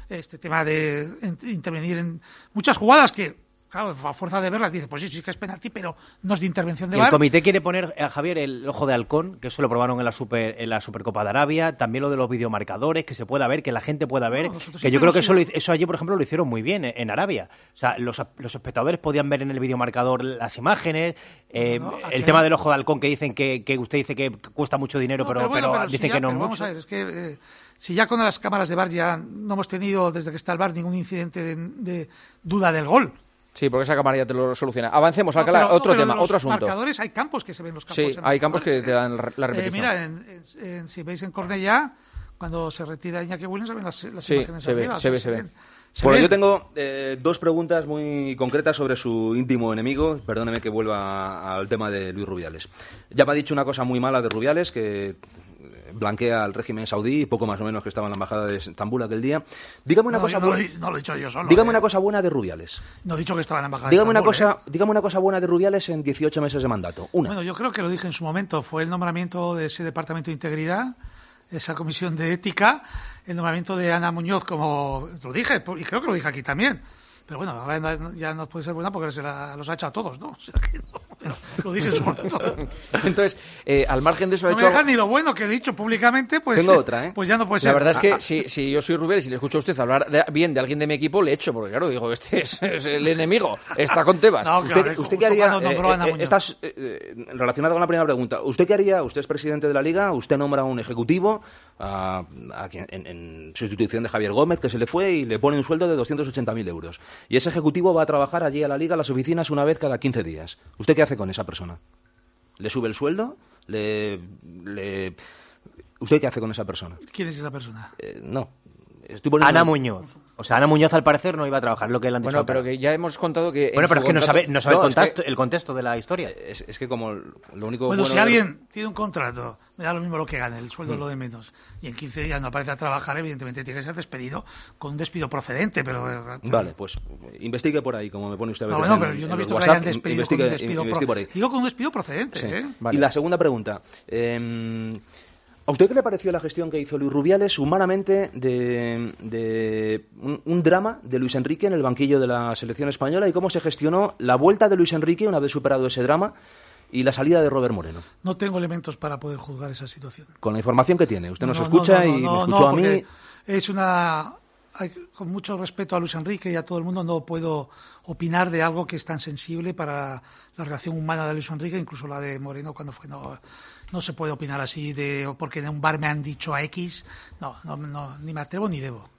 Speaker 21: este tema de intervenir en muchas jugadas que, claro, a fuerza de verlas, dice, pues sí, sí que es penalti, pero no es de intervención de
Speaker 10: y
Speaker 21: V A R.
Speaker 10: El comité quiere poner a Javier el ojo de halcón, que eso lo probaron en la super en la Supercopa de Arabia, también lo de los videomarcadores, que se pueda ver, que la gente pueda ver, no, que yo creo que eso, lo, eso allí, por ejemplo, lo hicieron muy bien en Arabia. O sea, los, los espectadores podían ver en el videomarcador las imágenes, eh, no, no, el tema del ojo de halcón que dicen que, que usted dice que cuesta mucho dinero, no, pero, pero, bueno, pero, pero dicen si ya, que no
Speaker 21: pero
Speaker 10: mucho.
Speaker 21: Vamos a ver, es que... Eh, si ya con las cámaras de V A R ya no hemos tenido, desde que está el V A R, ningún incidente de, de duda del gol.
Speaker 4: Sí, porque esa cámara ya te lo soluciona. Avancemos, no, Alcalá,
Speaker 21: pero,
Speaker 4: otro
Speaker 21: no,
Speaker 4: tema,
Speaker 21: los
Speaker 4: otro asunto.
Speaker 21: Marcadores, hay campos que se ven los campos.
Speaker 4: Sí, hay campos que te dan la repetición.
Speaker 21: Eh, mira, en, en, en, si veis en Cornellá, cuando se retira Iñaki Williams, se ven las, las
Speaker 4: sí,
Speaker 21: imágenes
Speaker 4: se
Speaker 21: arriba.
Speaker 4: Ve, se ve, se ve.
Speaker 22: Se bueno, ven. Yo tengo eh, dos preguntas muy concretas sobre su íntimo enemigo. Perdóneme que vuelva al tema de Luis Rubiales. Ya me ha dicho una cosa muy mala de Rubiales, que blanquea al régimen saudí, poco más o menos que estaba en la embajada de Estambul aquel día. Dígame una
Speaker 21: no,
Speaker 22: cosa
Speaker 21: no,
Speaker 22: buena.
Speaker 21: Lo, no lo he dicho yo solo.
Speaker 22: Dígame
Speaker 21: eh.
Speaker 22: una cosa buena de Rubiales.
Speaker 21: No he dicho que estaba en la embajada
Speaker 22: dígame
Speaker 21: de
Speaker 22: Estambul. Una cosa,
Speaker 21: eh.
Speaker 22: dígame una cosa buena de Rubiales en dieciocho meses de mandato. Una.
Speaker 21: Bueno, yo creo que lo dije en su momento. Fue el nombramiento de ese Departamento de Integridad, esa Comisión de Ética, el nombramiento de Ana Muñoz, como lo dije, y creo que lo dije aquí también. Pero bueno, ahora ya no puede ser buena porque se la, los ha echado a todos, ¿no? O sea que no, pero lo dije en su momento.
Speaker 4: Entonces, eh, al margen de eso...
Speaker 21: No
Speaker 4: ha
Speaker 21: me
Speaker 4: hecho...
Speaker 21: dejan ni lo bueno que he dicho públicamente, pues...
Speaker 22: Tengo otra, ¿eh?
Speaker 21: Pues ya no puede ser.
Speaker 4: La verdad es que si, si yo soy Rubiales y le escucho a usted hablar de, bien de alguien de mi equipo, le echo, porque claro, digo, este es, es el enemigo, está con Tebas.
Speaker 21: No,
Speaker 22: ¿Usted,
Speaker 21: claro,
Speaker 22: usted qué haría?
Speaker 21: Eh,
Speaker 22: eh, estás eh, relacionado con la primera pregunta. ¿Usted qué haría? Usted es presidente de la Liga, usted nombra un ejecutivo a, a, en, en sustitución de Javier Gómez, que se le fue, y le pone un sueldo de doscientos ochenta mil euros. Y ese ejecutivo va a trabajar allí a la Liga, a las oficinas, una vez cada quince días. ¿Usted qué hace con esa persona? ¿Le sube el sueldo? ¿Le, le... ¿Usted qué hace con esa persona?
Speaker 21: ¿Quién es esa persona?
Speaker 22: Eh, no.
Speaker 10: Ana Muñoz. O sea, Ana Muñoz al parecer no iba a trabajar, lo que le han dicho.
Speaker 4: Bueno, pero que ya hemos contado que...
Speaker 10: Bueno, pero es que no sabe, no sabe
Speaker 22: no,
Speaker 10: el, contexto,
Speaker 22: es que,
Speaker 10: el contexto de la historia.
Speaker 22: Es, es que como lo único...
Speaker 21: Bueno,
Speaker 22: bueno
Speaker 21: si
Speaker 22: de...
Speaker 21: alguien tiene un contrato, me da lo mismo lo que gane, el sueldo es mm. lo de menos, y en quince días no aparece a trabajar, evidentemente tiene que ser despedido con un despido procedente, pero...
Speaker 22: Vale, pues investigue por ahí, como me pone usted a ver.
Speaker 21: No, bueno, pero yo no he visto
Speaker 22: WhatsApp,
Speaker 21: que le hayan despedido
Speaker 22: investigue,
Speaker 21: con un despido procedente. Digo con un despido procedente,
Speaker 22: sí.
Speaker 21: ¿eh?
Speaker 22: Vale. Y la segunda pregunta... Eh, ¿a usted qué le pareció la gestión que hizo Luis Rubiales humanamente de, de un, un drama de Luis Enrique en el banquillo de la selección española y cómo se gestionó la vuelta de Luis Enrique una vez superado ese drama y la salida de Robert Moreno?
Speaker 21: No tengo elementos para poder juzgar esa situación.
Speaker 22: Con la información que tiene. Usted
Speaker 21: no,
Speaker 22: nos
Speaker 21: no,
Speaker 22: escucha
Speaker 21: no, no,
Speaker 22: y
Speaker 21: no,
Speaker 22: me escuchó
Speaker 21: no,
Speaker 22: a mí.
Speaker 21: Es una... Hay, con mucho respeto a Luis Enrique y a todo el mundo, no puedo opinar de algo que es tan sensible para la relación humana de Luis Enrique, incluso la de Moreno cuando fue... No, no se puede opinar así de porque de un bar me han dicho a X. No, no, no, ni me atrevo ni debo.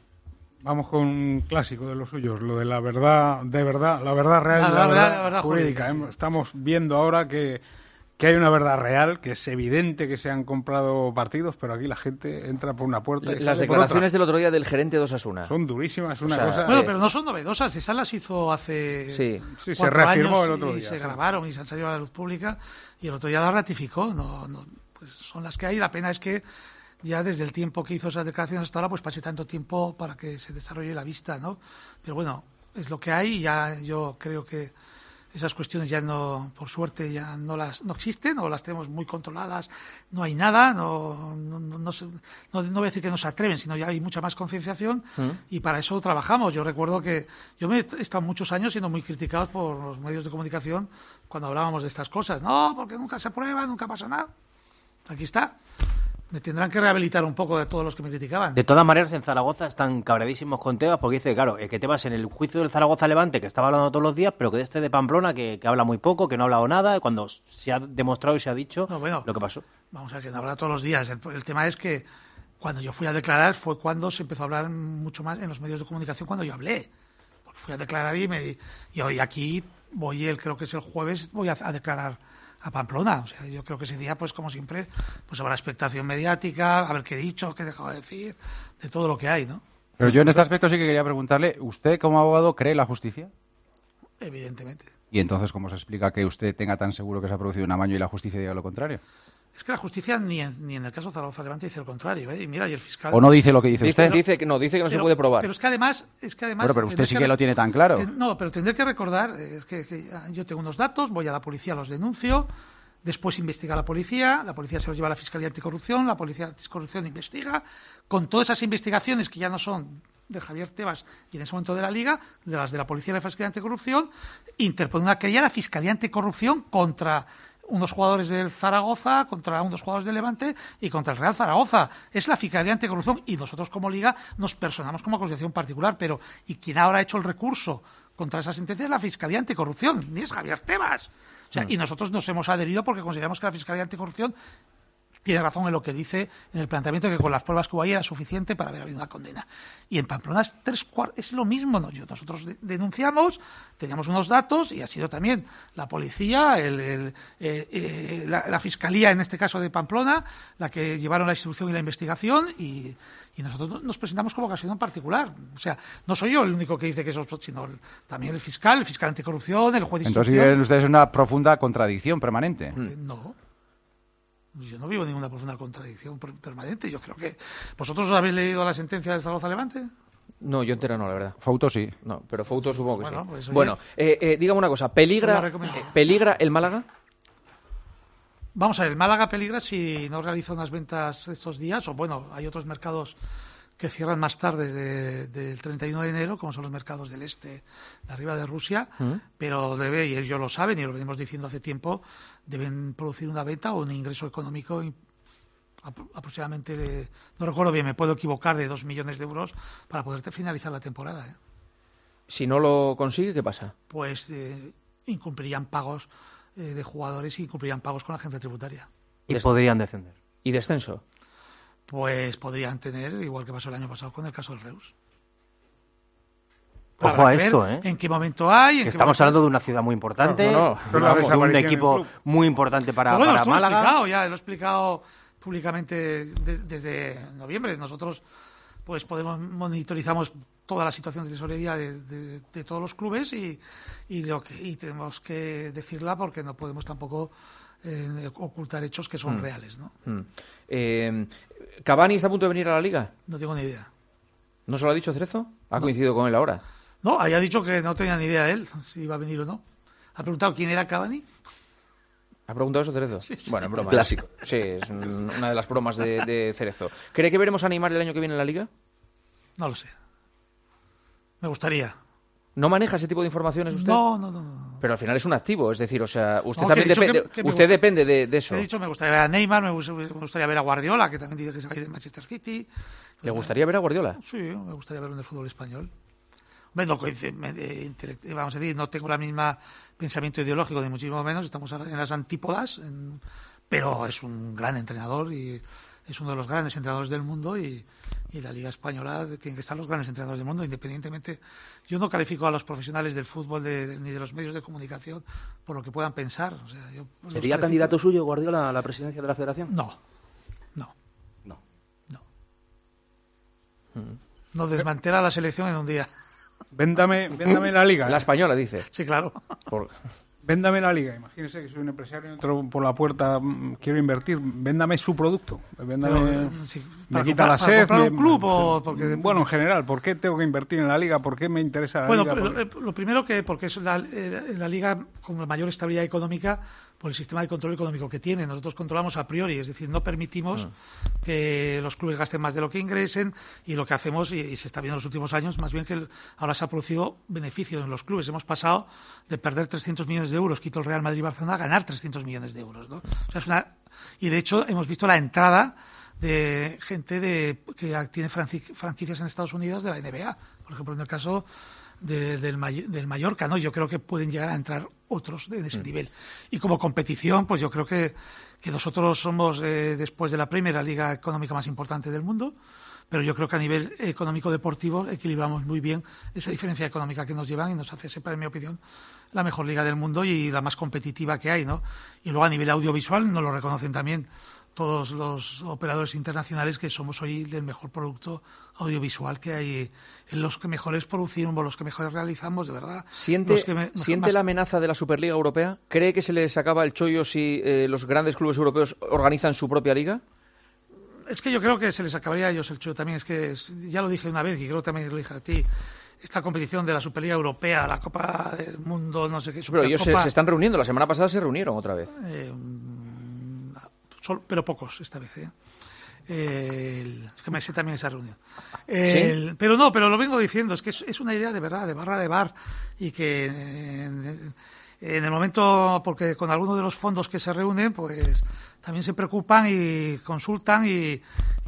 Speaker 12: Vamos con un clásico de los suyos, lo de la verdad, de verdad, la verdad real
Speaker 21: la,
Speaker 12: y la,
Speaker 21: la
Speaker 12: verdad,
Speaker 21: verdad, la verdad
Speaker 12: jurídica.
Speaker 21: jurídica sí.
Speaker 12: Estamos viendo ahora que, que hay una verdad real, que es evidente que se han comprado partidos, pero aquí la gente entra por una puerta y
Speaker 4: las
Speaker 12: sale
Speaker 4: declaraciones
Speaker 12: por
Speaker 4: del otro día del gerente de Osasuna
Speaker 12: son durísimas, una
Speaker 4: o sea,
Speaker 12: cosa...
Speaker 21: Bueno,
Speaker 12: eh...
Speaker 21: pero no son novedosas, esas las hizo hace
Speaker 12: sí, sí
Speaker 21: se
Speaker 12: reafirmó
Speaker 21: años
Speaker 12: el otro día.
Speaker 21: Y se
Speaker 12: sí.
Speaker 21: grabaron y se han salido a la luz pública y el otro día las ratificó. No, no, pues son las que hay. La pena es que ya desde el tiempo que hizo esas declaraciones hasta ahora, pues pase tanto tiempo para que se desarrolle la vista, ¿no? Pero bueno, es lo que hay y ya yo creo que esas cuestiones ya no, por suerte, ya no las no existen o las tenemos muy controladas, no hay nada, no no, no, no, no, no voy a decir que no se atreven, sino ya hay mucha más concienciación ¿Mm? Y para eso trabajamos. Yo recuerdo que yo me he estado muchos años siendo muy criticados por los medios de comunicación cuando hablábamos de estas cosas. No, porque nunca se aprueba, nunca pasa nada. Aquí está. Me tendrán que rehabilitar un poco de todos los que me criticaban.
Speaker 10: De todas maneras, en Zaragoza están cabreadísimos con Tebas porque dice, claro, que Tebas en el juicio del Zaragoza-Levante, que estaba hablando todos los días, pero que de este de Pamplona, que, que habla muy poco, que no ha hablado nada, cuando se ha demostrado y se ha dicho
Speaker 21: no, bueno,
Speaker 10: lo que pasó.
Speaker 21: Vamos a ver, que no habla todos los días. El, el tema es que cuando yo fui a declarar fue cuando se empezó a hablar mucho más en los medios de comunicación cuando yo hablé. Porque fui a declarar y, me, y hoy aquí voy, el, creo que es el jueves, voy a, a declarar a Pamplona. O sea, yo creo que ese día, pues como siempre, pues habrá expectación mediática, a ver qué he dicho, qué he dejado de decir, de todo lo que hay, ¿no?
Speaker 8: Pero yo en este aspecto sí que quería preguntarle, ¿usted como abogado cree en la justicia?
Speaker 21: Evidentemente.
Speaker 8: ¿Y entonces cómo se explica que usted tenga tan seguro que se ha producido un amaño y la justicia diga lo contrario?
Speaker 21: Es que la justicia ni en, ni en el caso Zaragoza Levante dice lo contrario, ¿eh? Y mira, y el fiscal...
Speaker 8: ¿O no dice lo que dice,
Speaker 4: dice
Speaker 8: usted?
Speaker 4: Dice que no, dice que no
Speaker 21: pero,
Speaker 4: se puede probar.
Speaker 21: Pero es que además... Es que además
Speaker 8: bueno, pero usted sí que,
Speaker 21: que
Speaker 8: lo tiene tan claro.
Speaker 21: Ten, no, pero tendré que recordar, es que, que yo tengo unos datos, voy a la policía, los denuncio, Después investiga la policía, la policía se lo lleva a la Fiscalía Anticorrupción, la Policía Anticorrupción investiga. Con todas esas investigaciones que ya no son de Javier Tebas y en ese momento de la Liga, de las de la Policía y la Fiscalía Anticorrupción, interpone una querella a la Fiscalía Anticorrupción contra unos jugadores del Zaragoza, contra unos jugadores del Levante y contra el Real Zaragoza. Es la Fiscalía Anticorrupción y nosotros como Liga nos personamos como acusación particular, pero ¿y quién ahora ha hecho el recurso contra esa sentencia? Es la Fiscalía Anticorrupción, ni es Javier Tebas. O sea, mm. Y nosotros nos hemos adherido porque consideramos que la Fiscalía Anticorrupción tiene razón en lo que dice en el planteamiento de que con las pruebas que hubo ahí era suficiente para haber habido una condena. Y en Pamplona es, tres cuart- es lo mismo. ¿No? Yo, nosotros de- denunciamos, teníamos unos datos y ha sido también la policía, el, el, eh, eh, la, la Fiscalía, en este caso de Pamplona, la que llevaron la instrucción y la investigación y, y nosotros nos presentamos como ocasión en particular. O sea, no soy yo el único que dice que eso, sino el, también el fiscal, el fiscal anticorrupción, el juez de
Speaker 8: Entonces
Speaker 21: instrucción.
Speaker 8: viven ustedes una profunda contradicción permanente.
Speaker 21: Eh, no. Yo no vivo ninguna profunda contradicción per- permanente. Yo creo que... ¿Vosotros habéis leído la sentencia del Zaragoza Levante?
Speaker 4: No, yo entera no, la verdad.
Speaker 8: Fouto sí.
Speaker 4: No, pero Fouto supongo que
Speaker 21: Bueno,
Speaker 4: sí.
Speaker 21: pues, oye,
Speaker 4: bueno, eh, eh, dígame una cosa. ¿Peligra,
Speaker 21: Os la recomiendo.
Speaker 4: eh, ¿Peligra el Málaga?
Speaker 21: Vamos a ver, el Málaga peligra si no realiza unas ventas estos días, o bueno, hay otros mercados que cierran más tarde de- del treinta y uno de enero, como son los mercados del este, de arriba de Rusia,
Speaker 4: ¿Mm?
Speaker 21: pero debe, y ellos lo saben y lo venimos diciendo hace tiempo, deben producir una venta o un ingreso económico in- apro- aproximadamente de, no recuerdo bien, me puedo equivocar, de dos millones de euros para poder te- finalizar la temporada. ¿eh?
Speaker 4: Si no lo consigue, ¿qué pasa?
Speaker 21: Pues eh, incumplirían pagos eh, de jugadores y incumplirían pagos con la agencia tributaria.
Speaker 10: Y podrían descender.
Speaker 4: ¿Y descenso?
Speaker 21: Pues podrían tener, igual que pasó el año pasado con el caso del Reus.
Speaker 10: Ojo
Speaker 21: Habrá
Speaker 10: a
Speaker 21: que
Speaker 10: esto,
Speaker 21: ver
Speaker 10: ¿eh?
Speaker 21: en qué momento hay. En
Speaker 10: Que
Speaker 21: qué
Speaker 10: estamos
Speaker 21: momento-
Speaker 10: hablando de una ciudad muy importante,
Speaker 21: No, no,
Speaker 10: de
Speaker 21: no.
Speaker 10: un- de un equipo muy importante para,
Speaker 21: Pero bueno,
Speaker 10: para
Speaker 21: esto lo he
Speaker 10: Málaga.
Speaker 21: explicado ya, lo he explicado públicamente des- desde noviembre. Nosotros pues podemos monitorizamos toda la situación de tesorería de, de- de todos los clubes y, y, lo que, y tenemos que decirla porque no podemos tampoco eh, ocultar hechos que son
Speaker 4: Mm.
Speaker 21: reales, ¿no?
Speaker 4: Mm. Eh, ¿Cavani está a punto de venir a la Liga?
Speaker 21: No tengo ni idea.
Speaker 4: ¿No se lo ha dicho Cerezo? Ha
Speaker 21: No.
Speaker 4: coincidido con él ahora.
Speaker 21: No, había dicho que no tenía ni idea él si iba a venir o no. Ha preguntado quién era Cavani.
Speaker 4: ¿Ha preguntado eso Cerezo?
Speaker 21: Sí, sí.
Speaker 4: Bueno, es broma.
Speaker 21: Clásico.
Speaker 4: Sí, es un- una de las bromas de, de Cerezo. ¿Cree que veremos a Neymar el año que viene en la Liga?
Speaker 21: No lo sé. Me gustaría.
Speaker 4: ¿No maneja ese tipo de informaciones usted?
Speaker 21: No, no, no. no.
Speaker 4: Pero al final es un activo, es decir, o sea, usted
Speaker 21: No, que he
Speaker 4: también
Speaker 21: dicho
Speaker 4: depende,
Speaker 21: que- que me
Speaker 4: usted
Speaker 21: gusta-
Speaker 4: depende de, de eso.
Speaker 21: He dicho, me gustaría ver a Neymar, me gus- me gustaría ver a Guardiola, que también dice que se va a ir de Manchester City.
Speaker 4: ¿Le gustaría ver a Guardiola?
Speaker 21: Sí, me gustaría verlo en el fútbol español. Hombre, no coincide- me- eh, intelect- vamos a decir, no tengo la misma pensamiento ideológico, ni muchísimo menos, estamos ahora en las antípodas, en- pero es un gran entrenador y es uno de los grandes entrenadores del mundo y, y la Liga Española tiene que estar los grandes entrenadores del mundo, independientemente. Yo no califico a los profesionales del fútbol de- de- ni de los medios de comunicación por lo que puedan pensar. O sea, yo los
Speaker 22: ¿Sería
Speaker 21: califico-
Speaker 22: candidato suyo Guardiola a la presidencia de la Federación?
Speaker 21: No, no.
Speaker 22: No.
Speaker 21: No desmantela la selección en un día.
Speaker 12: Véndame, véndame la liga.
Speaker 4: La española, dice.
Speaker 21: Sí, claro.
Speaker 4: Por-
Speaker 12: Véndame la liga. Imagínese que soy un empresario, entro por la puerta, mm, quiero invertir. Véndame su producto. Véndame,
Speaker 21: Pero, eh, sí,
Speaker 12: me
Speaker 21: para
Speaker 12: quita
Speaker 21: comprar-
Speaker 12: la
Speaker 21: para
Speaker 12: sed.
Speaker 21: comprar
Speaker 12: me-
Speaker 21: un club o porque-
Speaker 12: Bueno, en general, ¿por qué tengo que invertir en la liga? ¿Por qué me interesa la
Speaker 21: Bueno,
Speaker 12: liga?
Speaker 21: lo,
Speaker 12: Porque-
Speaker 21: lo primero que, porque es la, eh, la liga con la mayor estabilidad económica por el sistema de control económico que tiene. Nosotros controlamos a priori, es decir, no permitimos que los clubes gasten más de lo que ingresen y lo que hacemos, y, y se está viendo en los últimos años, más bien que el- ahora se ha producido beneficio en los clubes. Hemos pasado de perder trescientos millones de euros, quito el Real Madrid y Barcelona, a ganar trescientos millones de euros, ¿no? O sea, es una, y de hecho hemos visto la entrada de gente de, que tiene franci- franquicias en Estados Unidos de la N B A. Por ejemplo, en el caso de- del, May- del Mallorca, ¿no? Yo creo que pueden llegar a entrar otros de ese
Speaker 4: Mm.
Speaker 21: nivel. Y como competición, pues yo creo que, que nosotros somos, eh, después de la Premier, la liga económica más importante del mundo, pero yo creo que a nivel económico-deportivo equilibramos muy bien esa diferencia económica que nos llevan y nos hace ser, en mi opinión, la mejor liga del mundo y la más competitiva que hay, ¿no? Y luego a nivel audiovisual nos lo reconocen también todos los operadores internacionales que somos hoy el mejor producto audiovisual que hay, en los que mejores producimos, los que mejores realizamos, de verdad.
Speaker 4: ¿Siente,
Speaker 21: Los que me- los
Speaker 4: ¿siente
Speaker 21: más-
Speaker 4: la amenaza de la Superliga Europea? ¿Cree que se les acaba el chollo si eh, los grandes clubes europeos organizan su propia liga?
Speaker 21: Es que yo creo que se les acabaría a ellos el chollo también. Es que es- ya lo dije una vez y creo que también lo dije a ti. Esta competición de la Superliga Europea, la Copa del Mundo, no sé qué.
Speaker 4: Pero ellos se,
Speaker 21: Supercopa,
Speaker 4: se están reuniendo. La semana pasada se reunieron otra vez.
Speaker 21: eh, Sol, pero pocos esta vez, ¿eh? El, es que me sé también esa reunión. El, ¿Sí? Pero no, pero lo vengo diciendo, es que es, es una idea de verdad, de barra de bar, y que en, en el momento, porque con algunos de los fondos que se reúnen, pues también se preocupan y consultan y,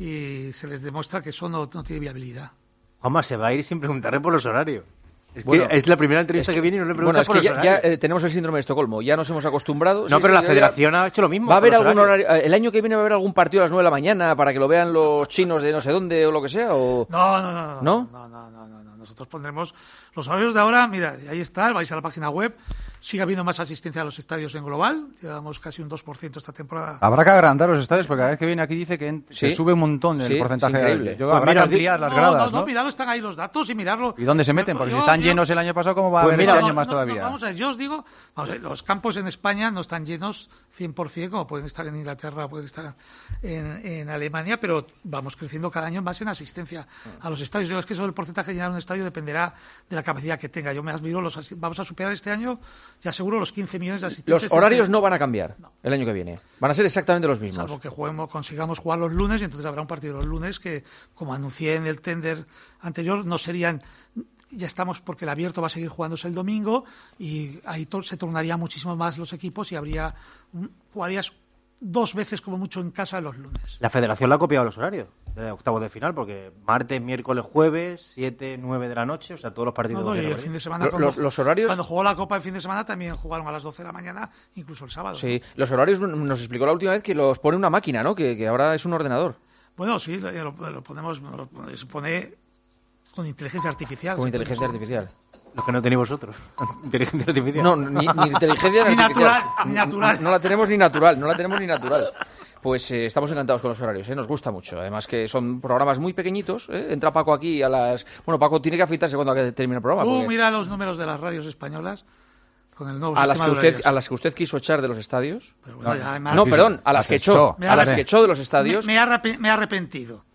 Speaker 21: y se les demuestra que eso no, no tiene viabilidad.
Speaker 10: Juanma, se va a ir sin preguntarle por los horarios. Es
Speaker 21: Bueno,
Speaker 10: que es la primera entrevista
Speaker 21: es
Speaker 10: que,
Speaker 21: que
Speaker 10: viene y no le pregunta
Speaker 21: bueno, es
Speaker 10: por
Speaker 21: que
Speaker 10: los
Speaker 21: ya-
Speaker 10: horarios.
Speaker 21: ya,
Speaker 4: Eh, tenemos el síndrome de Estocolmo, ya nos hemos acostumbrado.
Speaker 10: No,
Speaker 4: Sí,
Speaker 10: pero
Speaker 4: sí,
Speaker 10: la
Speaker 4: ya-
Speaker 10: federación ha hecho lo mismo.
Speaker 4: ¿Va a haber
Speaker 10: con los
Speaker 4: algún
Speaker 10: horarios.
Speaker 4: horario? ¿El año que viene va a haber algún partido a las nueve de la mañana para que lo vean los chinos de no sé dónde o lo que sea? O...
Speaker 21: No, no, no, no,
Speaker 4: ¿No?
Speaker 21: no, no, no, no, no. Nosotros pondremos los horarios de ahora, mira, ahí está, vais a la página web, sigue habiendo más asistencia a los estadios en global, llevamos casi un dos por ciento esta temporada.
Speaker 8: Habrá que agrandar los estadios porque cada vez que viene aquí dice que, en- que
Speaker 21: Sí.
Speaker 8: sube un montón el
Speaker 21: Sí,
Speaker 8: porcentaje.
Speaker 21: es increíble.
Speaker 8: Yo,
Speaker 21: Pues
Speaker 8: habrá
Speaker 21: mira,
Speaker 8: que ampliar las
Speaker 21: no,
Speaker 8: gradas,
Speaker 21: no,
Speaker 8: ¿no?
Speaker 21: no, mirarlo, están ahí los datos y mirarlo.
Speaker 8: ¿Y dónde se meten? Porque
Speaker 21: Yo-
Speaker 8: si están
Speaker 21: yo-
Speaker 8: llenos el año pasado, ¿cómo va a
Speaker 21: Pues
Speaker 8: haber
Speaker 21: mira,
Speaker 8: este
Speaker 21: no,
Speaker 8: año más
Speaker 21: no,
Speaker 8: todavía?
Speaker 21: no, vamos a ver, yo os digo, vamos a ver, los campos en España no están llenos cien por ciento como pueden estar en Inglaterra, pueden estar en, en Alemania, pero vamos creciendo cada año más en asistencia a los estadios. Yo es que eso del porcentaje de llenar un estadio dependerá de la capacidad que tenga. Yo me admiro, los, asi- vamos a superar este año, ya seguro, los quince millones de asistentes.
Speaker 4: Los horarios
Speaker 21: entre-
Speaker 4: no van a cambiar el año que viene. Van a ser exactamente los mismos.
Speaker 21: Salvo que juguemos, consigamos jugar los lunes, y entonces habrá un partido los lunes que, como anuncié en el tender anterior, no serían. Ya estamos porque el abierto va a seguir jugándose el domingo y ahí to- se tornaría muchísimo más los equipos y habría un- jugarías dos veces como mucho en casa los lunes.
Speaker 10: La federación le ha copiado los horarios de octavos de final, porque martes, miércoles, jueves, siete, nueve de la noche, o sea, todos los partidos.
Speaker 21: No, no,
Speaker 10: de
Speaker 21: y el
Speaker 10: Madrid.
Speaker 21: fin de semana,
Speaker 4: Lo-
Speaker 21: cuando,
Speaker 4: los- los horarios-
Speaker 21: cuando jugó la Copa el fin de semana también jugaron a las doce de la mañana, incluso el sábado.
Speaker 4: Sí, los horarios nos explicó la última vez que los pone una máquina, ¿no? Que, que ahora es un ordenador.
Speaker 21: Bueno, sí, lo, lo- lo ponemos, lo- se pone con inteligencia artificial.
Speaker 4: Con
Speaker 21: se
Speaker 4: inteligencia
Speaker 21: pone-
Speaker 4: artificial.
Speaker 10: Lo que no tenéis vosotros. Inteligencia artificial.
Speaker 4: No, ni, ni inteligencia
Speaker 21: Ni
Speaker 4: artificial.
Speaker 21: natural, ni natural.
Speaker 4: No la tenemos ni natural, no la tenemos ni natural. Pues eh, estamos encantados con los horarios, ¿eh? Nos gusta mucho. Además que son programas muy pequeñitos. ¿eh? Entra Paco aquí a las... Bueno, Paco tiene que afeitarse cuando termine el programa.
Speaker 21: Tú
Speaker 4: porque
Speaker 21: mira los números de las radios españolas con el nuevo
Speaker 4: a, las
Speaker 21: sistema
Speaker 4: que
Speaker 21: de
Speaker 4: usted,
Speaker 21: horarios.
Speaker 4: a las que usted quiso echar de los estadios...
Speaker 21: bueno, ya me ha-
Speaker 4: no, perdón, a las que echó.
Speaker 21: Me
Speaker 4: A
Speaker 21: ha
Speaker 4: las
Speaker 21: arrep-
Speaker 4: que echó de los estadios...
Speaker 21: Me, me, he arrepe- me he arrepentido.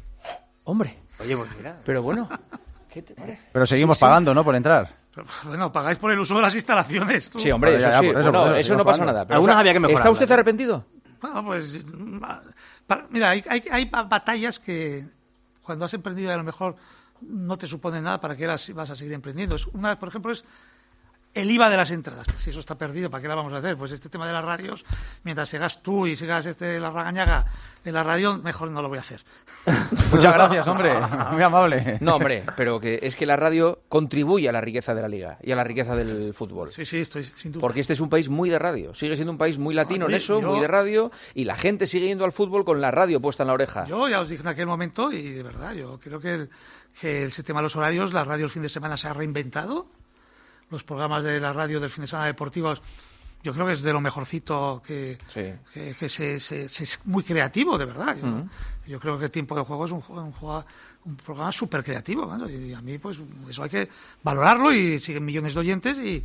Speaker 4: Hombre.
Speaker 10: Oye, pues mira.
Speaker 4: Pero bueno...
Speaker 8: Pero seguimos
Speaker 21: Sí, sí.
Speaker 8: pagando, ¿no? Por entrar.
Speaker 21: Pero, bueno, pagáis por el uso de las instalaciones. tú.
Speaker 4: Sí, hombre,
Speaker 8: Bueno,
Speaker 4: eso
Speaker 8: ya, ya,
Speaker 4: sí.
Speaker 8: por eso,
Speaker 4: Bueno,
Speaker 8: por eso,
Speaker 4: eso no
Speaker 8: seguimos
Speaker 4: pasa
Speaker 8: pagando.
Speaker 4: nada. Pero,
Speaker 10: Algunas
Speaker 4: o sea,
Speaker 10: había que mejorarlas,
Speaker 4: ¿está usted
Speaker 10: ¿eh?
Speaker 4: arrepentido?
Speaker 21: Bueno, pues ma- para- mira, hay, hay, hay ba- batallas que cuando has emprendido a lo mejor no te suponen nada, para qué las vas a seguir emprendiendo. Es una, por ejemplo, es el I V A de las entradas. Si eso está perdido, ¿para qué la vamos a hacer? Pues este tema de las radios, mientras sigas tú y sigas este la ragañaga en la radio, mejor no lo voy a hacer.
Speaker 8: Muchas gracias, hombre. Muy amable.
Speaker 4: No, hombre, pero que es que la radio contribuye a la riqueza de la liga y a la riqueza del fútbol.
Speaker 21: Sí, sí, estoy sin duda.
Speaker 4: Porque este es un país muy de radio. Sigue siendo un país muy latino
Speaker 21: Oye,
Speaker 4: en eso,
Speaker 21: yo-
Speaker 4: muy de radio, y la gente sigue yendo al fútbol con la radio puesta en la oreja.
Speaker 21: Yo ya os dije en aquel momento, y de verdad, yo creo que el, que el sistema de los horarios, la radio el fin de semana se ha reinventado. Los programas de la radio del fin de semana deportivos, yo creo que es de lo mejorcito que,
Speaker 4: Sí.
Speaker 21: que, que se, se- se- es muy creativo, de verdad. Yo,
Speaker 4: Ujú.
Speaker 21: yo creo que Tiempo de Juego es un, juego- un, juego- un programa súper creativo. ¿no? Y a mí, pues, eso hay que valorarlo, y siguen millones de oyentes, y,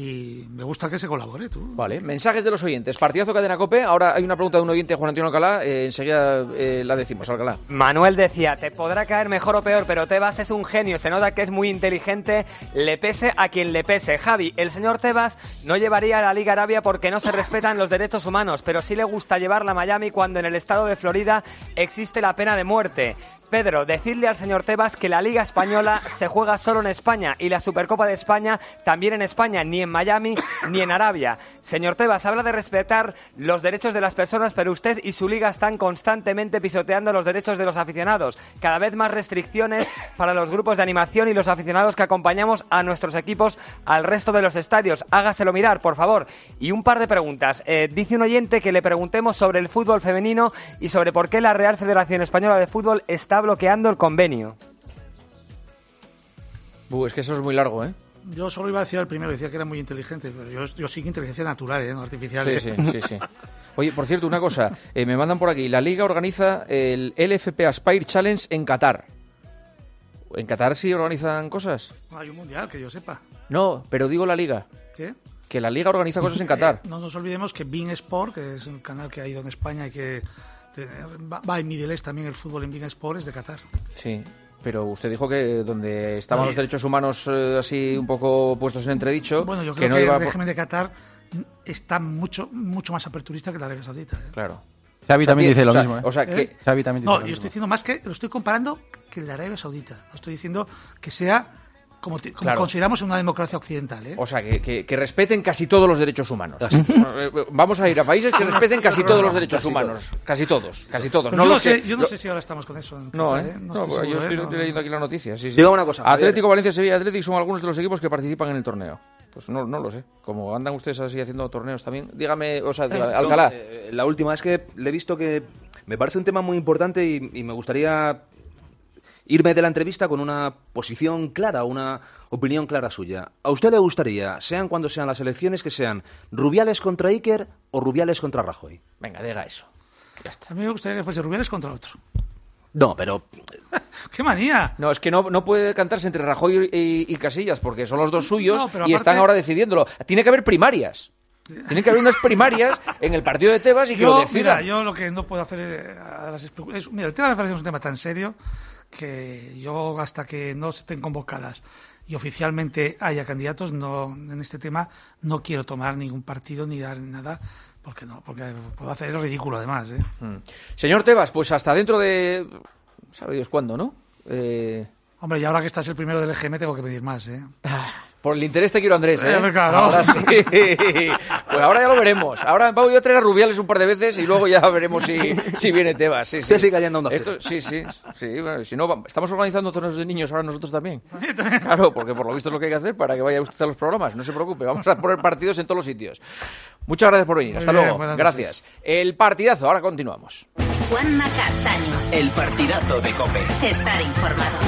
Speaker 21: y me gusta que se colabore. Tú.
Speaker 4: Vale, mensajes de los oyentes. Partidazo Cadena COPE. Ahora hay una pregunta de un oyente, Juan Antonio Alcalá. Eh, enseguida eh, la decimos, Alcalá.
Speaker 13: Manuel decía, te podrá caer mejor o peor, pero Tebas es un genio, se nota que es muy inteligente, le pese a quien le pese. Javi, el señor Tebas no llevaría a la Liga Arabia porque no se respetan los derechos humanos, pero sí le gusta llevarla a Miami cuando en el estado de Florida existe la pena de muerte. Pedro, decidle al señor Tebas que la Liga Española se juega solo en España y la Supercopa de España también en España, ni en Miami ni en Arabia. Señor Tebas, habla de respetar los derechos de las personas, pero usted y su liga están constantemente pisoteando los derechos de los aficionados. Cada vez más restricciones para los grupos de animación y los aficionados que acompañamos a nuestros equipos al resto de los estadios. Hágaselo mirar, por favor. Y un par de preguntas. Eh, dice un oyente que le preguntemos sobre el fútbol femenino y sobre por qué la Real Federación Española de Fútbol está bloqueando el convenio.
Speaker 4: Uh, es que eso es muy largo, ¿eh?
Speaker 21: Yo solo iba a decir al primero, decía que era muy inteligente, pero yo, yo sigo inteligencia natural, ¿eh? No artificial.
Speaker 4: Sí,
Speaker 21: ¿eh?
Speaker 4: sí, sí, sí. Oye, por cierto, una cosa. Eh, me mandan por aquí. La Liga organiza el L F P Aspire Challenge en Qatar. ¿En Qatar sí organizan cosas?
Speaker 21: No hay un mundial, que yo sepa.
Speaker 4: No, pero digo la Liga.
Speaker 21: ¿Qué?
Speaker 4: Que la Liga organiza cosas en Qatar.
Speaker 21: Eh, no nos olvidemos que Bein Sport, que es un canal que ha ido en España y que te- va, va en Middle East también, el fútbol en Bein Sport es de Qatar.
Speaker 4: Sí, pero usted dijo que donde estaban
Speaker 21: Oye.
Speaker 4: los derechos humanos eh, así un poco puestos en entredicho...
Speaker 21: Bueno, yo
Speaker 4: que
Speaker 21: creo
Speaker 4: no
Speaker 21: que,
Speaker 4: iba
Speaker 21: el
Speaker 4: por-
Speaker 21: régimen de Qatar está mucho mucho más aperturista que la Arabia Saudita. ¿eh?
Speaker 4: Claro.
Speaker 8: Xavi también dice lo mismo. ¿eh?
Speaker 4: O sea, que...
Speaker 21: ¿Eh?
Speaker 8: Xavi también dice
Speaker 21: no,
Speaker 8: lo
Speaker 21: yo
Speaker 8: mismo.
Speaker 21: estoy diciendo más que lo estoy comparando que el de Arabia Saudita. Lo estoy diciendo que sea como, como claro. consideramos en una democracia occidental. ¿eh?
Speaker 4: O sea, que, que, que respeten casi todos los derechos humanos. Vamos a ir a países que respeten casi todos los derechos
Speaker 21: casi
Speaker 4: humanos.
Speaker 21: todos.
Speaker 4: Casi todos, casi todos.
Speaker 21: No
Speaker 4: yo,
Speaker 21: no
Speaker 4: los
Speaker 21: sé,
Speaker 4: que,
Speaker 21: yo no
Speaker 4: lo...
Speaker 21: sé si ahora estamos con eso.
Speaker 4: No,
Speaker 21: ¿eh?
Speaker 4: ¿eh?
Speaker 21: No,
Speaker 4: no,
Speaker 21: estoy
Speaker 4: yo
Speaker 21: seguro,
Speaker 4: estoy
Speaker 21: ¿eh?
Speaker 4: leyendo aquí la noticia. Sí, sí.
Speaker 22: Digo una cosa.
Speaker 4: Atlético, Valencia, Sevilla y Atlético son algunos de los equipos que participan en el torneo. Pues no, no lo sé. Como andan ustedes así haciendo torneos también. Dígame, o sea, eh, Alcalá.
Speaker 22: No, eh, la última es que le he visto que me parece un tema muy importante y, y me gustaría irme de la entrevista con una posición clara, una opinión clara suya. ¿A usted le gustaría, sean cuando sean las elecciones, que sean Rubiales contra Iker o Rubiales contra Rajoy?
Speaker 4: Venga, diga eso. Ya está.
Speaker 21: A mí me gustaría que fuese Rubiales contra otro.
Speaker 22: No, pero...
Speaker 21: ¡Qué manía!
Speaker 4: No, es que no, no puede cantarse entre Rajoy y, y Casillas, porque son los dos suyos
Speaker 21: no, y
Speaker 4: aparte...
Speaker 21: están
Speaker 4: ahora decidiéndolo. Tiene que haber primarias. Tiene que haber unas primarias en el partido de Tebas y que
Speaker 21: yo,
Speaker 4: lo decidan.
Speaker 21: Mira, yo lo que no puedo hacer es, a las es, mira, el tema de la federación es un tema tan serio que yo, hasta que no estén convocadas y oficialmente haya candidatos, no en este tema no quiero tomar ningún partido ni dar nada, porque no, porque puedo hacer el ridículo además. ¿eh?
Speaker 4: Mm. Señor Tebas, pues hasta dentro de... ¿Sabe Dios cuándo, no? Eh...
Speaker 21: Hombre, y ahora que estás el primero del E G M tengo que pedir más, ¿eh?
Speaker 4: Por el interés te quiero, Andrés, ¿eh?
Speaker 21: Eh, claro.
Speaker 4: Ahora sí. Pues ahora ya lo veremos. Ahora voy a traer a Rubiales un par de veces y luego ya veremos si, si viene Tebas. Sí, sí.
Speaker 22: Usted sigue yendo a Onda
Speaker 4: Esto, sí, sí, sí. Bueno, si no, estamos organizando torneos de niños ahora nosotros también. Claro, porque por lo visto es lo que hay que hacer para que vaya usted a los programas. No se preocupe, vamos a poner partidos en todos los sitios. Muchas gracias por venir. Hasta
Speaker 21: Muy bien,
Speaker 4: luego.
Speaker 21: gracias.
Speaker 4: El partidazo, ahora continuamos.
Speaker 1: Juanma Castaño.
Speaker 2: El partidazo de COPE.
Speaker 1: Estar informado.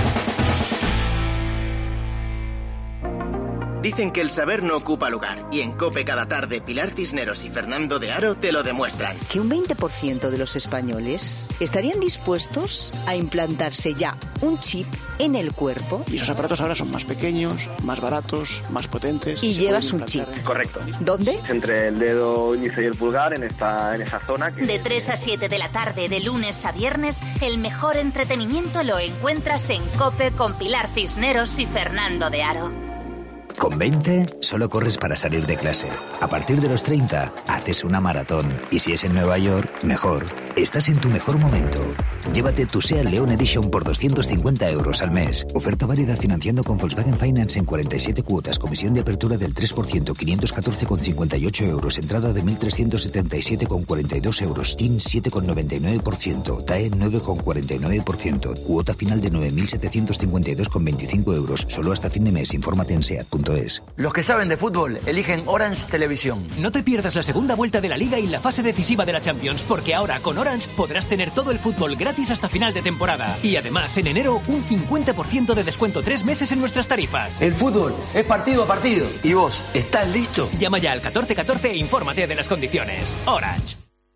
Speaker 2: Dicen que el saber no ocupa lugar, y en COPE cada tarde Pilar Cisneros y Fernando de Aro te lo demuestran.
Speaker 7: Que un veinte por ciento de los españoles estarían dispuestos a implantarse ya un chip en el cuerpo.
Speaker 9: Y esos aparatos ahora son más pequeños, más baratos, más potentes.
Speaker 7: Y llevas un chip.
Speaker 17: Correcto.
Speaker 7: ¿Dónde?
Speaker 17: Entre el dedo índice y el pulgar, en esta, en esa zona. Que...
Speaker 1: De tres a siete de la tarde, de lunes a viernes, el mejor entretenimiento lo encuentras en COPE con Pilar Cisneros y Fernando de Aro.
Speaker 20: Con veinte, solo corres para salir de clase. A partir de los treinta, haces una maratón. Y si es en Nueva York, mejor. Estás en tu mejor momento. Llévate tu SEAT León Edition por doscientos cincuenta euros al mes. Oferta válida financiando con Volkswagen Finance en cuarenta y siete cuotas. Comisión de apertura del tres por ciento, quinientos catorce con cincuenta y ocho euros. Entrada de mil trescientos setenta y siete con cuarenta y dos euros. T I N siete con noventa y nueve por ciento. T A E nueve con cuarenta y nueve por ciento. Cuota final de nueve mil setecientos cincuenta y dos con veinticinco euros. Solo hasta fin de mes. Infórmate en seat punto es.
Speaker 23: Los que saben de fútbol eligen Orange Televisión.
Speaker 24: No te pierdas la segunda vuelta de la Liga y la fase decisiva de la Champions, porque ahora con Orange podrás tener todo el fútbol gratis hasta final de temporada. Y además, en enero, un cincuenta por ciento de descuento tres meses en nuestras tarifas.
Speaker 23: El fútbol es partido a partido. ¿Y vos, estás listo?
Speaker 24: Llama ya al catorce catorce e infórmate de las condiciones. Orange.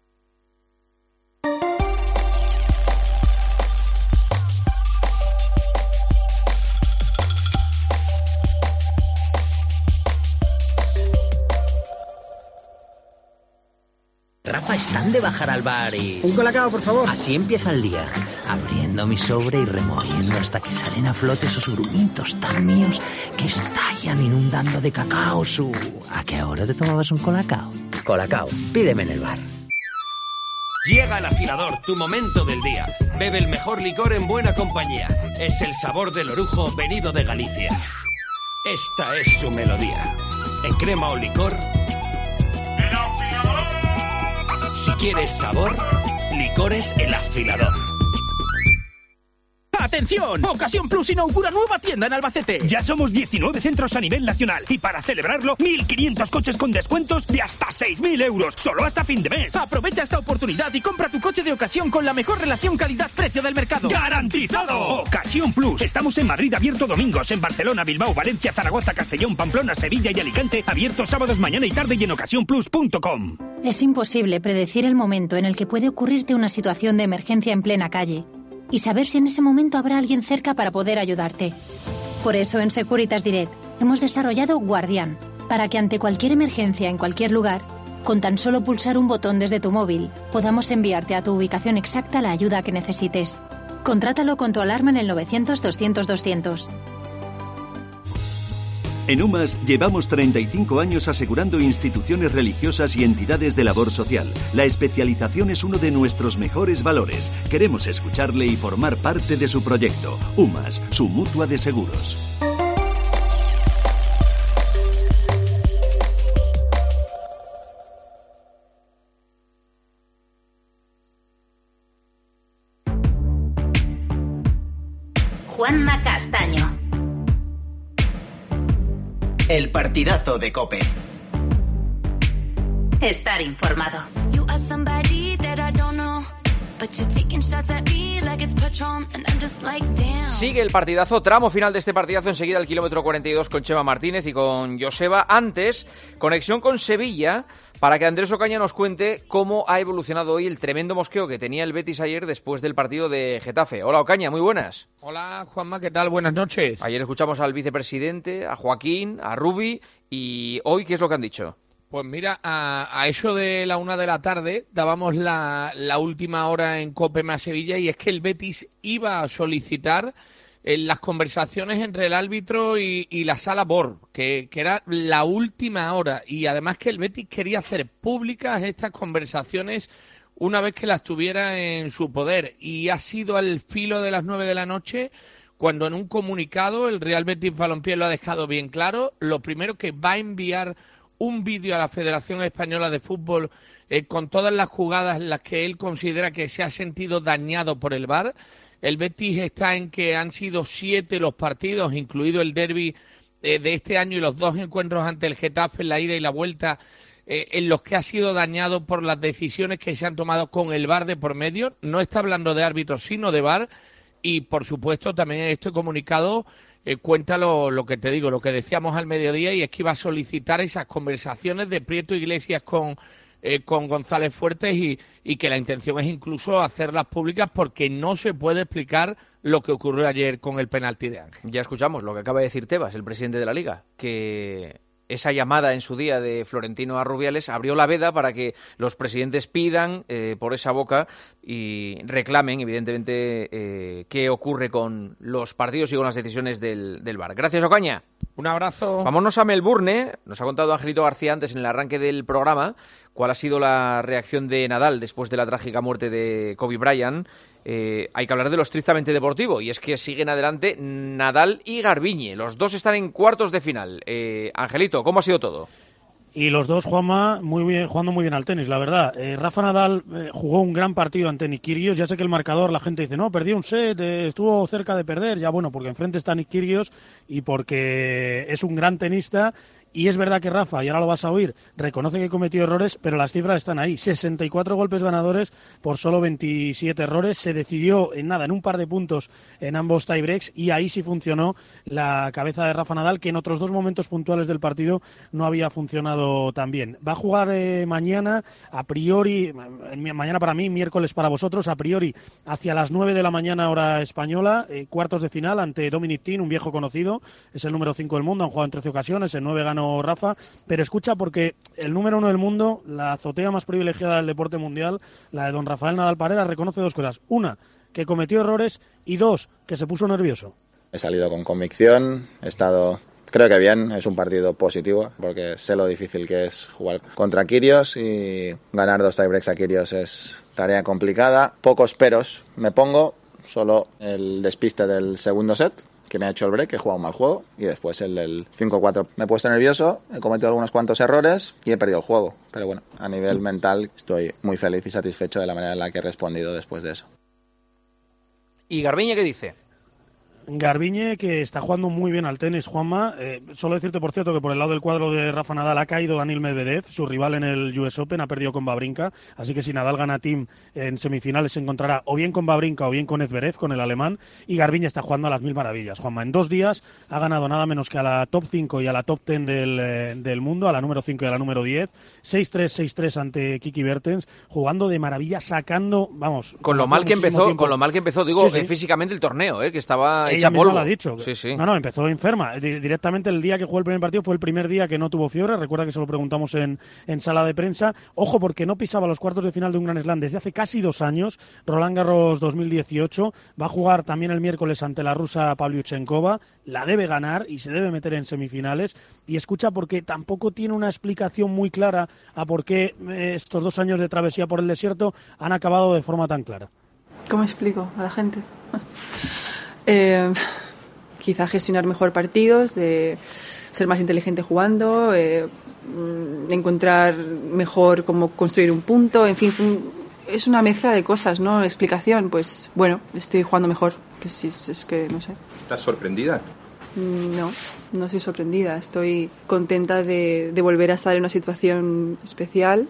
Speaker 25: Rafa, están de bajar al bar y...
Speaker 26: Un colacao, por favor.
Speaker 25: Así empieza el día, abriendo mi sobre y removiendo hasta que salen a flote esos grumitos tan míos que estallan inundando de cacao su... ¿A qué hora te tomabas un colacao? Colacao, pídeme en el bar.
Speaker 3: Llega el afilador, tu momento del día. Bebe el mejor licor en buena compañía. Es el sabor del orujo venido de Galicia. Esta es su melodía. En crema o licor... Si quieres sabor, Licores El Afilador.
Speaker 30: ¡Atención! Ocasión Plus inaugura nueva tienda en Albacete. Ya somos diecinueve centros a nivel nacional y para celebrarlo, mil quinientos coches con descuentos de hasta seis mil euros, solo hasta fin de mes. Aprovecha esta oportunidad y compra tu coche de ocasión con la mejor relación calidad-precio del mercado. ¡Garantizado! Ocasión Plus. Estamos en Madrid abierto domingos, en Barcelona, Bilbao, Valencia, Zaragoza, Castellón, Pamplona, Sevilla y Alicante, abierto sábados, mañana y tarde y en ocasión plus punto com.
Speaker 27: Es imposible predecir el momento en el que puede ocurrirte una situación de emergencia en plena calle y saber si en ese momento habrá alguien cerca para poder ayudarte. Por eso en Securitas Direct hemos desarrollado Guardián, para que ante cualquier emergencia en cualquier lugar, con tan solo pulsar un botón desde tu móvil, podamos enviarte a tu ubicación exacta la ayuda que necesites. Contrátalo con tu alarma en el novecientos doscientos doscientos.
Speaker 5: En UMAS llevamos treinta y cinco años asegurando instituciones religiosas y entidades de labor social. La especialización es uno de nuestros mejores valores. Queremos escucharle y formar parte de su proyecto. UMAS, su mutua de seguros.
Speaker 1: Juanma Castaño.
Speaker 2: El partidazo de COPE.
Speaker 1: Estar informado.
Speaker 4: Sigue el partidazo, tramo final de este partidazo, enseguida el kilómetro cuarenta y dos con Chema Martínez y con Joseba. Antes, conexión con Sevilla, para que Andrés Ocaña nos cuente cómo ha evolucionado hoy el tremendo mosqueo que tenía el Betis ayer después del partido de Getafe. Hola Ocaña, muy buenas.
Speaker 11: Hola Juanma, ¿qué tal? Buenas noches.
Speaker 4: Ayer escuchamos al vicepresidente, a Joaquín, a Rubi, y hoy, ¿qué es lo que han dicho?
Speaker 11: Pues mira, a, a eso de la una de la tarde dábamos la, la última hora en COPE más Sevilla, y es que el Betis iba a solicitar eh, las conversaciones entre el árbitro y, y la sala B O R, que, que era la última hora, y además que el Betis quería hacer públicas estas conversaciones una vez que las tuviera en su poder, y ha sido al filo de las nueve de la noche cuando en un comunicado el Real Betis Balompié lo ha dejado bien claro. Lo primero, que va a enviar un vídeo a la Federación Española de Fútbol eh, con todas las jugadas en las que él considera que se ha sentido dañado por el V A R. El Betis está en que han sido siete los partidos, incluido el derbi eh, de este año y los dos encuentros ante el Getafe en la ida y la vuelta, eh, en los que ha sido dañado por las decisiones que se han tomado con el V A R de por medio. No está hablando de árbitros, sino de V A R. Y, por supuesto, también en este comunicado Eh, cuenta lo, lo que te digo, lo que decíamos al mediodía, y es que iba a solicitar esas conversaciones de Prieto Iglesias con, eh, con González Fuertes, y, y que la intención es incluso hacerlas públicas, porque no se puede explicar lo que ocurrió ayer con el penalti de Ángel.
Speaker 4: Ya escuchamos lo que acaba de decir Tebas, el presidente de la Liga, que esa llamada en su día de Florentino a Rubiales abrió la veda para que los presidentes pidan eh, por esa boca y reclamen, evidentemente, eh, qué ocurre con los partidos y con las decisiones del, del V A R. Gracias, Ocaña.
Speaker 11: Un abrazo.
Speaker 4: Vámonos a Melbourne. Nos ha contado Angelito García antes en el arranque del programa cuál ha sido la reacción de Nadal después de la trágica muerte de Kobe Bryant. Eh, hay que hablar de lo estrictamente deportivo, y es que siguen adelante Nadal y Garbiñe. Los dos están en cuartos de final. Eh, Angelito, ¿cómo ha sido todo?
Speaker 14: Y los dos, Juanma, muy bien, jugando muy bien al tenis, la verdad. Eh, Rafa Nadal eh, jugó un gran partido ante Nick Kyrgios. Ya sé que el marcador, la gente dice, no, perdió un set, eh, estuvo cerca de perder. Ya bueno, porque enfrente está Nick Kyrgios y porque es un gran tenista. Y es verdad que Rafa, y ahora lo vas a oír, reconoce que cometió errores, pero las cifras están ahí. sesenta y cuatro golpes ganadores por solo veintisiete errores. Se decidió en nada, en un par de puntos en ambos tiebreaks, y ahí sí funcionó la cabeza de Rafa Nadal, que en otros dos momentos puntuales del partido no había funcionado tan bien. Va a jugar eh, mañana, a priori, mañana para mí, miércoles para vosotros, a priori hacia las nueve de la mañana hora española, eh, cuartos de final ante Dominic Thiem, un viejo conocido, es el número cinco del mundo, han jugado en trece ocasiones, en nueve ganó Rafa, pero escucha, porque el número uno del mundo, la azotea más privilegiada del deporte mundial, la de don Rafael Nadal Parera, reconoce dos cosas. Una, que cometió errores, y dos, que se puso nervioso.
Speaker 15: He salido con convicción, he estado, creo que bien, es un partido positivo, porque sé lo difícil que es jugar contra Kyrgios, y ganar dos tiebreaks a Kyrgios es tarea complicada. Pocos peros me pongo, solo el despiste del segundo set, que me ha hecho el break, he jugado un mal juego, y después el del cinco cuatro me he puesto nervioso, he cometido algunos cuantos errores y he perdido el juego. Pero bueno, a nivel mental estoy muy feliz y satisfecho de la manera en la que he respondido después de eso.
Speaker 4: ¿Y Garbiñe qué dice?
Speaker 14: Garbiñe, que está jugando muy bien al tenis, Juanma. Eh, solo decirte, por cierto, que por el lado del cuadro de Rafa Nadal ha caído Daniil Medvedev, su rival en el U S Open, ha perdido con Wawrinka, así que si Nadal gana a Thiem en semifinales se encontrará o bien con Wawrinka o bien con Zverev, con el alemán, y Garbiñe está jugando a las mil maravillas, Juanma. En dos días ha ganado nada menos que a la top cinco y a la top diez del, eh, del mundo, a la número cinco y a la número diez, seis tres, seis tres ante Kiki Bertens, jugando de maravilla, sacando, vamos...
Speaker 4: Con lo mal que empezó, tiempo. con lo mal que empezó, digo, sí, sí. Eh, físicamente el torneo, eh, que estaba hecha
Speaker 14: misma
Speaker 4: polvo.
Speaker 14: lo ha dicho.
Speaker 4: Sí, sí.
Speaker 14: No, no, empezó enferma. Di- Directamente el día que jugó el primer partido fue el primer día que no tuvo fiebre. Recuerda que se lo preguntamos en, en sala de prensa. Ojo, porque no pisaba los cuartos de final de un Grand Slam desde hace casi dos años. Roland Garros dos mil dieciocho. Va a jugar también el miércoles ante la rusa Pavlyuchenkova. La debe ganar y se debe meter en semifinales. Y escucha, porque tampoco tiene una explicación muy clara a por qué eh, estos dos años de travesía por el desierto han acabado de forma tan clara.
Speaker 6: ¿Cómo explico a la gente? eh, quizá gestionar mejor partidos, eh, ser más inteligente jugando, eh, encontrar mejor cómo construir un punto, en fin, son, es una mezcla de cosas, ¿no? Explicación, pues bueno, estoy jugando mejor, que si es, es que no sé.
Speaker 10: ¿Estás sorprendida?
Speaker 6: No, no estoy sorprendida, estoy contenta de, de volver a estar en una situación especial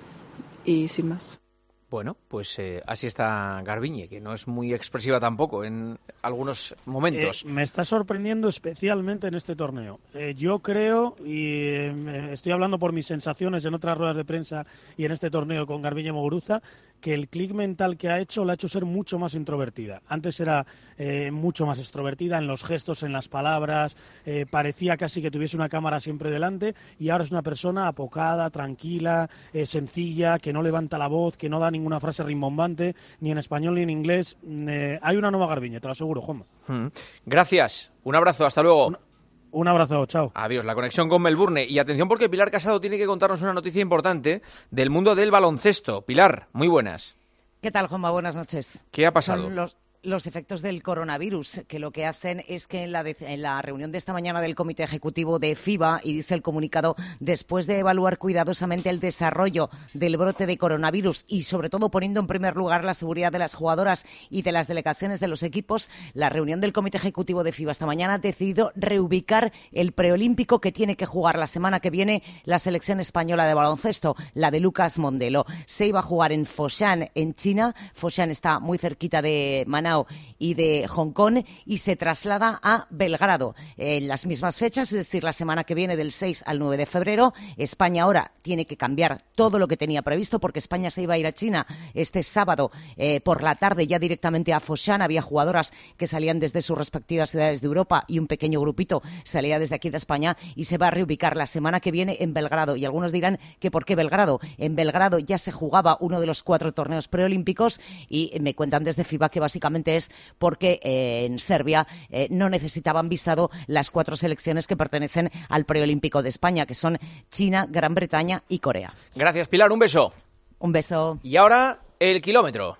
Speaker 6: y sin más.
Speaker 4: Bueno, pues eh, así está Garbiñe, que no es muy expresiva tampoco en algunos momentos.
Speaker 14: Eh, me está sorprendiendo especialmente en este torneo. Eh, yo creo, y eh, estoy hablando por mis sensaciones en otras ruedas de prensa y en este torneo con Garbiñe Muguruza, que el clic mental que ha hecho la ha hecho ser mucho más introvertida. Antes era eh, mucho más extrovertida en los gestos, en las palabras, eh, parecía casi que tuviese una cámara siempre delante, y ahora es una persona apocada, tranquila, eh, sencilla, que no levanta la voz, que no da ninguna frase rimbombante, ni en español ni en inglés. Eh, hay una nueva Garbiñe, te lo aseguro, Juanma.
Speaker 4: Mm. Gracias, un abrazo, hasta luego.
Speaker 14: Un, un abrazo, chao.
Speaker 4: Adiós, la conexión con Melbourne. Y atención, porque Pilar Casado tiene que contarnos una noticia importante del mundo del baloncesto. Pilar, muy buenas.
Speaker 12: ¿Qué tal, Juanma? Buenas noches.
Speaker 4: ¿Qué ha pasado?
Speaker 12: Son los... los efectos del coronavirus, que lo que hacen es que en la, de, en la reunión de esta mañana del Comité Ejecutivo de FIBA, y dice el comunicado, después de evaluar cuidadosamente el desarrollo del brote de coronavirus y sobre todo poniendo en primer lugar la seguridad de las jugadoras y de las delegaciones de los equipos, la reunión del Comité Ejecutivo de FIBA esta mañana ha decidido reubicar el preolímpico que tiene que jugar la semana que viene la selección española de baloncesto, la de Lucas Mondelo. Se iba a jugar en Foshan, en China. Foshan está muy cerquita de Manao y de Hong Kong, y se traslada a Belgrado en las mismas fechas, es decir, la semana que viene del seis al nueve de febrero. España ahora tiene que cambiar todo lo que tenía previsto, porque España se iba a ir a China este sábado eh, por la tarde ya directamente a Foshan. Había jugadoras que salían desde sus respectivas ciudades de Europa y un pequeño grupito salía desde aquí de España, y se va a reubicar la semana que viene en Belgrado. Y algunos dirán que ¿por qué Belgrado? En Belgrado ya se jugaba uno de los cuatro torneos preolímpicos, y me cuentan desde FIBA que básicamente es porque eh, en Serbia eh, no necesitaban visado las cuatro selecciones que pertenecen al preolímpico de España, que son China, Gran Bretaña y Corea.
Speaker 4: Gracias, Pilar, un beso.
Speaker 12: Un beso.
Speaker 4: Y ahora, el kilómetro.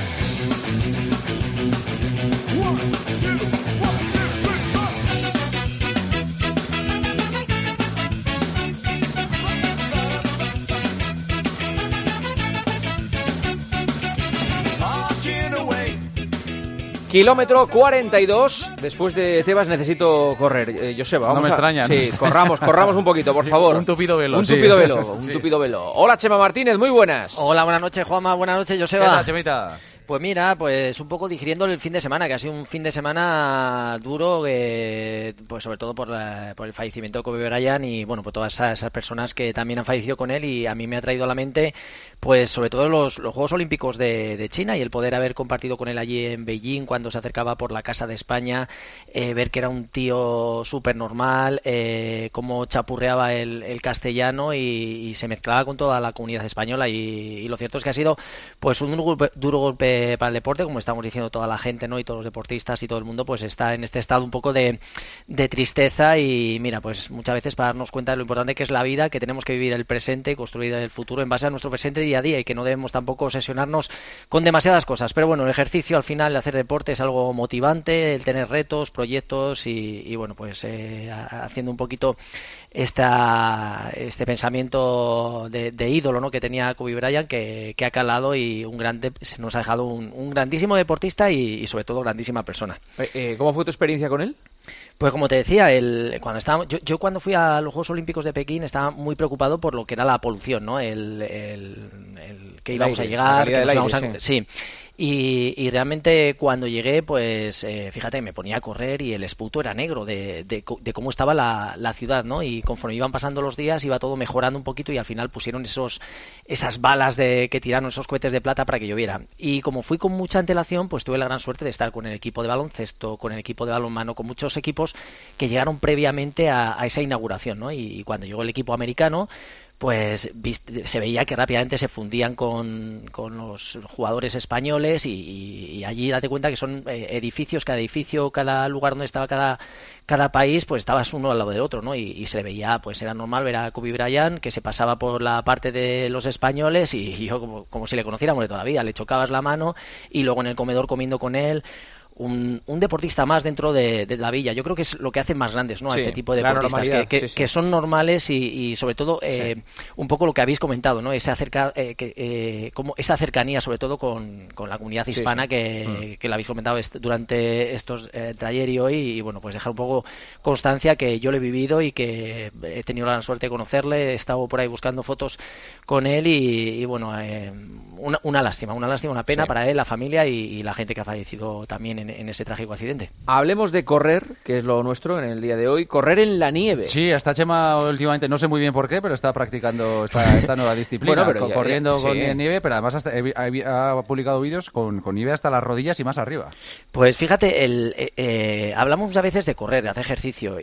Speaker 4: Kilómetro cuarenta y dos. Después de Tebas necesito correr. Eh, Joseba, vamos
Speaker 8: no me
Speaker 4: a...
Speaker 8: extraña.
Speaker 4: Sí,
Speaker 8: no
Speaker 4: corramos, corramos un poquito, por favor.
Speaker 8: Un tupido velo.
Speaker 4: Un
Speaker 8: sí.
Speaker 4: tupido velo, un
Speaker 8: sí.
Speaker 4: tupido velo. Hola, Chema Martínez, muy buenas.
Speaker 13: Hola, buenas noches, Juanma. Buenas noches, Joseba.
Speaker 8: ¿Qué tal, Chemita?
Speaker 13: Pues mira, pues un poco digiriendo el fin de semana, que ha sido un fin de semana duro, eh, pues sobre todo por, la, por el fallecimiento de Kobe Bryant y bueno, pues todas esas, esas personas que también han fallecido con él, y a mí me ha traído a la mente pues sobre todo los, los Juegos Olímpicos de, de China, y el poder haber compartido con él allí en Beijing cuando se acercaba por la Casa de España, eh, ver que era un tío súper normal, eh, cómo chapurreaba el, el castellano y, y se mezclaba con toda la comunidad española, y, y lo cierto es que ha sido pues un duro golpe, duro golpe para el deporte, como estamos diciendo toda la gente, ¿no? Y todos los deportistas y todo el mundo pues está en este estado un poco de, de tristeza, y mira, pues muchas veces para darnos cuenta de lo importante que es la vida, que tenemos que vivir el presente y construir el futuro en base a nuestro presente día a día, y que no debemos tampoco obsesionarnos con demasiadas cosas. Pero bueno, el ejercicio al final, el hacer deporte es algo motivante, el tener retos, proyectos y, y bueno, pues eh, haciendo un poquito esta, este pensamiento de, de ídolo, ¿no? Que tenía Kobe Bryant, que, que ha calado, y un grande, se nos ha dejado un, un grandísimo deportista y, y sobre todo grandísima persona.
Speaker 4: Eh, eh, ¿Cómo fue tu experiencia con él?
Speaker 13: Pues como te decía, el, cuando estaba, yo, yo cuando fui a los Juegos Olímpicos de Pekín estaba muy preocupado por lo que era la polución, ¿no? El, el, el que íbamos
Speaker 4: aire,
Speaker 13: a llegar, que nos
Speaker 4: aire,
Speaker 13: íbamos a,
Speaker 4: sí.
Speaker 13: sí. Y, y realmente cuando llegué, pues eh, fíjate, me ponía a correr y el esputo era negro de, de, de cómo estaba la, la ciudad, ¿no? Y conforme iban pasando los días iba todo mejorando un poquito y al final pusieron esos esas balas de que tiraron, esos cohetes de plata para que lloviera. Y como fui con mucha antelación, pues tuve la gran suerte de estar con el equipo de baloncesto, con el equipo de balonmano, con muchos equipos que llegaron previamente a, a esa inauguración, ¿no? Y, y cuando llegó el equipo americano, pues viste, se veía que rápidamente se fundían con, con los jugadores españoles y, y, y allí date cuenta que son eh, edificios, cada edificio, cada lugar donde estaba cada, cada país, pues estabas uno al lado del otro, ¿no? Y, y se le veía, pues era normal ver a Kobe Bryant que se pasaba por la parte de los españoles y, y yo como, como si le conociéramos de toda la vida, le chocabas la mano y luego en el comedor comiendo con él. Un, un deportista más dentro de, de la villa. Yo creo que es lo que hace más grandes, ¿no? Sí, a este tipo de deportistas que, que, sí, sí. que son normales y, y sobre todo eh, sí. un poco lo que habéis comentado, ¿no? Esa, cerca, eh, que, eh, como esa cercanía sobre todo con, con la comunidad hispana sí, sí. Que, mm. que la habéis comentado est durante estos eh, ayer y hoy y bueno, pues dejar un poco constancia que yo lo he vivido y que he tenido la suerte de conocerle, he estado por ahí buscando fotos con él y, y bueno, eh, una, una lástima, una lástima, una pena sí. para él, la familia y, y la gente que ha fallecido también en En, en ese trágico accidente.
Speaker 4: Hablemos de correr, que es lo nuestro en el día de hoy, correr en la nieve.
Speaker 8: Sí, hasta Chema últimamente, no sé muy bien por qué, pero está practicando esta, esta nueva disciplina, bueno, pero ya, corriendo ya, con sí. nieve, pero además hasta, ha, ha publicado vídeos con, con nieve hasta las rodillas y más arriba.
Speaker 13: Pues fíjate, el, eh, eh, hablamos a veces de correr, de hacer ejercicio,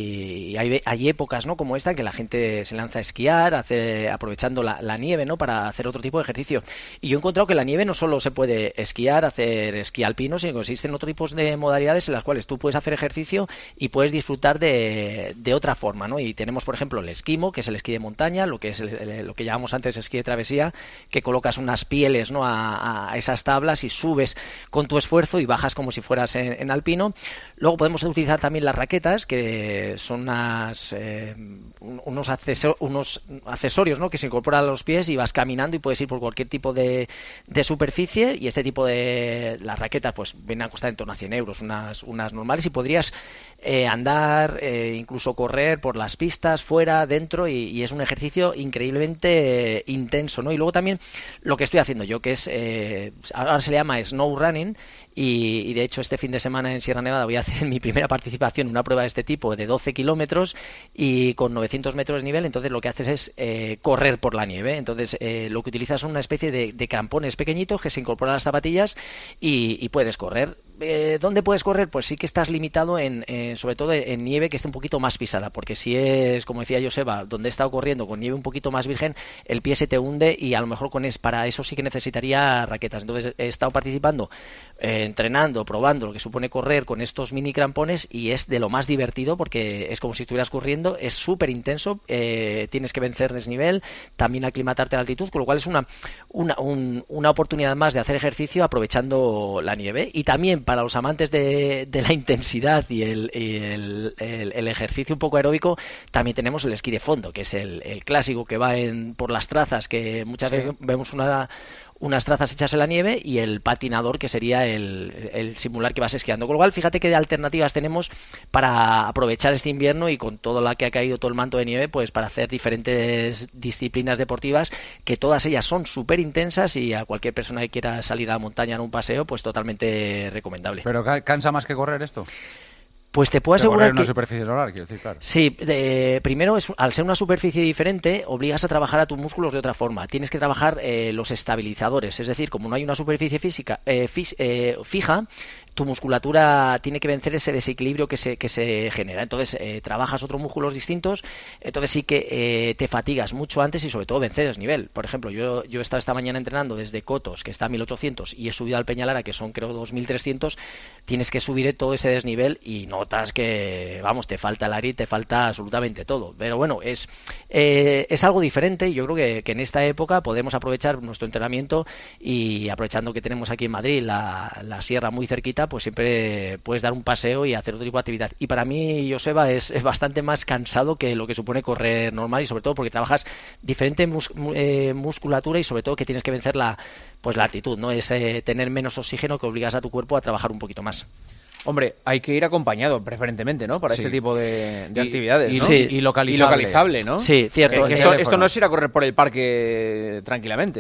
Speaker 13: y hay, hay épocas, ¿no? Como esta, en que la gente se lanza a esquiar, hace, aprovechando la, la nieve, ¿no? Para hacer otro tipo de ejercicio. Y yo he encontrado que la nieve no solo se puede esquiar, hacer esquí alpino, sino que existen otros tipos de modalidades en las cuales tú puedes hacer ejercicio y puedes disfrutar de, de otra forma, ¿no? Y tenemos, por ejemplo, el esquimo, que es el esquí de montaña, lo que es el, el, lo que llamamos antes esquí de travesía, que colocas unas pieles, ¿no? a, a esas tablas y subes con tu esfuerzo y bajas como si fueras en, en alpino. Luego podemos utilizar también las raquetas, que son unas, eh, unos, accesor unos accesorios, ¿no? Que se incorporan a los pies y vas caminando y puedes ir por cualquier tipo de, de superficie y este tipo de las raquetas pues vienen a costar en torno a cien euros, unas, unas normales y podrías eh, andar, eh, incluso correr por las pistas, fuera, dentro y, y es un ejercicio increíblemente eh, intenso, ¿no? Y luego también lo que estoy haciendo yo, que es, eh, ahora se le llama snow running y, y de hecho este fin de semana en Sierra Nevada voy a hacer mi primera participación en una prueba de este tipo de doce kilómetros y con novecientos metros de nivel, entonces lo que haces es eh, correr por la nieve, entonces eh, lo que utilizas son una especie de, de crampones pequeñitos que se incorporan a las zapatillas y, y puedes correr. Eh, ¿Dónde puedes correr? Pues sí que estás limitado en, eh, sobre todo en nieve que esté un poquito más pisada, porque si es, como decía Joseba, donde he estado corriendo con nieve un poquito más virgen, el pie se te hunde y a lo mejor con es, para eso sí que necesitaría raquetas. Entonces he estado participando, eh, entrenando, probando lo que supone correr con estos mini crampones y es de lo más divertido porque es como si estuvieras corriendo, es súper intenso, eh, tienes que vencer desnivel, también aclimatarte a la altitud, con lo cual es una, una, un, una oportunidad más de hacer ejercicio aprovechando la nieve y también para los amantes de, de la intensidad y, el, y el, el, el ejercicio un poco aeróbico, también tenemos el esquí de fondo, que es el, el clásico que va en, por las trazas, que muchas sí. veces vemos una, unas trazas hechas en la nieve, y el patinador, que sería el, el simular que vas esquiando. Con lo cual, fíjate qué alternativas tenemos para aprovechar este invierno y con todo la que ha caído todo el manto de nieve, pues para hacer diferentes disciplinas deportivas, que todas ellas son súper intensas y a cualquier persona que quiera salir a la montaña en un paseo, pues totalmente recomendable.
Speaker 8: ¿Pero cansa más que correr esto?
Speaker 13: Pues te puedo asegurar
Speaker 8: que... una superficie normal, quiero decir, claro.
Speaker 13: Sí, de, primero, es, al ser una superficie diferente, obligas a trabajar a tus músculos de otra forma. Tienes que trabajar eh, los estabilizadores, es decir, como no hay una superficie física eh, fis, eh, fija, tu musculatura tiene que vencer ese desequilibrio que se, que se genera. Entonces, eh, trabajas otros músculos distintos, entonces sí que eh, te fatigas mucho antes y sobre todo vencer desnivel. Por ejemplo, yo, yo he estado esta mañana entrenando desde Cotos, que está a mil ochocientos, y he subido al Peñalara, que son creo dos mil trescientos, tienes que subir todo ese desnivel y notas que, vamos, te falta el aire y te falta absolutamente todo. Pero bueno, es, eh, es algo diferente y yo creo que, que en esta época podemos aprovechar nuestro entrenamiento y aprovechando que tenemos aquí en Madrid la, la sierra muy cerquita, pues siempre puedes dar un paseo y hacer otro tipo de actividad. Y para mí, Joseba, es, es bastante más cansado que lo que supone correr normal, y sobre todo porque trabajas diferente mus, eh, musculatura y sobre todo que tienes que vencer la, pues la altitud, ¿no? Es eh, tener menos oxígeno que obligas a tu cuerpo a trabajar un poquito más.
Speaker 4: Hombre, hay que ir acompañado preferentemente, ¿no? Para sí. este tipo de, de
Speaker 8: y,
Speaker 4: actividades,
Speaker 8: y,
Speaker 4: ¿no?
Speaker 8: Sí. y, localizable.
Speaker 4: y localizable, ¿no?
Speaker 13: Sí, cierto.
Speaker 4: Eh, esto, esto no es ir a correr por el parque tranquilamente.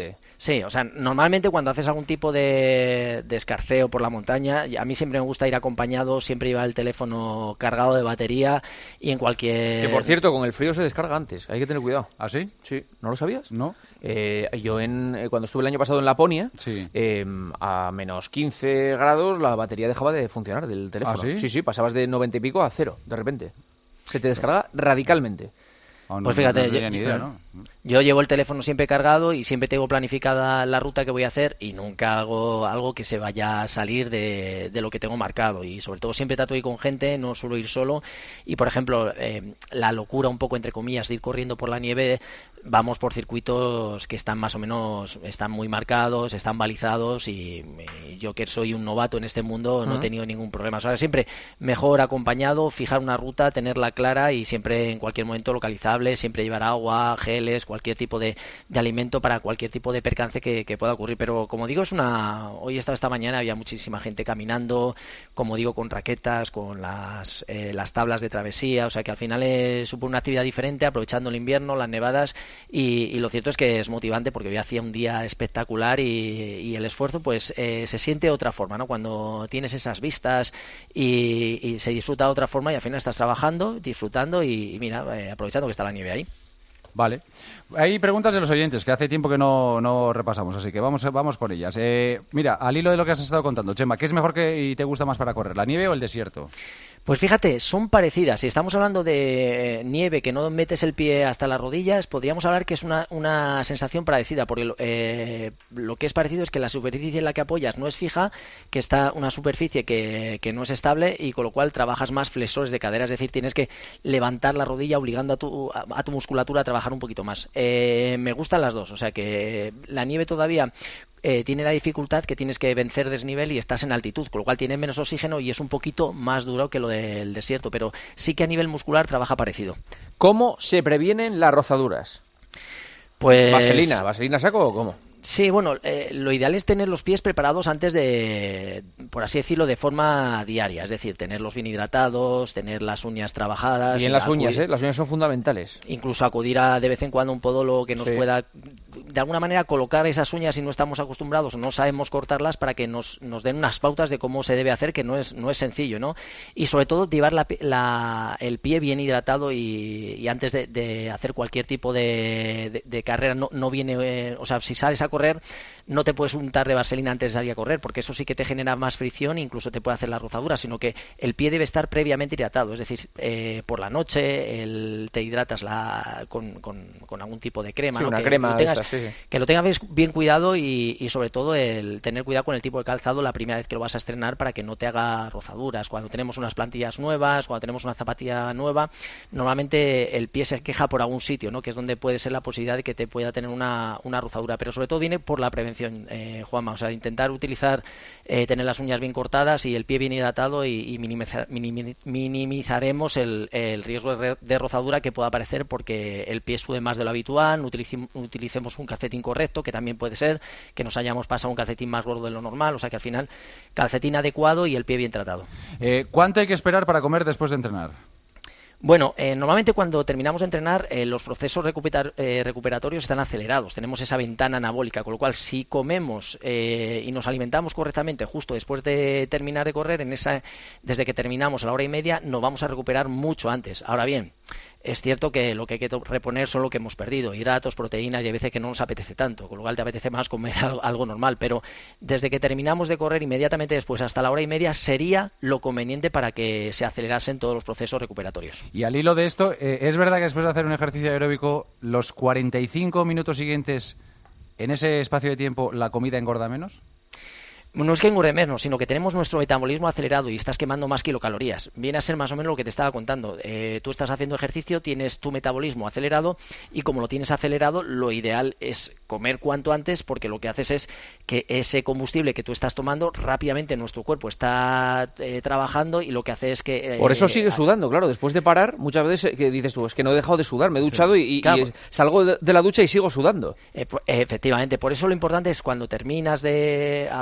Speaker 13: Sí, o sea, normalmente cuando haces algún tipo de, de escarceo por la montaña, a mí siempre me gusta ir acompañado, siempre llevar el teléfono cargado de batería y en cualquier...
Speaker 4: Que por cierto, con el frío se descarga antes, hay que tener cuidado.
Speaker 8: ¿Ah, sí?
Speaker 4: Sí, ¿no lo sabías?
Speaker 8: No.
Speaker 4: Eh, yo en, eh, cuando estuve el año pasado en Laponia,
Speaker 8: sí.
Speaker 4: eh, a menos quince grados la batería dejaba de funcionar del teléfono.
Speaker 8: ¿Ah, sí?
Speaker 4: Sí, sí, pasabas de noventa y pico a cero, de repente. Se te descarga radicalmente.
Speaker 8: Oh, no,
Speaker 13: pues fíjate,
Speaker 8: no, no
Speaker 13: yo,
Speaker 8: ni idea, ¿no?
Speaker 13: yo llevo el teléfono siempre cargado y siempre tengo planificada la ruta que voy a hacer y nunca hago algo que se vaya a salir de, de lo que tengo marcado, y sobre todo siempre trato de ir con gente, no suelo ir solo. Y por ejemplo, eh, la locura un poco entre comillas de ir corriendo por la nieve, vamos por circuitos que están más o menos, están muy marcados, están balizados, y, y yo que soy un novato en este mundo no he tenido ningún problema. O sea, siempre mejor acompañado, fijar una ruta, tenerla clara y siempre en cualquier momento localizable, siempre llevar agua, geles, cualquier tipo de, de alimento para cualquier tipo de percance que, que pueda ocurrir. Pero como digo, es una hoy he estado esta mañana, había muchísima gente caminando, como digo, con raquetas, con las, eh, las tablas de travesía, o sea que al final eh, supone una actividad diferente, aprovechando el invierno, las nevadas. Y, y lo cierto es que es motivante porque hoy hacía un día espectacular y, y el esfuerzo pues eh, se siente de otra forma, ¿no? Cuando tienes esas vistas y, y se disfruta de otra forma y al final estás trabajando, disfrutando y, y mira, eh, aprovechando que está la nieve ahí.
Speaker 8: Vale. Hay preguntas de los oyentes que hace tiempo que no, no repasamos, así que vamos, vamos con ellas. Eh, mira, al hilo de lo que has estado contando, Chema, ¿qué es mejor que, y te gusta más para correr, la nieve o el desierto?
Speaker 13: Pues fíjate, son parecidas. Si estamos hablando de nieve que no metes el pie hasta las rodillas, podríamos hablar que es una, una sensación parecida, porque eh, lo que es parecido es que la superficie en la que apoyas no es fija, que está una superficie que, que no es estable y con lo cual trabajas más flexores de cadera, es decir, tienes que levantar la rodilla obligando a tu, a, a tu musculatura a trabajar un poquito más. Eh, me gustan las dos, o sea que la nieve todavía... Eh, tiene la dificultad que tienes que vencer desnivel y estás en altitud, con lo cual tiene menos oxígeno y es un poquito más duro que lo del desierto, pero sí que a nivel muscular trabaja parecido.
Speaker 4: ¿Cómo se previenen las rozaduras?
Speaker 13: Pues...
Speaker 4: ¿Vaselina? ¿Vaselina saco o cómo?
Speaker 13: Sí, bueno, eh, lo ideal es tener los pies preparados antes de, por así decirlo, de forma diaria. Es decir, tenerlos bien hidratados, tener las uñas trabajadas.
Speaker 4: Bien las uñas, ¿eh? Las uñas son fundamentales.
Speaker 13: Incluso acudir a de vez en cuando a un podólogo que nos sí. pueda, de alguna manera, colocar esas uñas si no estamos acostumbrados o no sabemos cortarlas para que nos, nos den unas pautas de cómo se debe hacer, que no es, no es sencillo, ¿no? Y sobre todo, llevar la, la, el pie bien hidratado y, y antes de, de hacer cualquier tipo de, de, de carrera, no, no viene, eh, o sea, si sales a correr, no te puedes untar de vaselina antes de salir a correr, porque eso sí que te genera más fricción e incluso te puede hacer la rozadura, sino que el pie debe estar previamente hidratado, es decir, eh, por la noche el, te hidratas la, con, con, con algún tipo de crema,
Speaker 4: sí,
Speaker 13: ¿no?
Speaker 4: una
Speaker 13: que,
Speaker 4: crema
Speaker 13: lo tengas,
Speaker 4: esa, sí, sí.
Speaker 13: que lo tengas bien cuidado y, y sobre todo el tener cuidado con el tipo de calzado la primera vez que lo vas a estrenar para que no te haga rozaduras. Cuando tenemos unas plantillas nuevas, cuando tenemos una zapatilla nueva, normalmente el pie se queja por algún sitio, ¿no? Que es donde puede ser la posibilidad de que te pueda tener una, una rozadura, pero sobre todo viene por la prevención. Eh, Juanma, o sea, intentar utilizar, eh, tener las uñas bien cortadas y el pie bien hidratado y, y minimizar, minim, minimizaremos el, el riesgo de, de rozadura que pueda aparecer porque el pie sube más de lo habitual, utilicim, utilicemos un calcetín correcto, que también puede ser que nos hayamos pasado un calcetín más gordo de lo normal, o sea que al final calcetín adecuado y el pie bien tratado.
Speaker 8: Eh, ¿Cuánto hay que esperar para comer después de entrenar?
Speaker 13: Bueno, eh, normalmente cuando terminamos de entrenar eh, los procesos recuperar, eh, recuperatorios están acelerados, tenemos esa ventana anabólica, con lo cual si comemos eh, y nos alimentamos correctamente justo después de terminar de correr, en esa, desde que terminamos a la hora y media, nos vamos a recuperar mucho antes. Ahora bien, es cierto que lo que hay que reponer son lo que hemos perdido, hidratos, proteínas, y hay veces que no nos apetece tanto, con lo cual te apetece más comer algo normal, pero desde que terminamos de correr inmediatamente después hasta la hora y media sería lo conveniente para que se acelerasen todos los procesos recuperatorios.
Speaker 8: Y al hilo de esto, eh, ¿es verdad que después de hacer un ejercicio aeróbico, los cuarenta y cinco minutos siguientes, en ese espacio de tiempo, la comida engorda menos?
Speaker 13: No es que engorde menos, sino que tenemos nuestro metabolismo acelerado y estás quemando más kilocalorías. Viene a ser más o menos lo que te estaba contando. Eh, tú estás haciendo ejercicio, tienes tu metabolismo acelerado y como lo tienes acelerado, lo ideal es comer cuanto antes porque lo que haces es que ese combustible que tú estás tomando rápidamente nuestro cuerpo está eh, trabajando y lo que hace es que... Eh,
Speaker 4: Por eso sigues sudando, claro. Después de parar, muchas veces que dices tú, es que no he dejado de sudar, me he duchado sí. y, y, claro. y salgo de, de la ducha y sigo sudando.
Speaker 13: Eh, efectivamente, por eso lo importante es cuando terminas de... Hablamos mucho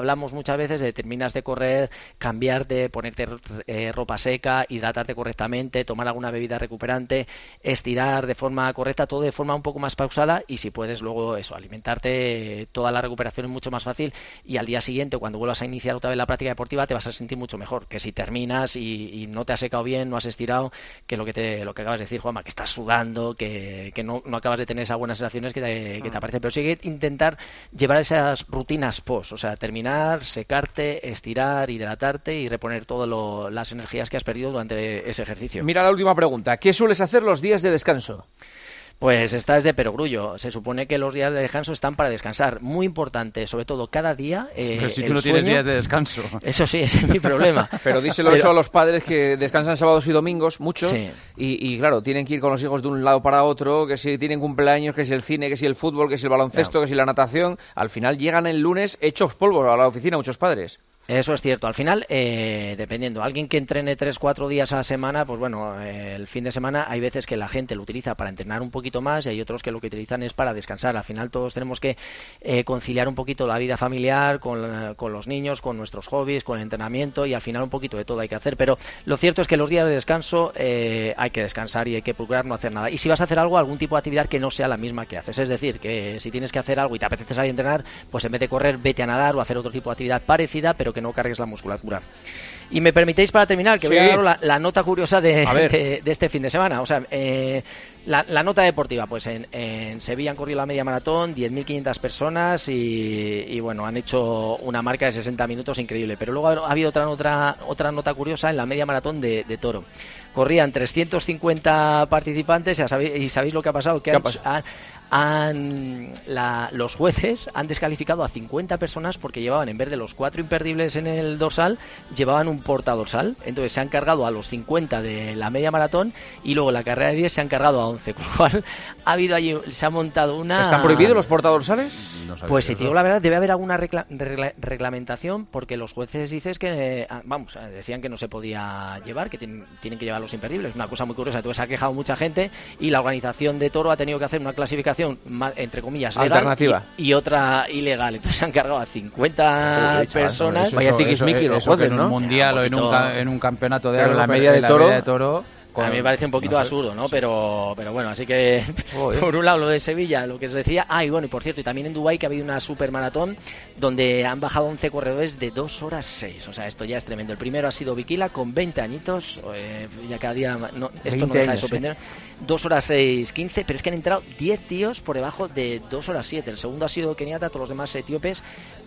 Speaker 13: muchas veces de terminas de correr, cambiarte, ponerte eh, ropa seca, hidratarte correctamente, tomar alguna bebida recuperante, estirar de forma correcta, todo de forma un poco más pausada, y si puedes luego eso, alimentarte, toda la recuperación es mucho más fácil, y al día siguiente, cuando vuelvas a iniciar otra vez la práctica deportiva, te vas a sentir mucho mejor que si terminas y, y no te has secado bien, no has estirado, que lo que te lo que acabas de decir, Juanma, que estás sudando, que, que no, no acabas de tener esas buenas sensaciones que te, que te aparecen. Pero sí que intentar llevar esas rutinas post, o sea, terminar, secarte, estirar, hidratarte y reponer todas las energías que has perdido durante ese ejercicio.
Speaker 4: Mira la última pregunta, ¿qué sueles hacer los días de descanso?
Speaker 13: Pues esta es de perogrullo. Se supone que los días de descanso están para descansar. Muy importante, sobre todo cada día. Eh,
Speaker 8: Pero sí que
Speaker 13: el
Speaker 8: no
Speaker 13: sueño...
Speaker 8: tienes días de descanso.
Speaker 13: Eso sí, ese es mi problema.
Speaker 4: Pero díselo Pero... eso a los padres que descansan sábados y domingos, muchos, sí. y, y claro, tienen que ir con los hijos de un lado para otro, que si tienen cumpleaños, que si el cine, que si el fútbol, que si el baloncesto, claro. que si la natación. Al final llegan el lunes hechos polvo a la oficina muchos padres.
Speaker 13: Eso es cierto. Al final, eh, dependiendo, alguien que entrene tres, cuatro días a la semana, pues bueno, eh, el fin de semana hay veces que la gente lo utiliza para entrenar un poquito más y hay otros que lo que utilizan es para descansar. Al final todos tenemos que eh, conciliar un poquito la vida familiar con, con los niños, con nuestros hobbies, con el entrenamiento, y al final un poquito de todo hay que hacer. Pero lo cierto es que los días de descanso eh, hay que descansar y hay que procurar no hacer nada. Y si vas a hacer algo, algún tipo de actividad que no sea la misma que haces. Es decir, que si tienes que hacer algo y te apetece salir a entrenar, pues en vez de correr, vete a nadar o hacer otro tipo de actividad parecida, pero que no cargues la musculatura. Y me permitéis para terminar que sí. voy a daros la, la nota curiosa de, de, de este fin de semana. O sea, eh, la, la nota deportiva, pues en, en Sevilla han corrido la media maratón, diez mil quinientas personas y, y bueno, han hecho una marca de sesenta minutos increíble. Pero luego ha habido otra, otra, otra nota curiosa en la media maratón de, de Toro. Corrían trescientos cincuenta participantes y sabéis, y sabéis lo que ha pasado, que han, han, han la, los jueces han descalificado a cincuenta personas porque llevaban, en vez de los cuatro imperdibles en el dorsal, llevaban un portadorsal. Entonces se han cargado a los cincuenta de la media maratón y luego en la carrera de diez se han cargado a once, con lo cual ha habido allí, se ha montado una...
Speaker 4: ¿Están prohibidos los portadorsales?
Speaker 13: No pues si te digo la verdad, debe haber alguna regla, regla, reglamentación, porque los jueces dices que, vamos, decían que no se podía llevar, que tienen, tienen que llevar los imperdibles. Una cosa muy curiosa. Entonces se ha quejado mucha gente y la organización de Toro ha tenido que hacer una clasificación, entre comillas, legal
Speaker 4: alternativa
Speaker 13: y, y otra ilegal. Entonces se han cargado a cincuenta Uy, personas.
Speaker 8: Eso, eso, eso, eso, los jueces, en un ¿no? mundial o en un, en un campeonato de algo,
Speaker 4: la media de, la toro,
Speaker 8: media de Toro.
Speaker 13: A mí me parece un poquito no sé, absurdo, ¿no? Pero, pero bueno, así que por un lado lo de Sevilla, lo que os decía. Ah, y bueno, y por cierto, y también en Dubái, que ha habido una supermaratón donde han bajado once corredores de dos horas seis. O sea, esto ya es tremendo. El primero ha sido Bikila con veinte añitos. Eh, ya cada día no, esto no deja de sorprender. dos horas seis quince, pero es que han entrado diez tíos por debajo de dos horas siete. El segundo ha sido Kenyatta, todos los demás etíopes,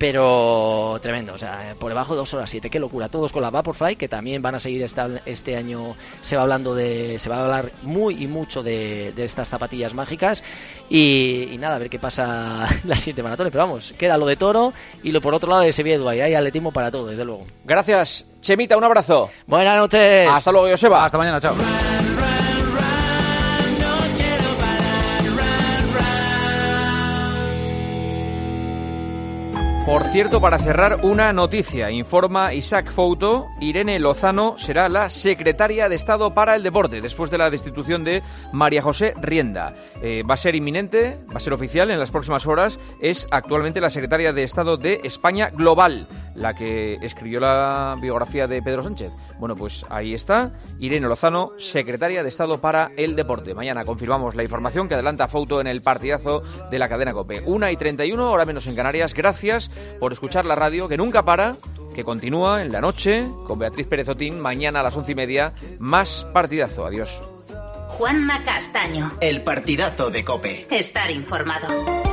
Speaker 13: pero tremendo. O sea, por debajo de dos horas siete. Qué locura. Todos con la Vaporfly, que también van a seguir esta, este año. Se va hablando de se va a hablar muy y mucho de, de estas zapatillas mágicas y, y nada, a ver qué pasa las siete maratones, pero vamos, queda lo de Toro y lo por otro lado de Sevilla y Dubái. Hay atletismo para todo, desde luego.
Speaker 4: Gracias, Chemita, un abrazo.
Speaker 13: Buenas noches.
Speaker 4: Hasta luego, Joseba.
Speaker 8: Hasta mañana, chao.
Speaker 4: Por cierto, para cerrar, una noticia. Informa Isaac Fouto, Irene Lozano será la secretaria de Estado para el Deporte, después de la destitución de María José Rienda. Eh, va a ser inminente, va a ser oficial en las próximas horas. Es actualmente la secretaria de Estado de España Global, la que escribió la biografía de Pedro Sánchez. Bueno, pues ahí está, Irene Lozano, secretaria de Estado para el Deporte. Mañana confirmamos la información que adelanta Fouto en el partidazo de la cadena COPE. una y treinta y uno, hora menos en Canarias. Gracias por escuchar la radio, que nunca para, que continúa en la noche con Beatriz Pérez Otín. Mañana a las once y media, más partidazo. Adiós.
Speaker 1: Juanma Castaño.
Speaker 2: El partidazo de COPE.
Speaker 1: Estar informado.